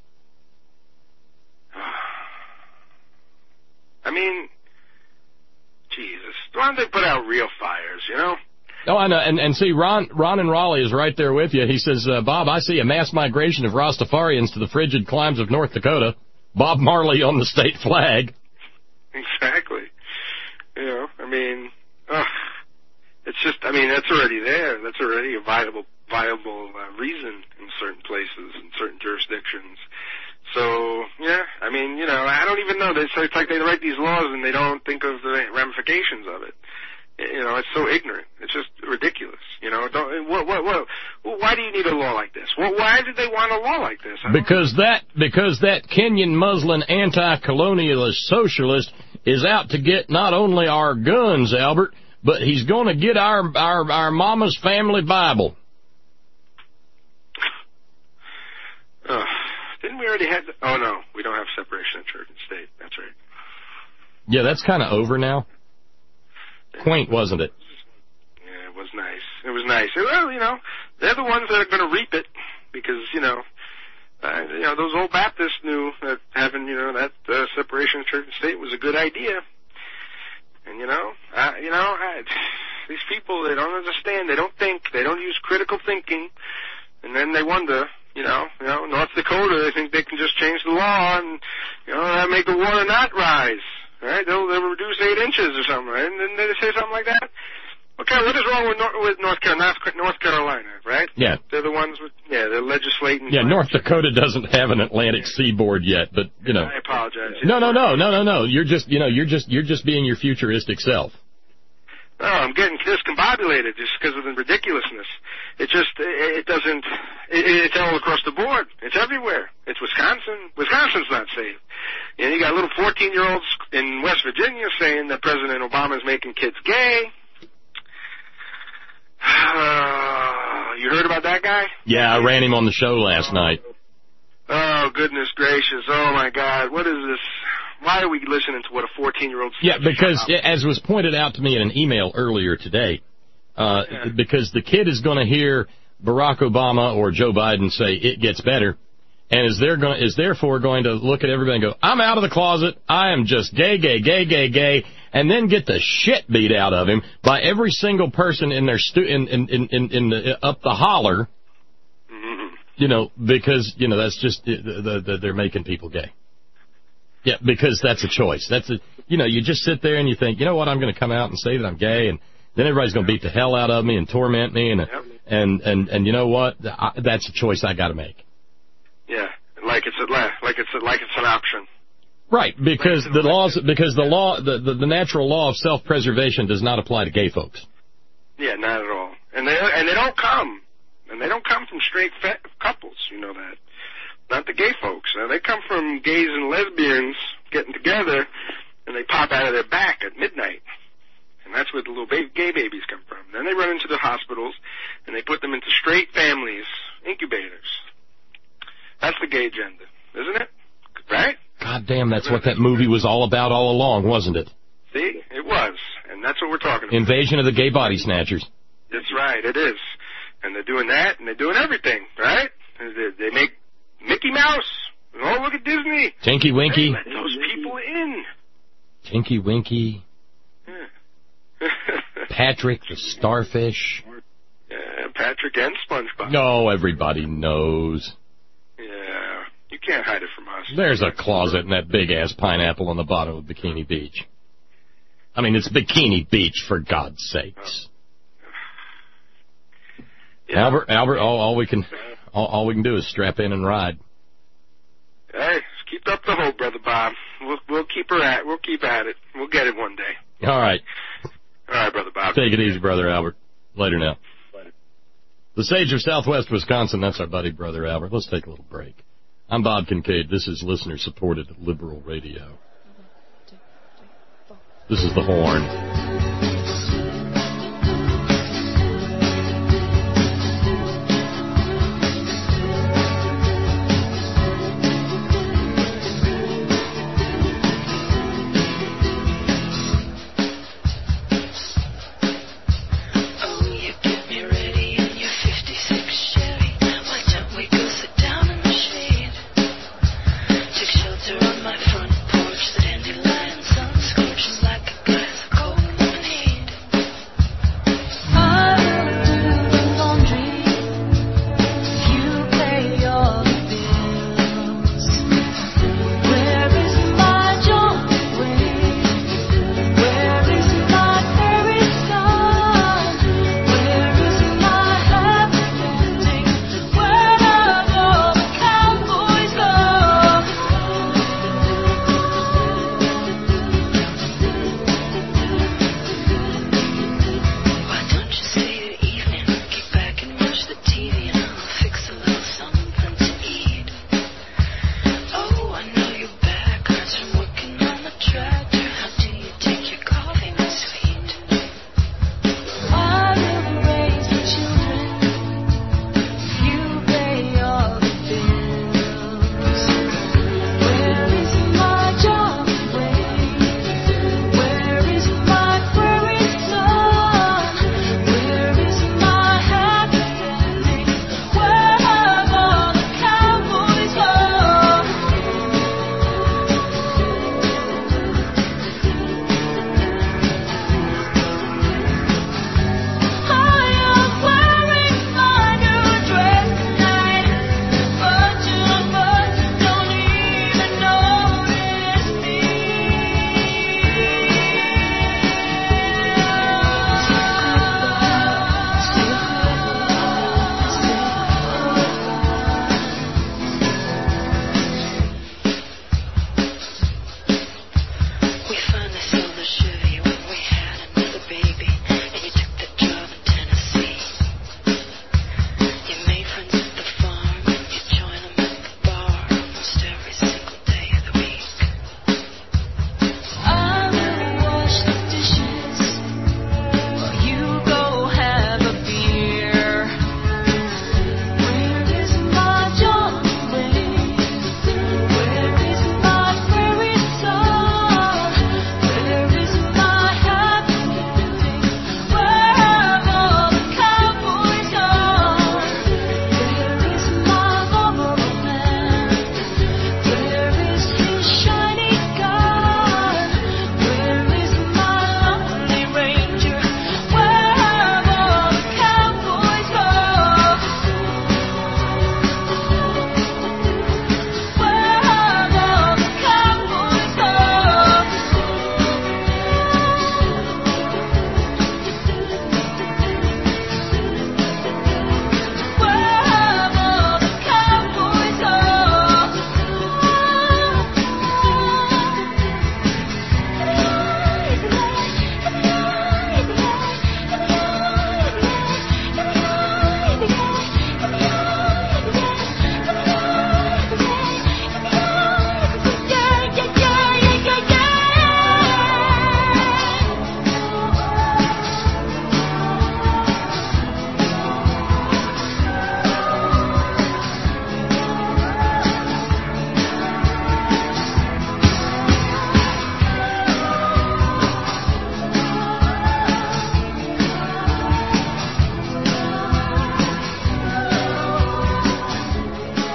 I mean, Jesus, why don't they put out real fires? You know. Oh, I know, and, and see, Ron Ron in Raleigh is right there with you. He says, uh, Bob, I see a mass migration of Rastafarians to the frigid climes of North Dakota. Bob Marley on the state flag. Exactly. You know, I mean, uh, it's just, I mean, that's already there. That's already a viable, viable uh, reason in certain places, in certain jurisdictions. So, yeah, I mean, you know, I don't even know. It's, it's like they write these laws and they don't think of the ramifications of it. You know, it's so ignorant. It's just ridiculous. You know, don't, what, what, what, why do you need a law like this? Well, why did they want a law like this? Because that, because that Kenyan Muslim anti-colonialist socialist is out to get not only our guns, Albert, but he's going to get our, our, our mama's family Bible. Uh, didn't we already have, the, oh no, we don't have separation of church and state. That's right. Yeah, that's kind of over now. Quaint, wasn't it? Yeah, it was nice. It was nice. Well, you know, they're the ones that are going to reap it because, you know, uh, you know, those old Baptists knew that having, you know, that uh, separation of church and state was a good idea. And, you know, uh, you know, I, these people, they don't understand. They don't think. They don't use critical thinking. And then they wonder, you know, you know, North Dakota, they think they can just change the law and, you know, that make the water not rise. Right? They'll, they'll reduce eight inches or something, right? And then they say something like that. Okay, what is wrong with, North, with North Carolina, North Carolina, right? Yeah. They're the ones with, yeah, they're legislating. Yeah, North Dakota doesn't have an Atlantic seaboard yet, but, you know. I apologize. No, no, no, no, no, no. You're just, you know, you're just, you're just being your futuristic self. No, I'm getting discombobulated just because of the ridiculousness. It just, it, it doesn't, it, it's all across the board. It's everywhere. It's Wisconsin. Wisconsin's not safe. And you got little fourteen-year-olds in West Virginia saying that President Obama is making kids gay. Uh, you heard about that guy? Yeah, I ran him on the show last night. Oh, goodness gracious. Oh, my God. What is this? Why are we listening to what a fourteen-year-old says? Yeah, because as was pointed out to me in an email earlier today, uh, yeah. because the kid is going to hear Barack Obama or Joe Biden say it gets better, and is there going is therefore going to look at everybody and go, I'm out of the closet, I am just gay, gay, gay, gay, gay, and then get the shit beat out of him by every single person in their stu- in in in, in, in the, up the holler, mm-hmm. you know, because you know that's just the, the, the, they're making people gay. Yeah, because that's a choice. That's a, you know, you just sit there and you think, you know what, I'm going to come out and say that I'm gay, and then everybody's going to beat the hell out of me and torment me, and yep. and, and and you know what, I, that's a choice I got to make. Yeah, like it's a, like it's a, like it's an option. Right, because the laws, because the law, the, the the natural law of self-preservation does not apply to gay folks. Yeah, not at all, and they and they don't come, and they don't come from straight fe- couples. You know that. Not the gay folks. Now, they come from gays and lesbians getting together, and they pop out of their back at midnight. And that's where the little baby, gay babies come from. Then they run into the hospitals, and they put them into straight families, incubators. That's the gay agenda, isn't it? Right? God damn, that's what that movie was all about all along, wasn't it? See? It was. And that's what we're talking about. Invasion of the Gay Body Snatchers. That's right, it is. And they're doing that, and they're doing everything, right? They, they make Mickey Mouse. Oh, look at Disney. Tinky Winky. Hey, let those people in. Tinky Winky. Yeah. Patrick the Starfish. Yeah, Patrick and SpongeBob. No, everybody knows. Yeah, you can't hide it from us. There's a closet in that big-ass pineapple on the bottom of Bikini Beach. I mean, it's Bikini Beach, for God's sakes. Yeah. Albert, Albert, all, all we can... All, all we can do is strap in and ride. Hey, keep up the hope, Brother Bob. We'll, we'll keep her at. We'll keep at it. We'll get it one day. All right. All right, Brother Bob. Take it easy, Brother Albert. Later now. Later. The Sage of Southwest Wisconsin. That's our buddy, Brother Albert. Let's take a little break. I'm Bob Kincaid. This is listener-supported liberal radio. This is the Horn. On my front porch, the dandelion sun scorches like a glass of cold.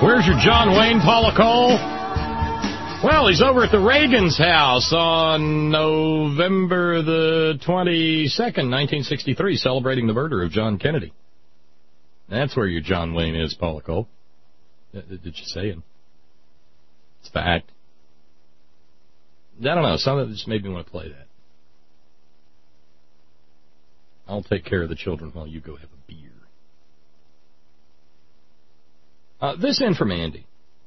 Where's your John Wayne, Paula Cole? Well, he's over at the Reagan's house on November the twenty-second, nineteen sixty-three, celebrating the murder of John Kennedy. That's where your John Wayne is, Paula Cole. Did you say it? It's fact. I don't know. Some of it just made me want to play that. I'll take care of the children while you go have a beer. Uh, this in from Andy.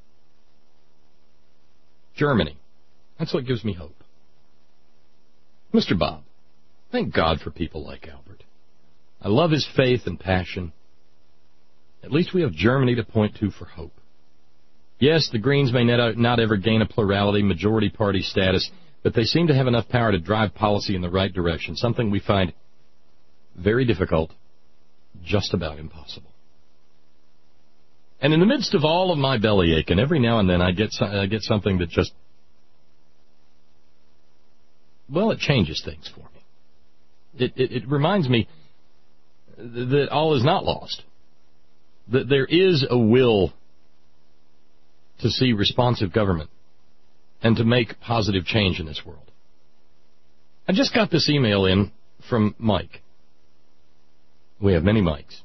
Germany. That's what gives me hope. Mister Bob, thank God for people like Albert. I love his faith and passion. At least we have Germany to point to for hope. Yes, the Greens may not ever gain a plurality majority party status, but they seem to have enough power to drive policy in the right direction, something we find very difficult, just about impossible. And in the midst of all of my bellyache, and every now and then I get I get something that just, well, it changes things for me. It, it, it reminds me that all is not lost, that there is a will to see responsive government and to make positive change in this world. I just got this email in from Mike. We have many Mikes.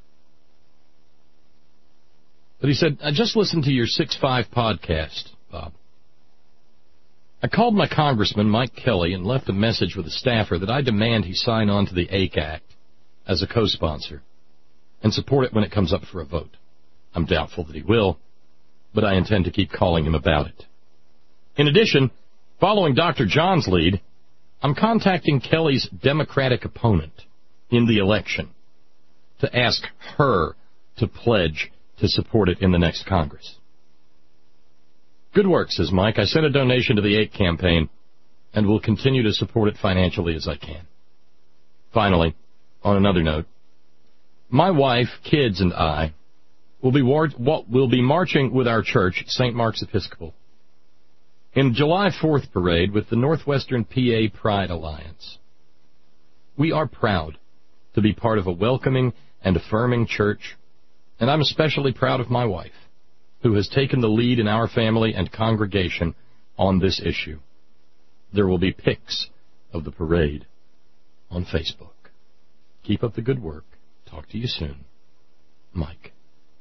But he said, I just listened to your six five podcast, Bob. I called my congressman, Mike Kelly, and left a message with a staffer that I demand he sign on to the A C Act as a co-sponsor and support it when it comes up for a vote. I'm doubtful that he will, but I intend to keep calling him about it. In addition, following Doctor John's lead, I'm contacting Kelly's Democratic opponent in the election to ask her to pledge to support it in the next Congress. Good work, says Mike. I sent a donation to the A C campaign and will continue to support it financially as I can. Finally, on another note, my wife, kids, and I will be, war- will be marching with our church, Saint Mark's Episcopal, in July fourth parade with the Northwestern P A Pride Alliance. We are proud to be part of a welcoming and affirming church, and I'm especially proud of my wife, who has taken the lead in our family and congregation on this issue. There will be pics of the parade on Facebook. Keep up the good work. Talk to you soon. Mike.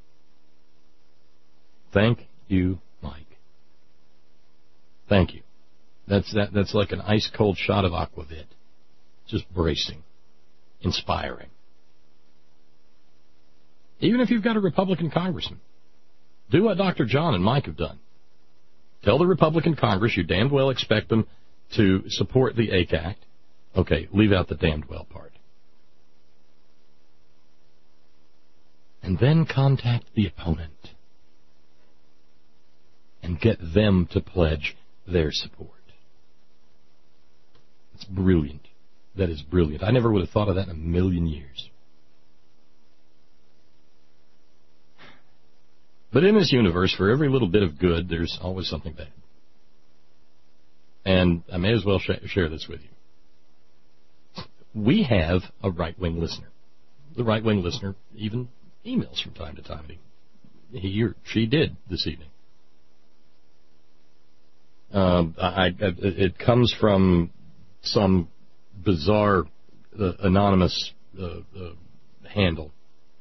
Thank you, Mike. Thank you. That's that. That's like an ice-cold shot of Aquavit. Just bracing. Inspiring. Even if you've got a Republican congressman, do what Doctor John and Mike have done. Tell the Republican Congress you damned well expect them to support the A C Act. Okay, leave out the damned well part. And then contact the opponent and get them to pledge their support. It's brilliant. That is brilliant. I never would have thought of that in a million years. But in this universe, for every little bit of good, there's always something bad. And I may as well sh- share this with you. We have a right-wing listener. The right-wing listener even emails from time to time. He, he or she did this evening. Um, I, I, it comes from some bizarre uh, anonymous uh, uh, handle.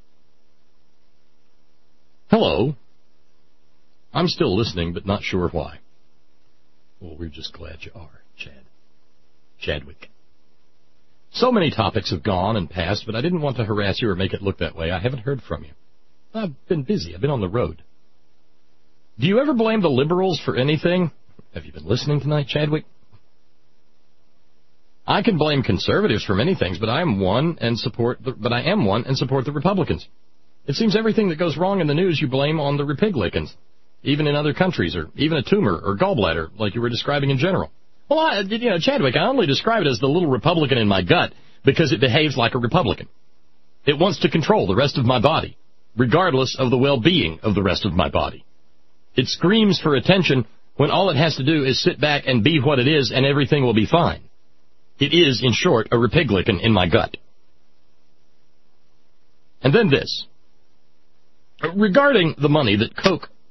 Hello. I'm still listening, but not sure why. Well, we're just glad you are, Chad. Chadwick. So many topics have gone and passed, but I didn't want to harass you or make it look that way. I haven't heard from you. I've been busy. I've been on the road. Do you ever blame the liberals for anything? Have you been listening tonight, Chadwick? I can blame conservatives for many things, but I am one and support the, but I am one and support the Republicans. It seems everything that goes wrong in the news you blame on the Republicans, even in other countries, or even a tumor or gallbladder, like you were describing in general. Well, I, you know, Chadwick, I only describe it as the little Republican in my gut because it behaves like a Republican. It wants to control the rest of my body, regardless of the well-being of the rest of my body. It screams for attention when all it has to do is sit back and be what it is, and everything will be fine. It is, in short, a Republican in my gut. And then this. Regarding the money that Koch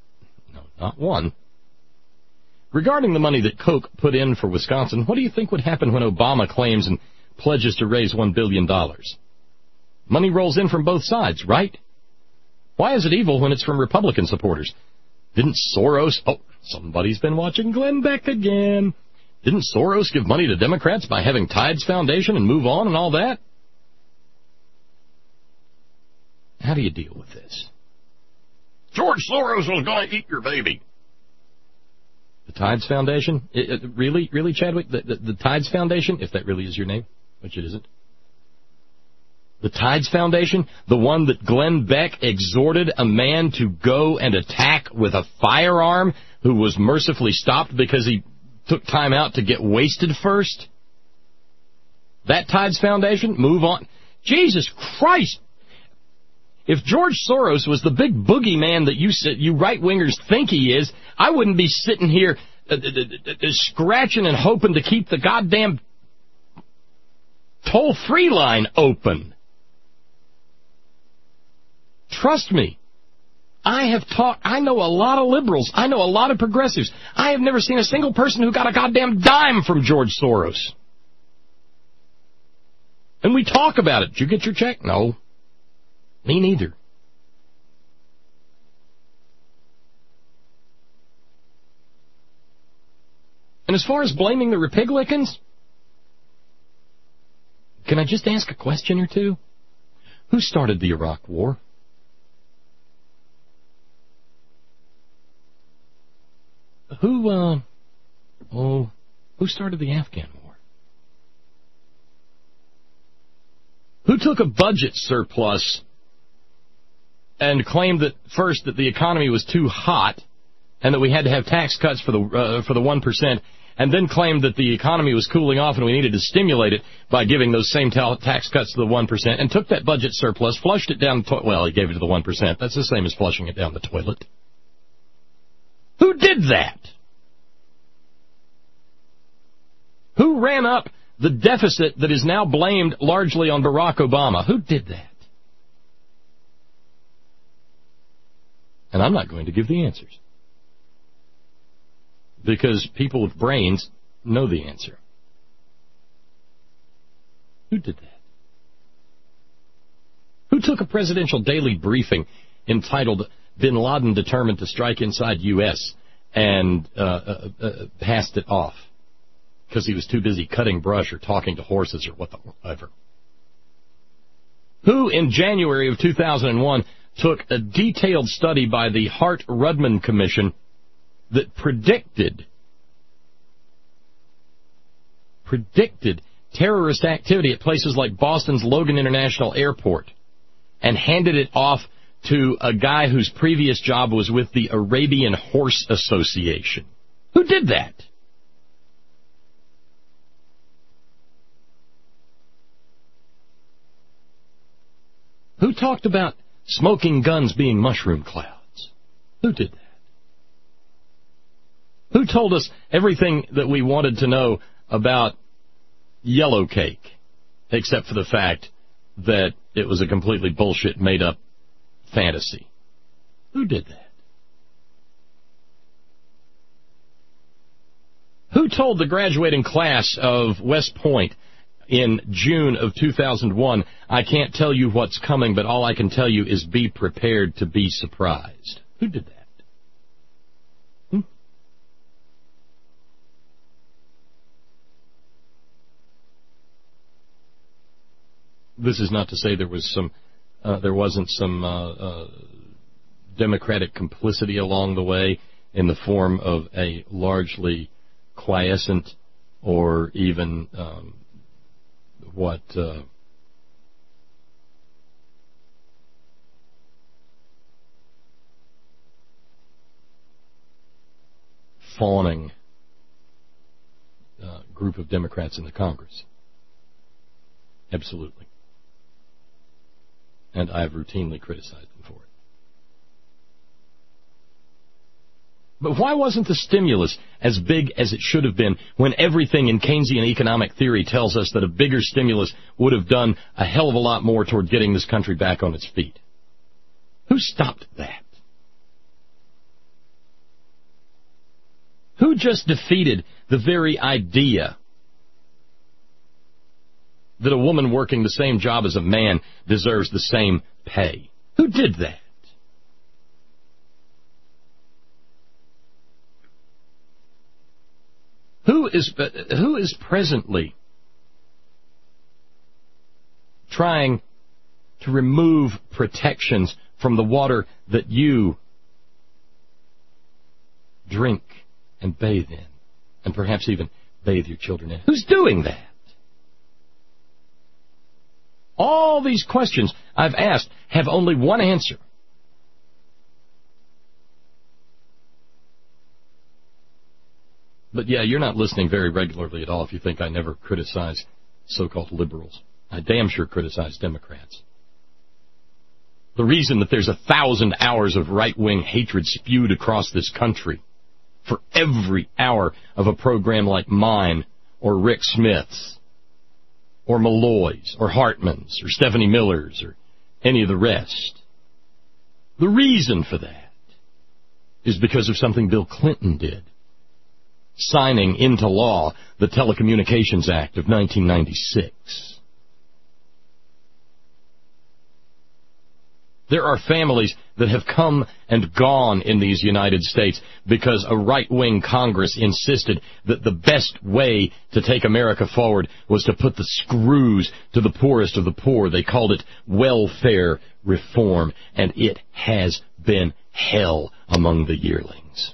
Not one. Regarding the money that Koch put in for Wisconsin, what do you think would happen when Obama claims and pledges to raise one billion dollars? Money rolls in from both sides, right? Why is it evil when it's from Republican supporters? Didn't Soros... Oh, somebody's been watching Glenn Beck again. Didn't Soros give money to Democrats by having Tides Foundation and move on and all that? How do you deal with this? George Soros was going to eat your baby. The Tides Foundation? It, it, really? Really, Chadwick? The, the, the Tides Foundation? If that really is your name, which it isn't. The Tides Foundation? The one that Glenn Beck exhorted a man to go and attack with a firearm who was mercifully stopped because he took time out to get wasted first? That Tides Foundation? Move on. Jesus Christ! If George Soros was the big boogeyman that you you right-wingers think he is, I wouldn't be sitting here uh, uh, uh, scratching and hoping to keep the goddamn toll-free line open. Trust me. I have talked, I know a lot of liberals. I know a lot of progressives. I have never seen a single person who got a goddamn dime from George Soros. And we talk about it. Did you get your check? No. Me neither. And as far as blaming the Republicans, can I just ask a question or two? Who started the Iraq War? Who, uh, oh, who started the Afghan War? Who took a budget surplus and claimed that first that the economy was too hot and that we had to have tax cuts for the uh, for the one percent, and then claimed that the economy was cooling off and we needed to stimulate it by giving those same ta- tax cuts to the one percent, and took that budget surplus, flushed it down the toilet. Well, he gave it to the one percent. That's the same as flushing it down the toilet. Who did that? Who ran up the deficit that is now blamed largely on Barack Obama? Who did that? And I'm not going to give the answers. Because people with brains know the answer. Who did that? Who took a presidential daily briefing entitled Bin Laden Determined to Strike Inside U S and uh, uh, uh, passed it off because he was too busy cutting brush or talking to horses or whatever? Who in January of two thousand one took a detailed study by the Hart-Rudman Commission that predicted predicted terrorist activity at places like Boston's Logan International Airport and handed it off to a guy whose previous job was with the Arabian Horse Association? Who did that? Who talked about smoking guns being mushroom clouds? Who did that? Who told us everything that we wanted to know about yellow cake, except for the fact that it was a completely bullshit, made-up fantasy? Who did that? Who told the graduating class of West Point in June of two thousand one, I can't tell you what's coming, but all I can tell you is be prepared to be surprised? Who did that? Hmm? This is not to say there was some, uh, there wasn't some uh, uh, Democratic complicity along the way in the form of a largely quiescent or even um, what uh, fawning uh, group of Democrats in the Congress. Absolutely. And I've routinely criticized them for it. But why wasn't the stimulus as big as it should have been when everything in Keynesian economic theory tells us that a bigger stimulus would have done a hell of a lot more toward getting this country back on its feet? Who stopped that? Who just defeated the very idea that a woman working the same job as a man deserves the same pay? Who did that? Who is uh, who is presently trying to remove protections from the water that you drink and bathe in, and perhaps even bathe your children in? Who's doing that? All these questions I've asked have only one answer. But yeah, you're not listening very regularly at all if you think I never criticize so-called liberals. I damn sure criticize Democrats. The reason that there's a thousand hours of right-wing hatred spewed across this country for every hour of a program like mine or Rick Smith's or Malloy's or Hartman's or Stephanie Miller's or any of the rest. The reason for that is because of something Bill Clinton did, signing into law the Telecommunications Act of nineteen ninety-six. There are families that have come and gone in these United States because a right-wing Congress insisted that the best way to take America forward was to put the screws to the poorest of the poor. They called it welfare reform, and it has been hell among the yearlings.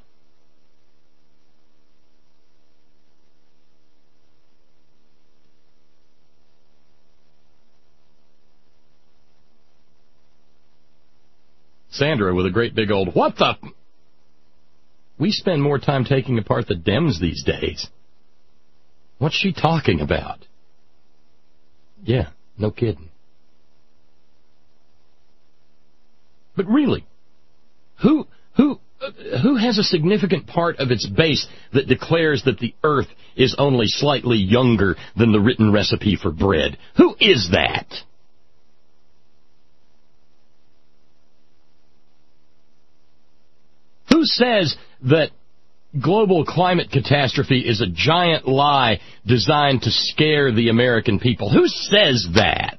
Sandra with a great big old, what the? We spend more time taking apart the Dems these days. What's she talking about? Yeah, no kidding. But really, who who uh, who has a significant part of its base that declares that the earth is only slightly younger than the written recipe for bread? Who is that? Who says that global climate catastrophe is a giant lie designed to scare the American people? Who says that?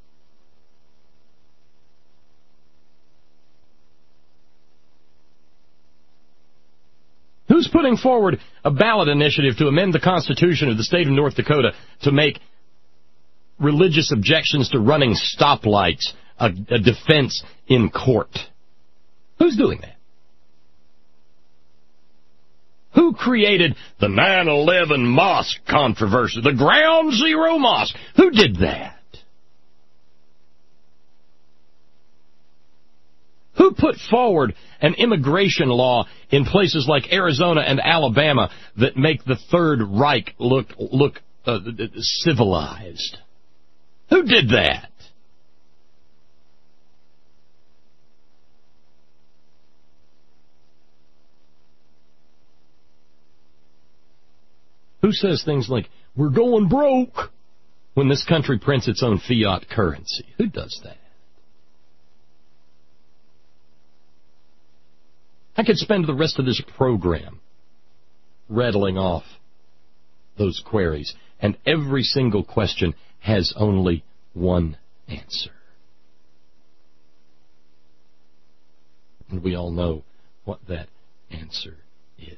Who's putting forward a ballot initiative to amend the Constitution of the state of North Dakota to make religious objections to running stoplights a, a defense in court? Who's doing that? Who created the nine eleven mosque controversy, the Ground Zero Mosque? Who did that? Who put forward an immigration law in places like Arizona and Alabama that make the Third Reich look look uh, civilized? Who did that? Who says things like, we're going broke, when this country prints its own fiat currency? Who does that? I could spend the rest of this program rattling off those queries, and every single question has only one answer. And we all know what that answer is.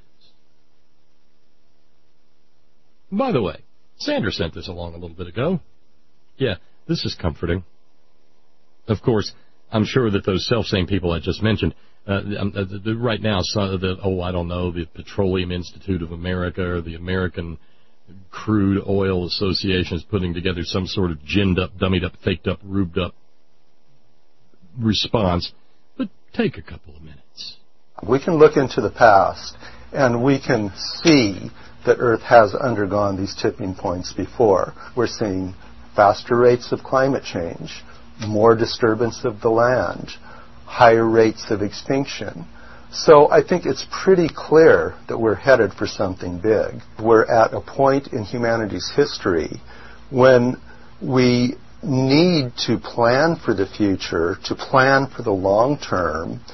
By the way, Sandra sent this along a little bit ago. Yeah, this is comforting. Of course, I'm sure that those self-same people I just mentioned, uh, uh, right now, so the, oh, I don't know, the Petroleum Institute of America or the American Crude Oil Association is putting together some sort of ginned up, dummied up, faked up, rubed up response. But take a couple of minutes. We can look into the past, and we can see that Earth has undergone these tipping points before. We're seeing faster rates of climate change, more disturbance of the land, higher rates of extinction. So I think it's pretty clear that we're headed for something big. We're at a point in humanity's history when we need to plan for the future, to plan for the long term,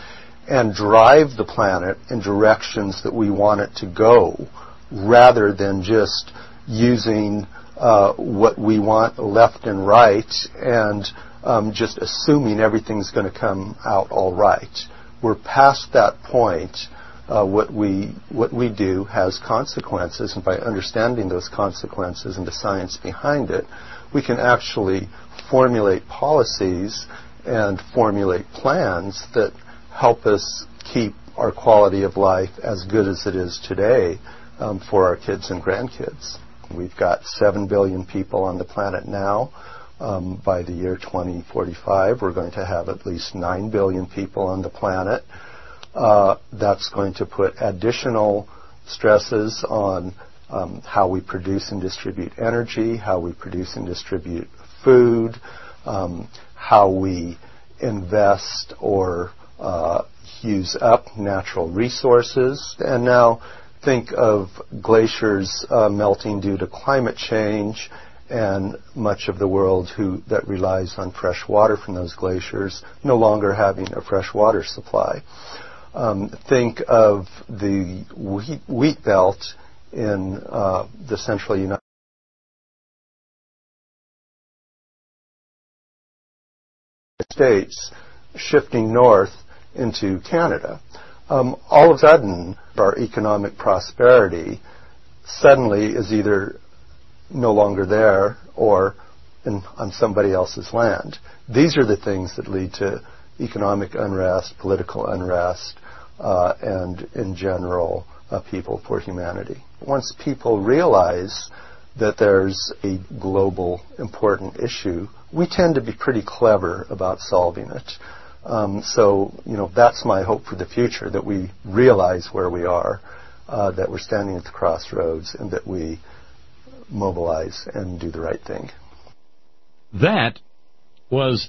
and drive the planet in directions that we want it to go, rather than just using uh, what we want left and right and um, just assuming everything's going to come out all right. We're past that point. Uh, what we what we do has consequences, and by understanding those consequences and the science behind it, we can actually formulate policies and formulate plans that help us keep our quality of life as good as it is today um, for our kids and grandkids. We've got seven billion people on the planet now. Um, by the year twenty forty-five, we're going to have at least nine billion people on the planet. Uh, that's going to put additional stresses on um, how we produce and distribute energy, how we produce and distribute food, um, how we invest or uh, use up natural resources. And now think of glaciers uh, melting due to climate change, and much of the world who that relies on fresh water from those glaciers no longer having a fresh water supply. Um, think of the wheat, wheat belt in uh, the central United States shifting north into Canada. Um, all of a sudden, our economic prosperity suddenly is either no longer there or in, on somebody else's land. These are the things that lead to economic unrest, political unrest, uh, and in general, upheaval for humanity. Once people realize that there's a global important issue, we tend to be pretty clever about solving it. Um, so, you know, that's my hope for the future, that we realize where we are, uh, that we're standing at the crossroads, and that we mobilize and do the right thing. That was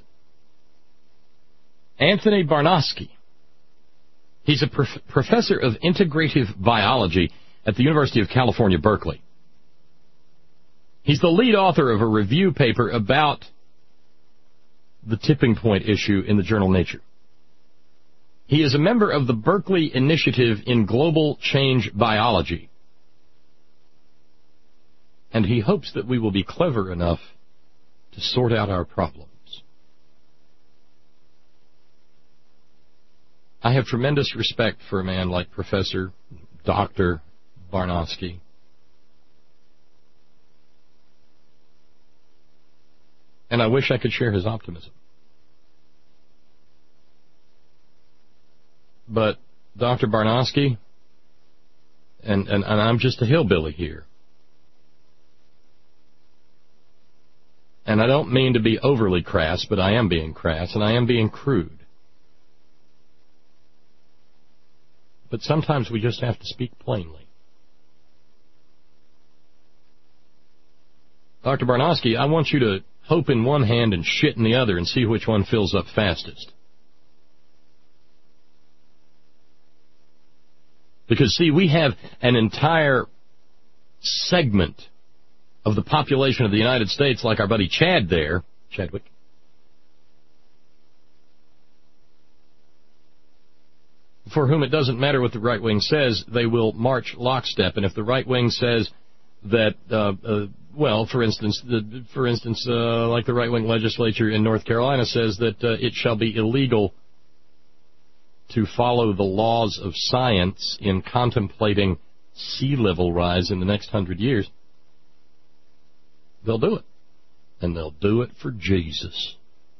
Anthony Barnosky. He's a prof- professor of integrative biology at the University of California, Berkeley. He's the lead author of a review paper about the tipping point issue in the journal Nature. He is a member of the Berkeley Initiative in Global Change Biology, and he hopes that we will be clever enough to sort out our problems. I have tremendous respect for a man like Professor Doctor Barnosky. And I wish I could share his optimism. But Doctor Barnosky, and, and, and I'm just a hillbilly here, and I don't mean to be overly crass, but I am being crass, and I am being crude. But sometimes we just have to speak plainly. Doctor Barnosky, I want you to hope in one hand and shit in the other and see which one fills up fastest. Because, see, we have an entire segment of the population of the United States, like our buddy Chad there, Chadwick, for whom it doesn't matter what the right wing says, they will march lockstep. And if the right wing says that, uh, uh, well, for instance, the, for instance, uh, like the right wing legislature in North Carolina says that uh, it shall be illegal to follow the laws of science in contemplating sea level rise in the next hundred years, they'll do it. And they'll do it for Jesus.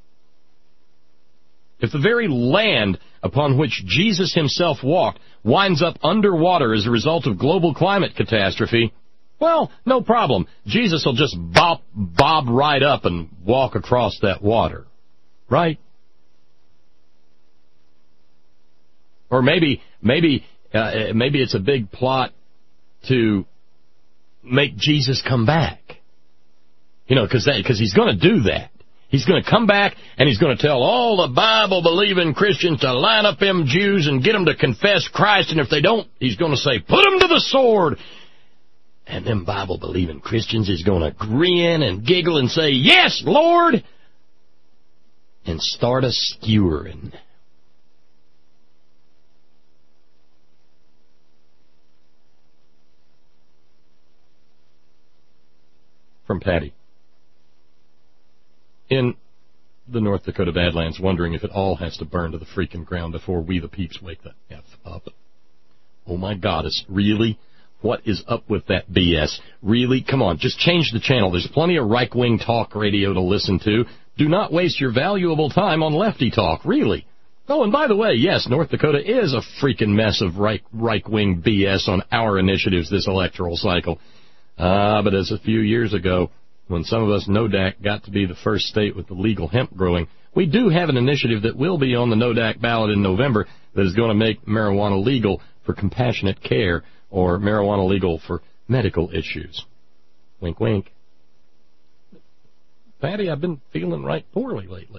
If the very land upon which Jesus himself walked winds up underwater as a result of global climate catastrophe, well, no problem. Jesus will just bob, bob right up and walk across that water. Right? Or maybe, maybe, uh, maybe it's a big plot to make Jesus come back. You know, because because he's going to do that. He's going to come back and he's going to tell all the Bible-believing Christians to line up them Jews and get them to confess Christ. And if they don't, he's going to say, put them to the sword. And them Bible-believing Christians is going to grin and giggle and say, yes, Lord, and start a skewering. from Patty. In the North Dakota Badlands, wondering if it all has to burn to the freaking ground before we the peeps wake the F up. Oh, my goddess, really? What is up with that B S? Really? Come on, just change the channel. There's plenty of right-wing talk radio to listen to. Do not waste your valuable time on lefty talk, really. Oh, and by the way, yes, North Dakota is a freaking mess of right, right-wing B S on our initiatives this electoral cycle. Ah, uh, but as a few years ago, when some of us NODAC got to be the first state with the legal hemp growing, we do have an initiative that will be on the NODAC ballot in November that is going to make marijuana legal for compassionate care or marijuana legal for medical issues. Wink, wink. Patty, I've been feeling right poorly lately.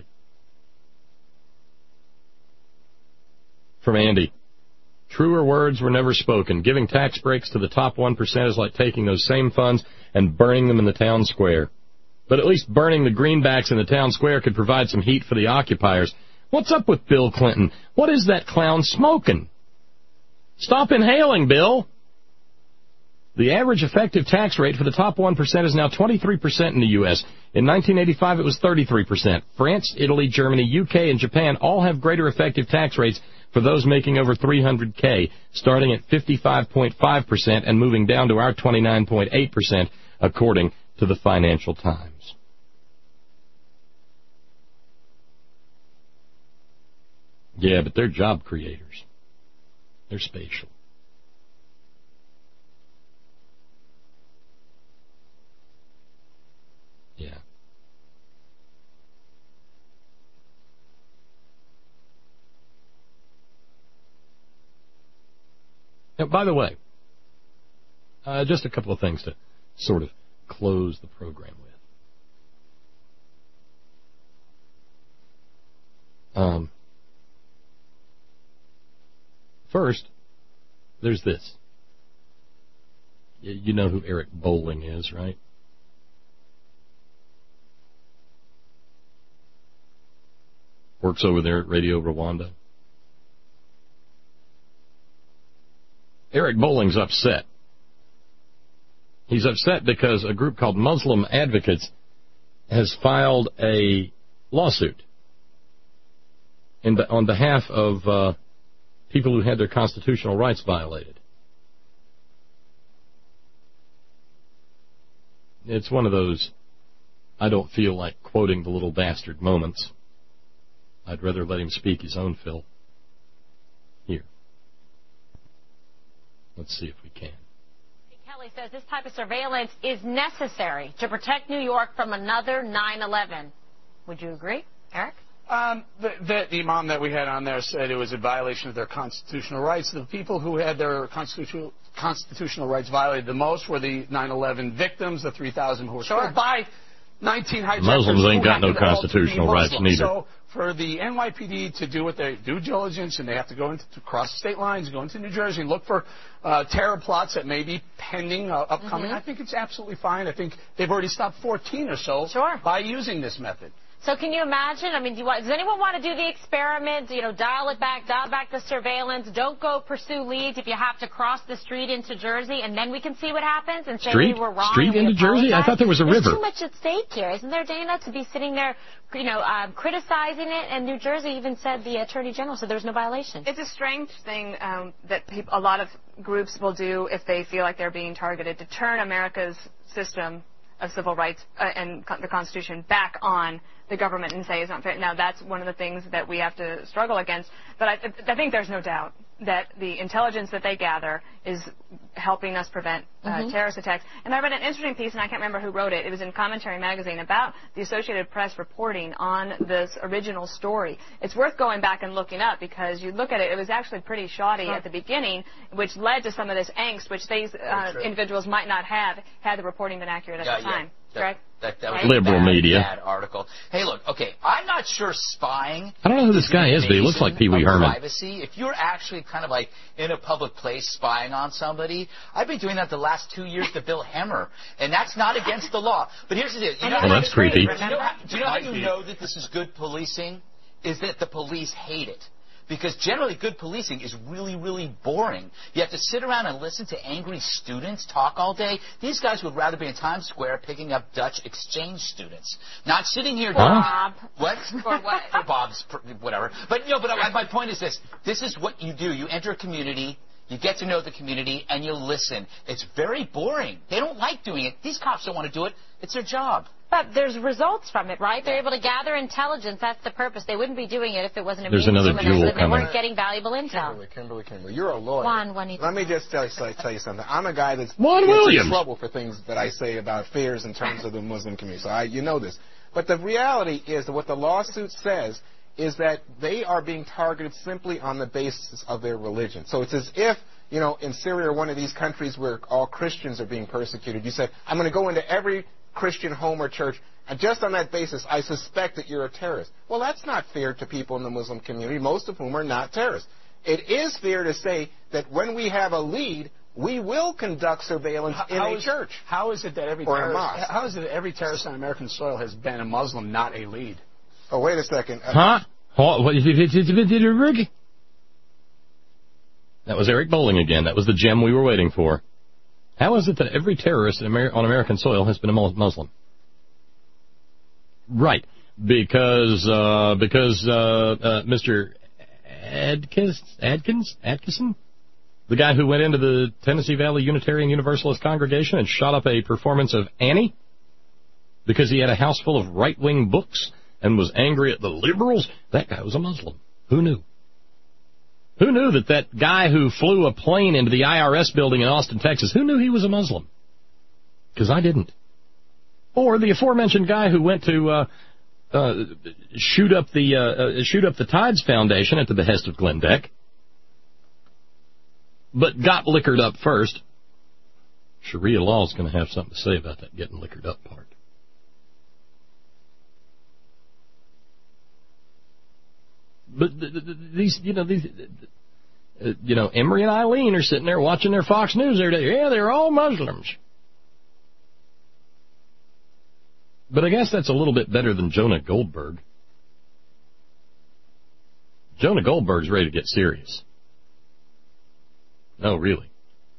From Andy. Truer words were never spoken. Giving tax breaks to the top one percent is like taking those same funds and burning them in the town square. But at least burning the greenbacks in the town square could provide some heat for the occupiers. What's up with Bill Clinton? What is that clown smoking? Stop inhaling, Bill. The average effective tax rate for the top one percent is now twenty-three percent in the U S In nineteen eighty-five, it was thirty-three percent. France, Italy, Germany, U K, and Japan all have greater effective tax rates for those making over three hundred K, starting at fifty-five point five percent and moving down to our twenty-nine point eight percent, according to the Financial Times. Yeah, but they're job creators. They're spatial. Yeah. Now, by the way, uh, just a couple of things to sort of close the program with. Um, first, there's this. You know who Eric Bolling is, right? Works over there at Radio Rwanda. Eric Bolling's upset. He's upset because a group called Muslim Advocates has filed a lawsuit in, on behalf of uh, people who had their constitutional rights violated. It's one of those I don't feel like quoting the little bastard moments. I'd rather let him speak his own fill. Here. Let's see if we can. Kelly says this type of surveillance is necessary to protect New York from another nine eleven. Would you agree, Eric? Um, the, the, the imam that we had on there said it was a violation of their constitutional rights. The people who had their constitutional constitutional rights violated the most were the nine eleven victims, the three thousand who were sure. killed by nineteen hijackers. Muslims ain't got no constitutional rights neither. So for the N Y P D to do what they due diligence, and they have to go into to cross state lines, go into New Jersey, and look for uh, terror plots that may be pending, uh, upcoming, mm-hmm. I think it's absolutely fine. I think they've already stopped fourteen or so sure. by using this method. So can you imagine? I mean, do you want, does anyone want to do the experiment? You know, dial it back, dial back the surveillance. Don't go pursue leads if you have to cross the street into Jersey, and then we can see what happens and say street? we were wrong. Street into Jersey? I thought there was a There's river. There's too much at stake here, isn't there, Dana? To be sitting there, you know, um, criticizing it, and New Jersey even said the Attorney General said there was no violation. It's a strange thing um, that peop- a lot of groups will do if they feel like they're being targeted to turn America's system of civil rights uh, and co- the Constitution back on the government and say it's not fair. Now, that's one of the things that we have to struggle against. But I, I think there's no doubt that the intelligence that they gather is helping us prevent uh, mm-hmm. terrorist attacks. And I read an interesting piece, and I can't remember who wrote it. It was in Commentary Magazine about the Associated Press reporting on this original story. It's worth going back and looking up because you look at it, it was actually pretty shoddy huh. at the beginning, which led to some of this angst, which these uh, individuals might not have had the reporting been accurate at yeah, the time. Yeah. Correct? That, that was liberal a bad, media. Bad article. Hey, look, okay, I'm not sure spying. I don't know who this guy is, but he looks like Pee Wee Herman. Privacy. If you're actually kind of like in a public place spying on somebody, I've been doing that the last two years to Bill Hemmer, and that's not against the law. But here's the deal. You know well, that's creepy. Do you know how, do you know how you know that this is good policing? Is that the police hate it. because generally good policing is really, really boring. You have to sit around and listen to angry students talk all day. These guys would rather be in Times Square picking up Dutch exchange students, not sitting here. Bob. What? For what? For Bob's, whatever. But, you know, but my point is this. This is what you do. You enter a community. You get to know the community, and you listen. It's very boring. They don't like doing it. These cops don't want to do it. It's their job. But there's results from it, right? They're able to gather intelligence. That's the purpose. They wouldn't be doing it if it wasn't There's amusing another to them jewel and they coming. weren't getting valuable intel. Kimberly, Kimberly, Kimberly, you're a lawyer. Juan, Juanito. Let me just tell you, tell you something. I'm a guy that's Juan in Williams. trouble for things that I say about fears in terms of the Muslim community. So I, you know this. But the reality is that what the lawsuit says is that they are being targeted simply on the basis of their religion. So it's as if, you know, in Syria or one of these countries where all Christians are being persecuted, you say, I'm going to go into every Christian home or church, and just on that basis, I suspect that you're a terrorist. Well, that's not fair to people in the Muslim community, most of whom are not terrorists. It is fair to say that when we have a lead, we will conduct surveillance in how a is, church. How is it that every or a terrorist, mosque. how is it that every terrorist on American soil has been a Muslim, not a lead? Oh, wait a second. Huh? Huh? What is it? That was Eric Bolling again. That was the gem we were waiting for. How is it that every terrorist in Amer- on American soil has been a Muslim? Right, because uh, because uh, uh, Mister Adkins, Adkins, Atkinson, the guy who went into the Tennessee Valley Unitarian Universalist congregation and shot up a performance of Annie because he had a house full of right-wing books and was angry at the liberals, that guy was a Muslim. Who knew? Who knew that that guy who flew a plane into the I R S building in Austin, Texas, who knew he was a Muslim? Because I didn't. Or the aforementioned guy who went to uh, uh, shoot up the uh, uh, shoot up the Tides Foundation at the behest of Glenn Beck, but got liquored up first. Sharia law is going to have something to say about that getting liquored up part. But th- th- th- these, you know, these, uh, you know, Emery and Eileen are sitting there watching their Fox News every day. Yeah, they're all Muslims. But I guess that's a little bit better than Jonah Goldberg. Jonah Goldberg's ready to get serious. No, really.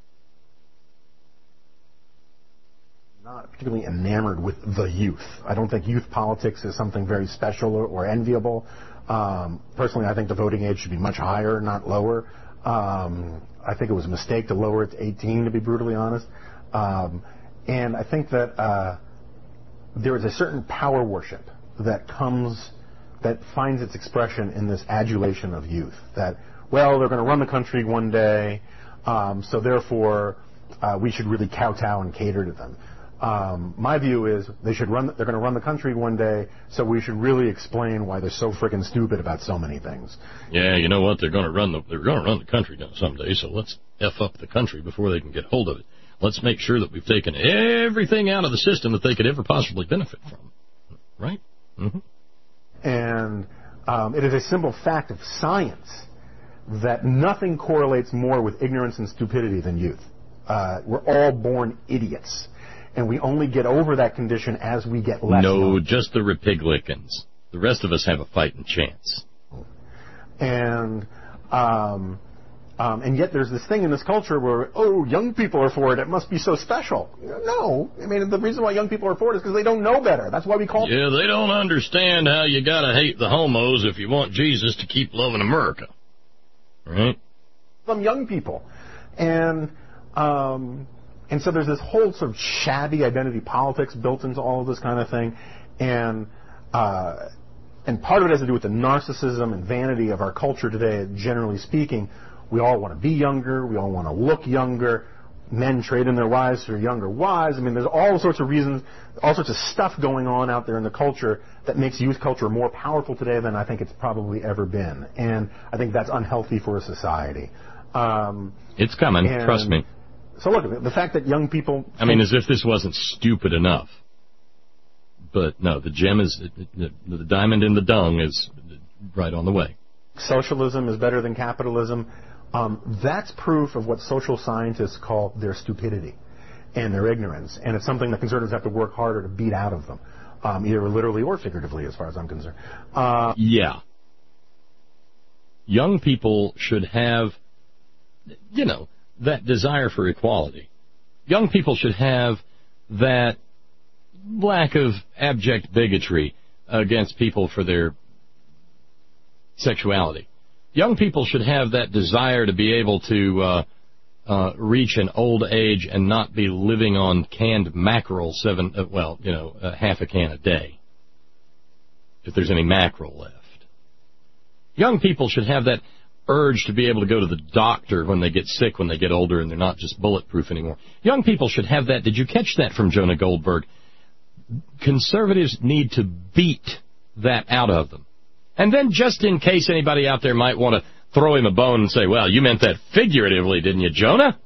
Not particularly enamored with the youth. I don't think youth politics is something very special or, or enviable. Um, personally, I think the voting age should be much higher, not lower. Um, I think it was a mistake to lower it to eighteen, to be brutally honest. Um, and I think that uh, there is a certain power worship that comes, that finds its expression in this adulation of youth. That, well, they're going to run the country one day, um, so therefore uh, we should really kowtow and cater to them. Um, my view is they should run. They're going to run the country one day, so we should really explain why they're so freaking stupid about so many things. Yeah, you know what? They're going to run the they're going to run the country down someday. So let's f up the country before they can get hold of it. Let's make sure that we've taken everything out of the system that they could ever possibly benefit from. Right? Mm-hmm. And um, it is a simple fact of science that nothing correlates more with ignorance and stupidity than youth. Uh, we're all born idiots. And we only get over that condition as we get less. No, young. just the Republicans. The rest of us have a fighting chance. And um, um, and yet there's this thing in this culture where, oh, young people are for it. It must be so special. No. I mean, the reason why young people are for it is because they don't know better. That's why we call Yeah, they don't understand how you got to hate the homos if you want Jesus to keep loving America. Right? Some young people. And... Um, And so there's this whole sort of shabby identity politics built into all of this kind of thing. And uh, and part of it has to do with the narcissism and vanity of our culture today, generally speaking. We all want to be younger. We all want to look younger. Men trade in their wives for younger wives. I mean, there's all sorts of reasons, all sorts of stuff going on out there in the culture that makes youth culture more powerful today than I think it's probably ever been. And I think that's unhealthy for a society. Um, it's coming, trust me. So look, the fact that young people... I mean, as if this wasn't stupid enough. But no, the gem is, the, the diamond in the dung is right on the way. Socialism is better than capitalism. Um, that's proof of what social scientists call their stupidity and their ignorance. And it's something that conservatives have to work harder to beat out of them, um, either literally or figuratively, as far as I'm concerned. Uh, yeah. young people should have, you know, that desire for equality. Young people should have that lack of abject bigotry against people for their sexuality. Young people should have that desire to be able to uh, uh, reach an old age and not be living on canned mackerel, seven, uh, well, you know, uh, half a can a day, if there's any mackerel left. Young people should have that urge to be able to go to the doctor when they get sick, when they get older, and they're not just bulletproof anymore. Young people should have that. Did you catch that from Jonah Goldberg? Conservatives need to beat that out of them. And then just in case anybody out there might want to throw him a bone and say, well, you meant that figuratively, didn't you, Jonah?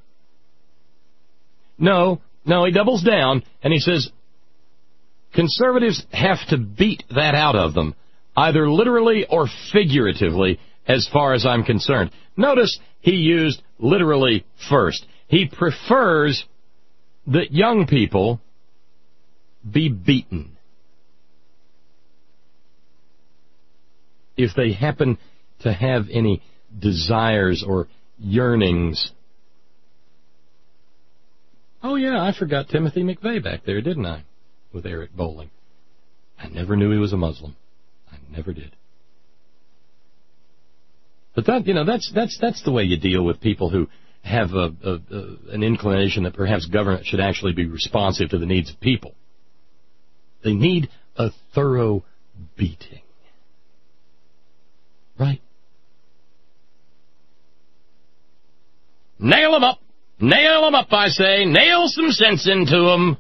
No, no, he doubles down, and he says, conservatives have to beat that out of them, either literally or figuratively, as far as I'm concerned. Notice he used literally first. He prefers that young people be beaten. If they happen to have any desires or yearnings. Oh, yeah, I forgot Timothy McVeigh back there, didn't I, with Eric Bolling. I never knew he was a Muslim. I never did. But that, you know, that's that's that's the way you deal with people who have a, a, a, an inclination that perhaps government should actually be responsive to the needs of people. They need a thorough beating. Right? Nail 'em up. Nail 'em up, I say. Nail some sense into 'em.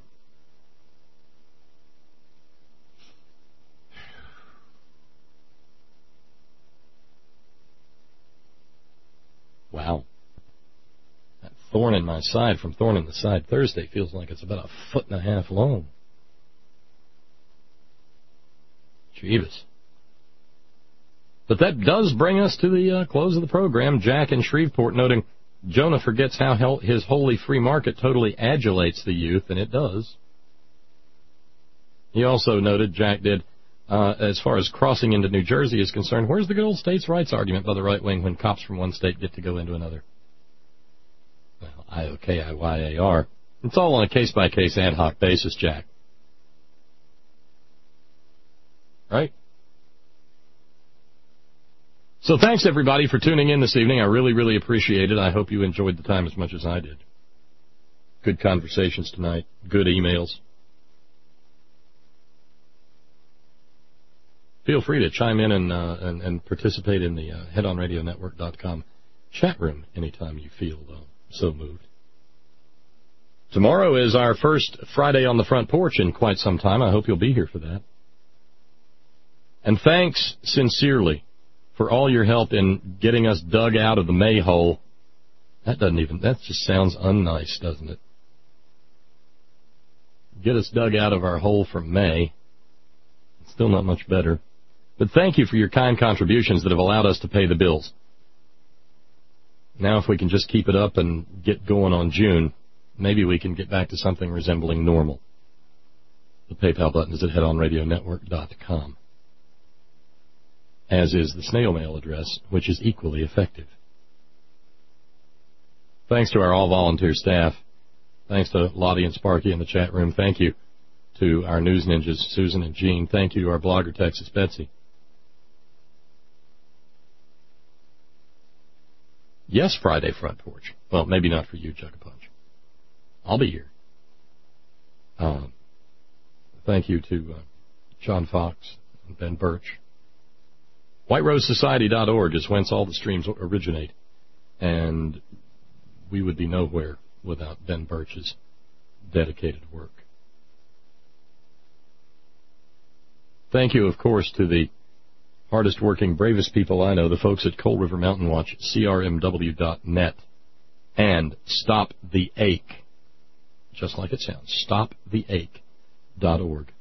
Wow. That thorn in my side from Thorn in the Side Thursday feels like it's about a foot and a half long. Jeebus. But that does bring us to the uh, close of the program. Jack in Shreveport noting, Jonah forgets how hel- his holy free market totally adulates the youth, and it does. He also noted, Jack did, uh, as far as crossing into New Jersey is concerned, where's the good old states' rights argument by the right wing when cops from one state get to go into another? Well, I O K I Y A R. It's all on a case-by-case ad hoc basis, Jack. Right? So thanks, everybody, for tuning in this evening. I really, really appreciate it. I hope you enjoyed the time as much as I did. Good conversations tonight. Good emails. Feel free to chime in and uh, and, and participate in the uh, head on radio network dot com chat room anytime you feel uh, so moved. Tomorrow is our first Friday on the Front Porch in quite some time. I hope you'll be here for that. And thanks sincerely for all your help in getting us dug out of the May hole. That doesn't even, that just sounds unnice, doesn't it? Get us dug out of our hole from May. It's still not much better. But thank you for your kind contributions that have allowed us to pay the bills. Now if we can just keep it up and get going on June, maybe we can get back to something resembling normal. The PayPal button is at head on radio network dot com. As is the snail mail address, which is equally effective. Thanks to our all-volunteer staff. Thanks to Lottie and Sparky in the chat room. Thank you to our news ninjas, Susan and Jean. Thank you to our blogger, Texas Betsy. Yes, Friday Front Porch. Well, maybe not for you, Jug a Punch. I'll be here. Um, thank you to uh, John Fox and Ben Birch. white rose society dot org is whence all the streams originate, and we would be nowhere without Ben Birch's dedicated work. Thank you, of course, to the hardest working, bravest people I know, the folks at Coal River Mountain Watch, C R M W dot net, and Stop the Ache, just like it sounds, stop the ache dot org.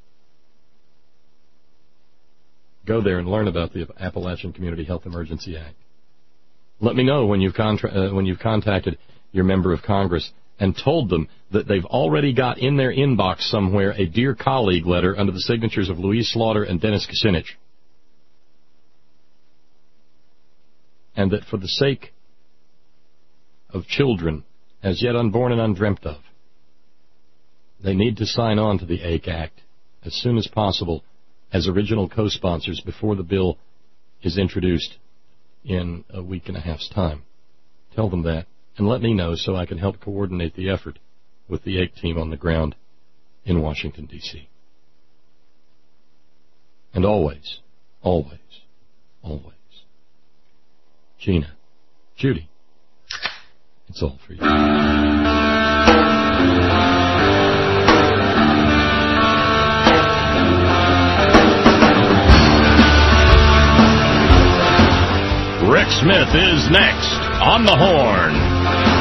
Go there and learn about the Appalachian Community Health Emergency Act. Let me know when you've, contra- uh, when you've contacted your member of Congress and told them that they've already got in their inbox somewhere a Dear Colleague letter under the signatures of Louise Slaughter and Dennis Kucinich. and that for the sake of children as yet unborn and undreamt of, they need to sign on to the A C E Act as soon as possible as original co-sponsors before the bill is introduced in a week and a half's time. Tell them that, and let me know so I can help coordinate the effort with the A C E team on the ground in Washington, D C And always, always, always, Gina, Judy, it's all for you. Rick Smith is next on the Horn.